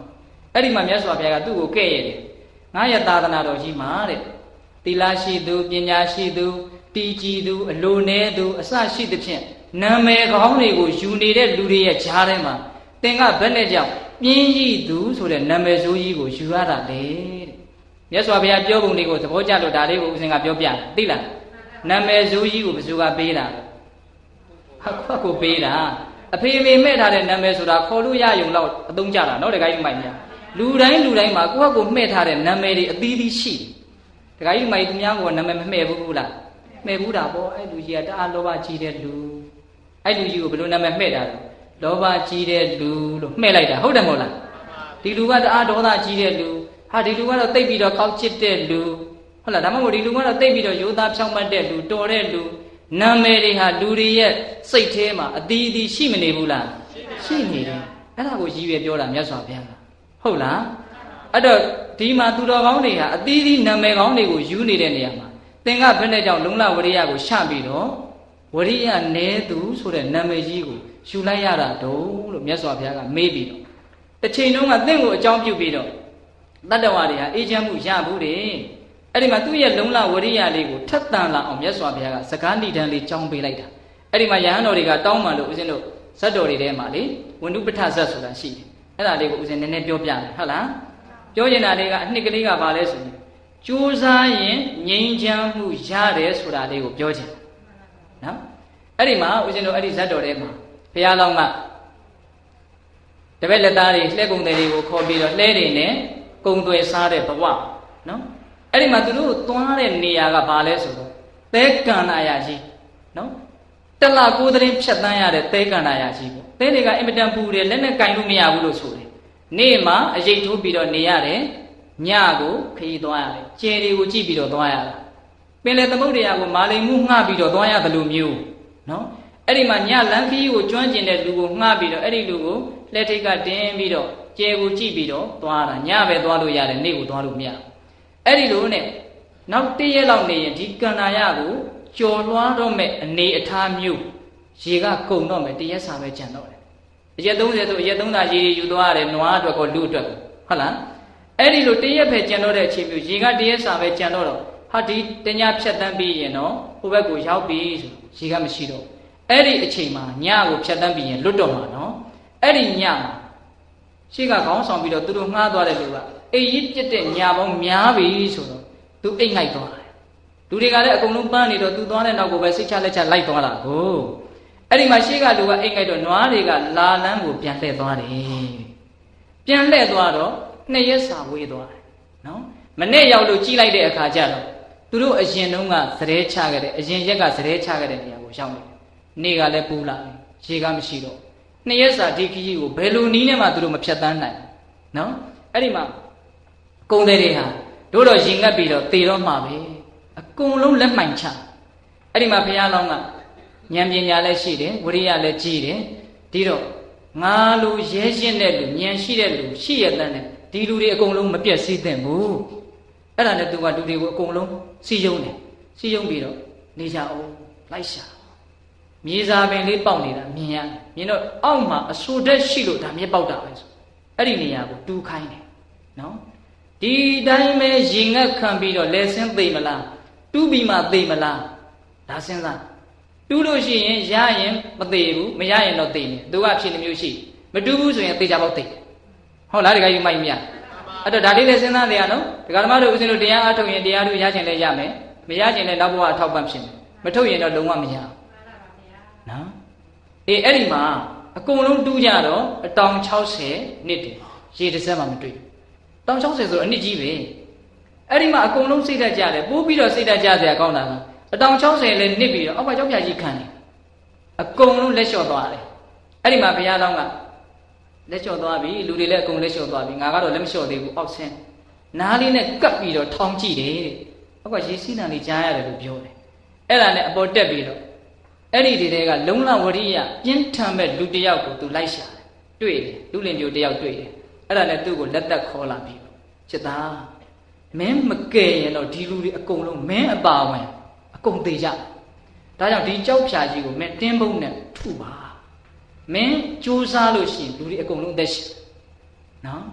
အဲ့ဒီမှာမြတ်စွာဘုရားကသူ့ကိုကဲ့ရဲ့တယ်ငါရဲ့သာသနာတော်ကြီးမှာတဲ့သီလရှိသူပညာရှိသူတည်ကြည်သူအလိုနည်းသူအစရှိသဖြင့်နာမည်ကောင်းတွေကိုယူနေတဲ့လူတွေရဲ့ဂျားထဲမှာသင်ကဘယ်နဲ့ကြောင့်ပြင်းရည်သူဆိုတဲ့နာမည်ဆိုးကြီးကိုယူရတာလေတဲ့မြတ်စွာဘုရားပြောပုံလေးကိုသဘောကျလို့ဒါလေးကိုဦးဇင်းကပြောပြတယ်သိလားနာမည်ဆိုးကြီးကိုဘယ်သူကပေးတာဟာခွက်ကိုပေးတာအဖေမေမဲ့ထားတဲ့နာမည်ဆိုတာခေါ်လို့ရယုံတော့အသုံးကျတာနော်တခါကြီးမိုက်များလူတိုင်းလူတိုင်းမှာကိုယ့်ကိုမှဲ့ထားတဲ့နာမည်တွေအသီးသီးရှိတယ်တခါကြီးမိုက်သူများကနာမည်မမှဲ့ဘူးလားမှဲ့ဘူးတာပေါ့အဲ့လူကြီးကတအားလောဘကြီးတဲ့လူအဲ့လူကြီးကိုဘယ်လိုနာမည်မှဲ့တာလဲလောဘကြီးတဲ့လူလို့မှဲ့လိုက်တာဟုတ်တယ်မဟုတ်လားဒီလူကတအားဒေါသကြီးတဲ့လူဟာဒီလူကတော့တိတ်ပြီးတော့ကောက်ချစ်တဲ့လူဟုတ်လားဒါမှမဟုတ်ဒီလူကတော့တိတ်ပြီးတော့ရိုးသားဖြောင့်မတ်တဲ့လူတော်တဲ့လူနာမည်တွေဟာလူတွေရဲ့စိတ်ထဲမှာအသီးအသီးရှိမနေဘူးလားရှိနေတယ်အဲ့ဒါကိုရည်ရွယ်ပြောတာမြတ်စွာဘုရားကဟုတ်လားအဲ့တော့ဒီမှာသူတော်ကောင်းတွေဟာအသီးသီးနာမည်ကောင်းတွေကိုယူနေတဲ့နေရာမှာသင်ကဘယ်နဲ့ကြောင့်လုံလဝရိယကိုရှပြီးတော့ဝရိယနဲသူဆိုတဲ့နာမည်ကြီးကိုယူလိုက်ရတာတော့လို့မြတ်စွာဘုရားကမေးပြီးတော့တစ်ချိန်လုံးကသင်ကိုအကြောင်းပြုပြီးတော့တတ္တဝါတွေဟာအေးချမ်းမှုရဘူးတဲ့အဲ့ဒီမှာသူ့ရဲ့လုံလဝရိယလေးကိုထက်သန်လာအောင်မြတ်စွာဘုရားကစကားဏိဒံလေးကြောင်းပေးလိုက်တာအဲ့ဒီမှာယဟန်တော်တွေကတောင်းပန်လို့ဦးဇင်းတို့ဇတ်တော်တွေထဲမှာလေဝန္ဓုပဋ္ဌဇတ်ဆိုတာရှိတယ်အဲ့ဒါလေးကိုဦးဇင်းနည်းနည်းပြောပြမယ်ဟုတ်လားပြောချင်တာလေးကအနှစ်ကလေးကဘာလဲဆိုရင်ကြိုးစားရင်ငြိမ်းချမ်းမှုရတယ်ဆိုတာလေးကိုပြောချင်နော်အဲ့ဒီမှာဦးဇင်းတို့အဲ့ဒီဇတ်တော်ထဲမှာဘုရားလောင်းကတပည့်လက်သားတွေလှဲကုံတွေကိုခေါ်ပြီးတော့လှဲတွေနဲ့ကုံသွယ်စားတဲ့ဘဝနော်အဲ့ဒီမှာသူတို့သွားတဲ့နေရာကဘာလဲဆိုတော့သဲကန္နာယကြီးနော်တလကိုယ်တရင်ဖြတ်တန်းရတဲ့သဲကန္နာယကြီးပေါ့သဲတွေကအင်မတန်ပူတယ်လက်နဲ့ကင်လို့မရဘူးလို့ဆိုတယ်နေ့မှာအရေးထိုးပြီးတော့နေရတယ်ညကိုခရီးသွားရတယ်ကျယ်တွေကိုကြည့်ပြီးတော့သွားရတာပင်လယ်သမုဒ္ဒရာကိုမာလိန်မှုငှပြီးတော့သွားရတယ်လို့မျိုးနော်အဲ့ဒီမှာညလမ်းခရီးကိုကျွမ်းကျင်တဲ့လူကိုငှပြီးတော့အဲ့ဒီလူကိုလက်ထိတ်ကတင်းပြီးတော့ကျယ်ကိုကြည့်ပြီးတော့သွားတာညပဲသွားလို့ရတယ်နေ့ကိုသွားလို့မရအဲ့ဒီလိုနဲ့နောက်တရက်လောက်နေရင်ဒီကန္နာယကိုကြော်လွှားတော့မဲ့အနေအထားမျိုးရေကကုန်တော့မဲ့တရက်စာပဲကြံတော့တယ်အရက်သုံးဆယ်ဆိုအရက်သုံးသာရေယူသွားရတယ်နွားအတွက်ကောလူအတွက်ကောဟုတ်လားအဲ့ဒီလိုတရက်ပဲကြံတော့တဲ့အချိန်မျိုးရေကတရက်စာပဲကြံတော့တော့ဟာဒီတညဖြတ်တန်းပြီးရင်တော့ဟိုဘက်ကိုရောက်ပြီဆိုရေကမရှိတော့အဲ့ဒီအချိန်မှာညကိုဖြတ်တန်းပြီးရင်လွတ်တော့မှာနော်အဲ့ဒီညမှာရှေ့ကခေါင်းဆောင်ပြီးတော့သူတို့ငှားသွားတဲ့လူကအိပ်ရစ်ပြစ်တဲ့ညာပေါင်းများပြီဆိုတော့သူအိတ်ငိုက်သွားတယ်လူတွေကလည်းအကုန်လုံးပန်းနေတော့သူသွားတဲ့နောက်ကိုပဲစိတ်ချလက်ချလိုက်သွားတာကိုအဲ့ဒီမှာရှေ့ကလူကအိတ်ငိုက်တော့နွားတွေကလာလန်းကိုပြန်လှည့်သွားတယ်ပြန်လှည့်သွားတော့နှစ်ရက်စာဝေးသွားတယ်နော်မနေ့ရောက်လို့ကြီးလိုက်တဲ့အခါကျတော့သူတို့အရင်တုန်းကသရဲချခဲ့တဲ့အရင်ရက်ကသရဲချခဲ့တဲ့နေရာကိုရောက်နေတယ်နေ့ကလည်းပူလာတယ်ရေကမရှိတော့နှစ်ရက်စာဒီခကြီးကိုဘယ်လိုနည်းနဲ့မှသူတို့မဖြတ်တန်းနိုင်နော်အဲ့ဒီမှာကုံတွေတွေဟာတို့တော့ရင်ငတ်ပြီးတော့သေတော့မှာပဲအကုန်လုံးလက်မှန်ချအဲ့ဒီမှာဘုရားလောင်းကဉာဏ်ပညာလည်းရှိတယ်ဝိရိယလည်းကြီးတယ်ဒီတော့ငါလိုရဲရှင်းတဲ့လူဉာဏ်ရှိတဲ့လူရှိရတဲ့နဲ့ဒီလူတွေအကုန်လုံးမပြတ်စည်းသင့်ဘူးအဲ့ဒါနဲ့သူကလူတွေကိုအကုန်လုံးစီယုံတယ်စီယုံပြီးတော့နေကြအောင်လိုက်ရှာမြေစာပင်လေးပေါက်နေတာမြင်ရတယ်မြင်တော့အောက်မှာအဆူတက်ရှိလို့ဒါမြက်ပေါက်တာပဲဆိုအဲ့ဒီနေရာကိုတူးခိုင်းတယ်နော်ဒီတိုင်းပဲရင်ငတ်ခံပြီးတော့လဲဆင်းသိမလားတူးပြီးမှသိမလားဒါစဉ်းစားတူးလို့ရှိရင်ရရင်မသိဘူးမရရင်တော့သိနေသူကဖြစ်နေမျိုးရှိမတူးဘူးဆိုရင်သိကြပေါက်သိဟုတ်လားဒီကကြီးမိုက်မြတ်အဲ့တော့ဒါလေးလည်းစဉ်းစားနေရနော်ဒီကဓမ္မတို့ဦးဇင်းတို့တရားအားထုတ်ရင်တရားတို့ရချင်လဲရမယ်မရချင်လဲနောက်ဘဝအထောက်ပံ့ဖြစ်မယ်မထုတ်ရင်တော့လုံးဝမရနော်အေးအဲ့ဒီမှာအကုန်လုံးတူးကြတော့အတောင်၆၀နှစ်တည်းရေတစ်စက်မှမတွေ့တောင်၆၀ဆိုတော့အနှစ်ကြီးပဲအဲ့ဒီမှာအကုန်လုံးစိတ်ဓာတ်ကြတယ်ပိုးပြီးတော့စိတ်ဓာတ်ကြစရာကောင်းတာကအတောင်၆၀လည်းနစ်ပြီးတော့အောက်ကကြောက်ပြကြီးခံတယ်အကုန်လုံးလက်လျှော့သွားတယ်အဲ့ဒီမှာဘုရားလောင်းကလက်လျှော့သွားပြီလူတွေလည်းအကုန်လက်လျှော့သွားပြီငါကတော့လက်မလျှော့သေးဘူးအောက်ဆင်းနားလေးနဲ့ကပ်ပြီးတော့ထောင်ကြည့်တယ်တဲ့အောက်ကရေစီးတန်လေးကြားရတယ်လို့ပြောတယ်အဲ့ဒါနဲ့အပေါ်တက်ပြီးတော့အဲ့ဒီတွေကလုံလဝရိယပြင်းထန်မဲ့လူတယောက်ကိုသူလိုက်ရှာတယ်တွေ့တယ်လူလင်မျိုးတယောက်တွေ့တယ်အဲ့ဒါနဲ့သူ့ကိုလက်သက်ခေါ်လာပြီးချက်သားမင်းမကယ်ရင်တော့ဒီလူတွေအကုန်လုံးမင်းအပါဝင်အကုန်သေးကြဒါကြောင့်ဒီကြောက်ဖြာကြီးကိုမင်းတင်းပုံးနဲ့ထုပါမင်းကြိုးစားလို့ရှိရင်လူတွေအကုန်လုံးသက်ရှင်နော်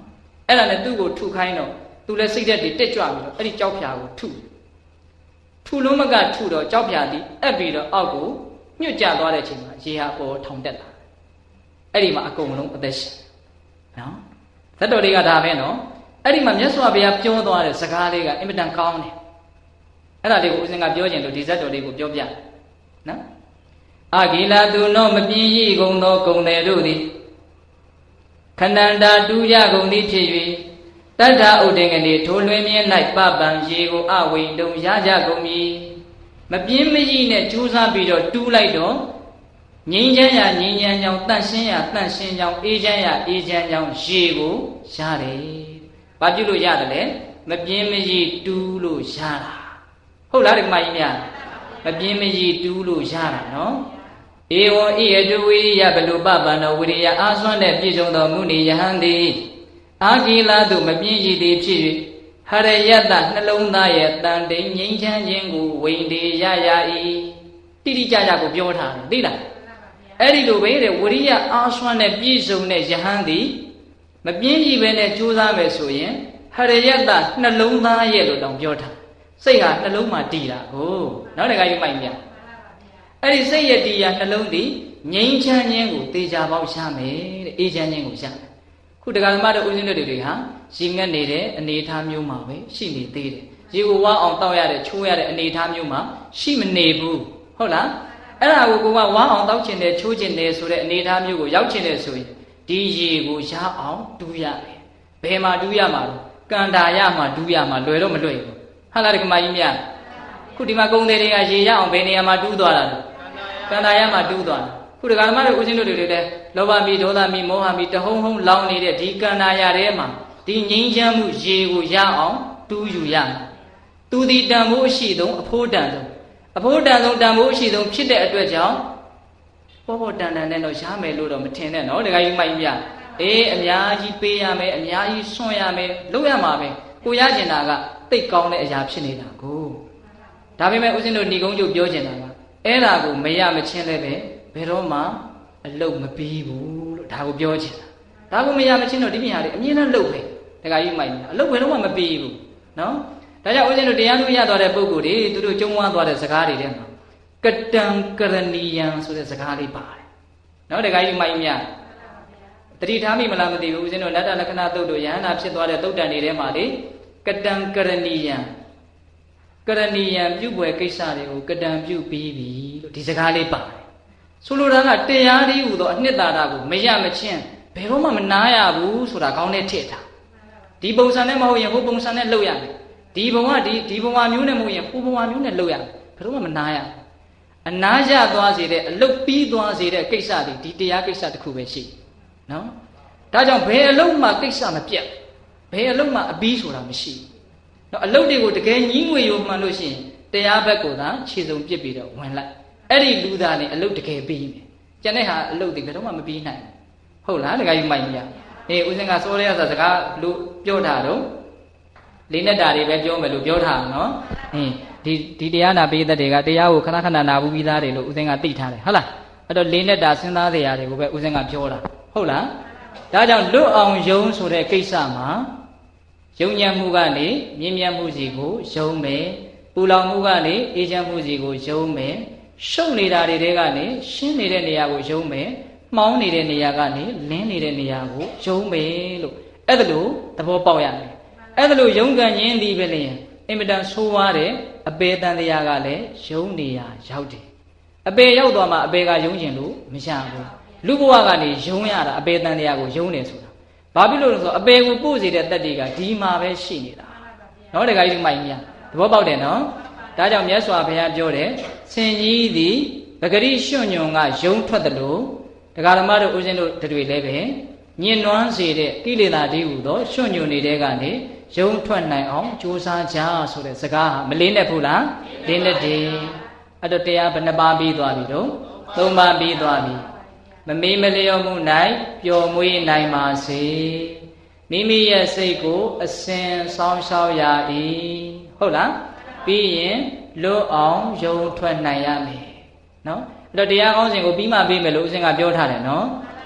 အဲ့ဒါနဲ့သူ့ကိုထုခိုင်းတော့သူလည်းစိတ်သက်တွေတက်ကြွပြီးတော့အဲ့ဒီကြောက်ဖြာကိုထုထုလုံးမကထုတော့ကြောက်ဖြာသည်အပ်ပြီးတော့အောက်ကိုညှွတ်ကျသွားတဲ့အချိန်မှာရေဟာပေါ်ထောင်တက်လာအဲ့ဒီမှာအကုန်လုံးအသက်ရှင်နော်ဇတ်တော်လေးကဒါပဲနော်အဲ့ဒီမှာမြတ်စွာဘုရားပြောသွားတဲ့စကားလေးကအင်မတန်ကောင်းတယ်အဲ့ဒါလေးကိုဦးဇင်းကပြောခြင်းလို့ဒီဇတ်တော်လေးကိုပြောပြနော်အဂိလာသူနောမပြင်းရည်ကုန်သောဂုံတယ်တို့သည်ခဏန္တာတူရကုန်သည်ဖြစ်၍တတ္ထဥဒင်္ဂနေထိုလွင်မြင်း၌ပပံရေကိုအဝိန်တုံရကြကုန်ပြီမပြင်းမရည်နဲ့ကြိုးစားပြီးတော့တူးလိုက်တော့ငြိမ်းချမ်းရာငြိမ်းချမ်းကြောင်းတန့်ရှင်းရာတန့်ရှင်းကြောင်းအေးချမ်းရာအေးချမ်းကြောင်းရေကိုရတယ်။ဘာပြုလို့ရတယ်လဲမပြင်းမရည်တူးလို့ရတာဟုတ်လားဒီမကြီးများမပြင်းမရည်တူးလို့ရတာနော်ဧဝံဣယတုဝိရိယဘလုပပန္နောဝိရိယအာဆွမ်းတဲ့ပြည့်စုံသောမုနိယဟန်သည်အာဂိလာသို့မပြင်းရည်သည်ဖြစ်၍ဟရယတနှလုံးသားရဲ့တန်တိန်ငြိမ်းချမ်းခြင်းကိုဝိန်တေရရ၏တိတိကျကျကိုပြောထားတယ်သိလားအဲ့ဒီလိုပဲတဲ့ဝိရိယအာဆွမ်းတဲ့ပြည့်စုံတဲ့ယဟန်သည်မပြင်းကြီးပဲနဲ့ကြိုးစားမယ်ဆိုရင်ဟရယတနှလုံးသားရဲ့လို့တောင်ပြောထားစိတ်ဟာနှလုံးမှာတည်တာကိုနောက်တခါယူမိုက်မြအဲ့ဒီစိတ်ရဲ့တရားနှလုံးသည်ငြိမ်းချမ်းခြင်းကိုတေချာပေါက်ရမယ်တဲ့အေးချမ်းခြင်းကိုရမယ်ခုတရားဓမ္မတို့ဦးဇင်းတို့တွေဟာရင်ငတ်နေတဲ့အနေအထားမျိုးမှာပဲရှိနေသေးတယ်ရေကိုဝါအောင်တောက်ရတဲ့ချိုးရတဲ့အနေအထားမျိုးမှာရှိမနေဘူးဟုတ်လားအဲ့ဒါကိုကိုကဝါအောင်တောက်ချင်တယ်ချိုးချင်တယ်ဆိုတဲ့အနေအထားမျိုးကိုရောက်ချင်တယ်ဆိုရင်ဒီရေကိုရအောင်တူးရတယ်ဘယ်မှာတူးရမှာလဲကန္တာရမှာတူးရမှာလွယ်တော့မလွယ်ဘူးဟာလားဒီကမကြီးများခုဒီမှာကုံသေးတွေကရေရအောင်ဘယ်နေရာမှာတူးသွားတာလဲကန္တာရမှာတူးသွားတာခုဒီကဓမ္မတို့ဦးဇင်းတို့တွေလည်းလောဘမီဒေါသမီမောဟမီတဟုံဟုံလောင်နေတဲ့ဒီကန္တာရထဲမှာဒီငြိမ်းချမ်းမှုရေကိုရအောင်တူးယူရမယ်သူဒီတန်ဖိုးရှိဆုံးအဖို့တန်ဆုံးအဖို့တန်ဆုံးတန်ဖိုးရှိဆုံးဖြစ်တဲ့အတွက်ကြောင့်ပေါ်ပေါ်တန်တန်နဲ့တော့ရမယ်လို့တော့မထင်နဲ့နော်တခါကြီးမိုက်ပြအေးအများကြီးပေးရမယ်အများကြီးဆွန့်ရမယ်လုပ်ရမှာပဲကိုရကျင်တာကတိတ်ကောင်းတဲ့အရာဖြစ်နေတာကိုဒါပေမဲ့ဦးဇင်းတို့ဏီကုံးကျုပ်ပြောကျင်တာကအဲ့ဒါကိုမရမချင်းလည်းပဲဘယ်တော့မှအလုတ်မပြီးဘူးလို့ဒါကိုပြောချင်တာဒါကိုမရမချင်းတော့ဒီမြင်ရတယ်အမြင်နဲ့လှုပ်ပဲတခါကြီးမိုက်ပြအလုတ်ဘယ်တော့မှမပြီးဘူးနော်ဒါကြောင့်ဦးဇင်းတို့တရားသူရသွားတဲ့ပုဂ္ဂိုလ်တွေသူတို့ကျုံဝါသွားတဲ့စကားတွေထဲမှာကတံကရဏီယံဆိုတဲ့စကားလေးပါတယ်နော်တခါကြီးမိုက်မြတတိထားမိမလားမသိဘူးဦးဇင်းတို့နတ္တလက္ခဏာသုတ်တို့ယဟန္တာဖြစ်သွားတဲ့သုတ်တန်တွေထဲမှာလေကတံကရဏီယံကရဏီယံပြုပွဲကိစ္စတွေကိုကတံပြုပြီးပြီလို့ဒီစကားလေးပါတယ်ဆိုလိုတာကတရားလေးဟူသောအနှစ်သာရကိုမရမချင်းဘယ်တော့မှမနာရဘူးဆိုတာကောင်းတဲ့ထည့်ထားဒီပုံစံနဲ့မဟုတ်ရင်ဟိုပုံစံနဲ့လုပ်ရမယ်ဒီဘဝဒီဒီဘဝမျိုးနဲ့မဟုတ်ရင်ဟိုဘဝမျိုးနဲ့လုပ်ရမယ်ဘယ်တော့မှမနာရဘူးအနာရသွားစေတဲ့အလုတ်ပြီးသွားစေတဲ့ကိစ္စတွေဒီတရားကိစ္စတစ်ခုပဲရှိနော်ဒါကြောင့်ဘယ်အလုတ်မှကိစ္စမပြတ်ဘယ်အလုတ်မှအပြီးဆိုတာမရှိဘူးနော်အလုတ်တွေကိုတကယ်ညီးငွေရုံမှန်လို့ရှိရင်တရားဘက်ကိုသာခြေစုံပစ်ပြီးတော့ဝင်လိုက်အဲ့ဒီလူသားနဲ့အလုတ်တကယ်ပြီးမယ်ကျန်တဲ့ဟာအလုတ်တွေဘယ်တော့မှမပြီးနိုင်ဘူးဟုတ်လားတကယ်ယူမိုက်မြအေးဦးစင်ကစောရဲဆိုစကားလို့ပြောတာတော့လေးနဲ့တာတွေပဲပြောမယ်လို့ပြောထားအောင်နော်အင်းဒီဒီတရားနာပိသက်တွေကတရားကိုခဏခဏနာဘူးပြီးသားတယ်လို့ဦးစင်ကသိထားတယ်ဟုတ်လားအဲ့တော့လေးနဲ့တာစဉ်းစားတရားတွေကိုပဲဦးစင်ကပြောတာဟုတ်လားဒါကြောင့်လွတ်အောင်ယုံဆိုတဲ့ကိစ္စမှာယုံညံ့မှုကနေမြင့်မြတ်မှုစီကိုယုံမယ်ပူလောင်မှုကနေအေးချမ်းမှုစီကိုယုံမယ်ရှုပ်နေတာတွေတဲကနေရှင်းနေတဲ့နေရာကိုယုံမယ်မှောင်းနေတဲ့နေရာကနေလင်းနေတဲ့နေရာကိုယုံမယ်လို့အဲ့ဒါလို့သဘောပေါက်ရမယ်အဲ့ဒါလို့ယုံကံရင်းသည်ပဲလျင်အင်မတန်ဆိုးွားတဲ့အပေတန်တရားကလည်းယုံနေရရောက်တယ်အပေရောက်သွားမှအပေကယုံကျင်လို့မရဘူးလူဘဝကနေယုံရတာအပေတန်တရားကိုယုံနေဆိုတာဘာဖြစ်လို့လဲဆိုတော့အပေကိုပို့စေတဲ့တတ္တိကဒီမှာပဲရှိနေတာနော်တခါကြီးမိုက်မြသဘောပေါက်တယ်နော်ဒါကြောင့်မြတ်စွာဘုရားပြောတယ်ဆင်ကြီးသည်ပဂရိရွှွညွန်ကယုံထွက်တယ်လို့ဒကာဓမ္မတို့ဦးဇင်းတို့တွေလည်းပဲညင်နွမ်းစေတဲ့ကိလေသာတွေဟူသောရွှွညွန်နေတဲ့ကနေယုံထွက်နိုင်အောင်ကြိုးစားကြဆိုတဲ့စကားဟာမလေးနဲ့ဘူးလားလေးနဲ့တည်းအဲ့တော့တရားဘယ်နှပါးပြီးသွားပြီတော့သုံးပါးပြီးသွားပြီမမေးမလျော်မှု၌ပျော်မွေးနိုင်ပါစေမိမိရဲ့စိတ်ကိုအစဉ်ဆောင်းရှောက်ရ၏ဟုတ်လားပြီးရင်လွတ်အောင်ယုံထွက်နိုင်ရမယ်နော်အဲ့တော့တရားကောင်းစဉ်ကိုပြီးမှပြီးမယ်လို့ဦးဇင်းကပြောထားတယ်နော်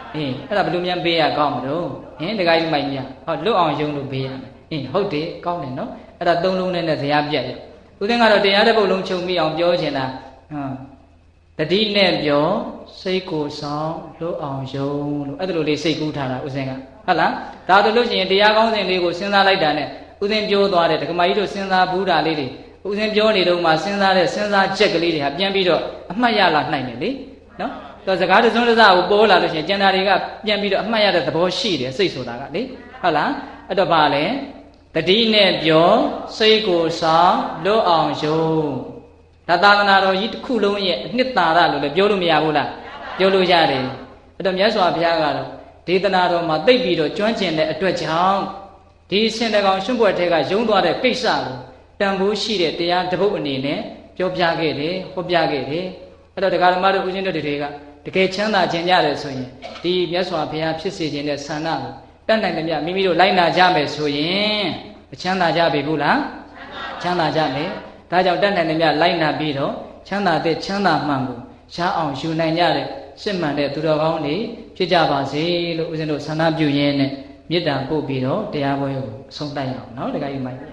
အေးအဲ့ဒါဘယ်လိုများပေးရကောင်းမလို့ဟင်တခါကြီးမိုက်မြဟောလွတ်အောင်ယုံလို့ပေးရမယ်အင်းဟုတ်တယ်ကောင်းတယ်နော်အဲ့ဒါသုံးလုံးနဲ့ဇရာပြတ်ရဦးသိန်းကတော့တရားတစ်ပုဒ်လုံးချုပ်မိအောင်ပြောချင်တာဟမ်တတိနဲ့ပြောစိတ်ကိုဆောင်လွတ်အောင်ယုံလို့အဲ့ဒါလိုလေးစိတ်ကူးထားတာဦးသိန်းကဟုတ်လားဒါတို့လို့ရှိရင်တရားကောင်းစဉ်လေးကိုစဉ်းစားလိုက်တာနဲ့ဦးသိန်းပြောသွားတယ်ဒကမာကြီးတို့စဉ်းစားဘူးတာလေးတွေဦးသိန်းပြောနေတော့မှစဉ်းစားတဲ့စဉ်းစားချက်ကလေးတွေဟာပြန်ပြီးတော့အမှတ်ရလာနိုင်တယ်လေနော်တော့စကားတစုံတစကိုပေါ်လာလို့ရှိရင်ကျန်တာတွေကပြန်ပြီးတော့အမှတ်ရတဲ့သဘောရှိတယ်စိတ်ဆိုတာကလေဟုတ်လားအဲ့တော့ဘာလဲတတိနဲ့ပြောစိတ်ကိုဆောင်လွတ်အောင်ယုံဒါသာသနာတော်ကြီးတစ်ခုလုံးရဲ့အနှစ်သာရလို့လည်းပြောလို့မရဘူးလားပြောလို့ရတယ်အဲ့တော့မြတ်စွာဘုရားကတော့ဒေသနာတော်မှာသိပ်ပြီးတော့ကျွမ်းကျင်တဲ့အတွက်ကြောင့်ဒီစင်တကောင်ရှင်ဘွယ်ထဲကယုံသွားတဲ့ကိစ္စကိုတန်ဖိုးရှိတဲ့တရားတစ်ပုဒ်အနေနဲ့ပြောပြခဲ့တယ်ဟောပြခဲ့တယ်အဲ့တော့တရားဓမ္မတို့ဦးဇင်းတို့တွေကတကယ်ချမ်းသာခြင်းကြတယ်ဆိုရင်ဒီမြတ်စွာဘုရားဖြစ်စေခြင်းတဲ့ဆန္ဒကိုတတ်နိုင်တယ်မြတ်မိမိတို့လိုက်နာကြမယ်ဆိုရင်မချမ်းသာကြပြီဘူးလားချမ်းသာကြမယ်ဒါကြောင့်တတ်နိုင်တယ်မြတ်လိုက်နာပြီးတော့ချမ်းသာတဲ့ချမ်းသာမှန်ကိုရှားအောင်ယူနိုင်ကြတဲ့စစ်မှန်တဲ့သူတော်ကောင်းတွေဖြစ်ကြပါစေလို့ဦးဇင်းတို့ဆန္ဒပြုရင်းနဲ့မေတ္တာပို့ပြီးတော့တရားပွဲကိုအဆုံးတိုက်အောင်နော်တခါကြီးမိုက်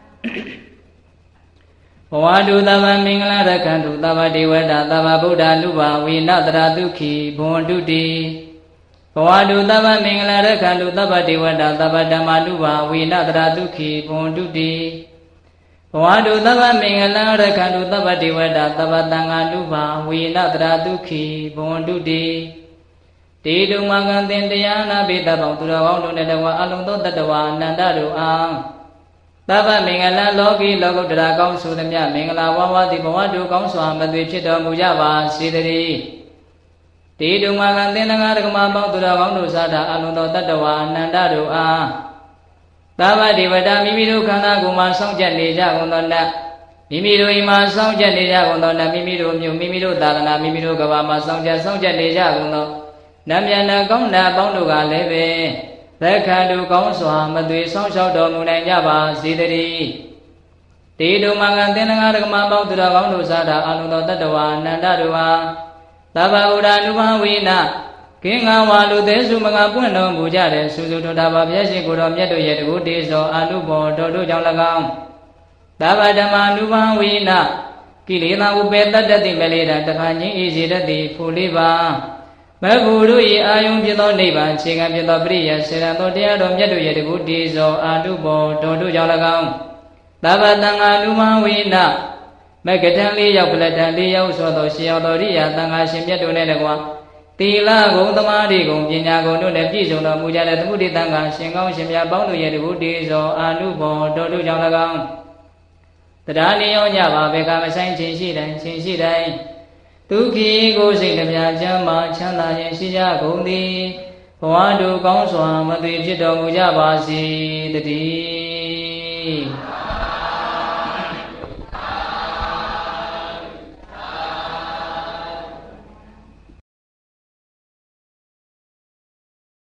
ဘဝတုသဗ္ဗမင်္ဂလာရခန္တုသဗ္ဗဒေဝတာသဗ္ဗဗုဒ္ဓနုဘာဝေနတရာဒုက္ခိဘွန်တုတိဘဝတုသဗ္ဗမင်္ဂလာရခန္တုသဗ္ဗဒေဝတာသဗ္ဗဓမ္မနုဘာဝေနတရာဒုက္ခိဘွန်တုတိဘဝတုသဗ္ဗမင်္ဂလာရခန္တုသဗ္ဗဒေဝတာသဗ္ဗသံဃာနုဘာဝေနတရာဒုက္ခိဘွန်တုတိတေတုမကံတင်တရားနာပိတပေါင်းသူတော်ကောင်းတို့နဲ့တဝါအလုံးသောတတ္တဝါအနန္တတို့အားသဗ္ဗမင်္ဂလာလောကီလောကုတ္တရာကောင်းဆိုသမျှမင်္ဂလာဝါဝါတိဘဝတို့ကောင်းစွာမသွေဖြစ်တော်မူကြပါစေတည်းတေတုမကံတင်ငါးဒကမပေါင်းသူတော်ကောင်းတို့စားတာအလုံးသောတတ္တဝါအနန္တတို့အားသဗ္ဗဒေဝတာမိမိတို့ခန္ဓာကိုယ်မှာစောင့်ကြနေကြကုန်သောနတ်မိမိတို့အိမ်မှာစောင့်ကြနေကြကုန်သောနတ်မိမိတို့မြို့မိမိတို့သာသနာမိမိတို့ကဘာမှာစောင့်ကြစောင့်ကြနေကြကုန်သောနတ်မြတ်နာကောင်းနာပေါင်းတို့ကလည်းပဲသက်ခန္ဓုကောင်းစွာမသွေဆောင်လျှောက်တော်မူနိုင်ကြပါစေတည်းတေတုမကံသင်္ဃာရကမပေါင်းသူတော်ကောင်းတို့စားတာအလုံးသောတတ္တဝါအနန္တတို့ဟာသဗ္ဗဥဒ္ဓနုဘဝေနကင်္ဂဝါလူသေးစုမကပွင့်တော်မူကြတဲ့စုစုတော်တာပါဘုရားရှင်ကိုတော်မြတ်တို့ရဲ့တကုတေဇောအနုဘောတော်တို့ကြောင့်၎င်းသဗ္ဗဓမ္မနုဘဝေနကိလေသာဥပေတတ္တတိမလေတာတခါချင်းဤစေတတိဖူလေးပါမဂ္ဂုတို့၏အာယုံဖြစ်သောနိဗ္ဗာန်ခြေခံဖြစ်သောပရိယစေရန်သောတရားတော်မြတ်တို့ရဲ့တကုတေဇောအာနုဘောတော်တို့ကြောင့်၎င်းသဗ္ဗတံဃာနုဘဝေနမဂ္ဂတံလေးရောက်ပလတံလေးရောက်ဆိုသောရှင်ရောက်သောရိယာတန်ဃာရှင်မြတ်တို့နဲ့တကွာသီလဂုဏ်သမာဓိဂုဏ်ပညာဂုဏ်တို့နဲ့ပြည့်စုံတော်မူကြတဲ့သမုဒိတံဃာရှင်ကောင်းရှင်မြတ်ပေါင်းတို့ရဲ့တကုတေဇောအာနုဘောတော်တို့ကြောင့်၎င်းတရားလျောညပါဘေကမဆိုင်ခြင်းရှိတိုင်းခြင်းရှိတိုင်းဒုက္ခိကိုစိတ်နှပြချမ်းသာချမ်းသာခြင်းရှိကြကုန်သည်ဘဝတို့ကောင်းစွာမသွေဖြစ်တော်မူကြပါစေတည်း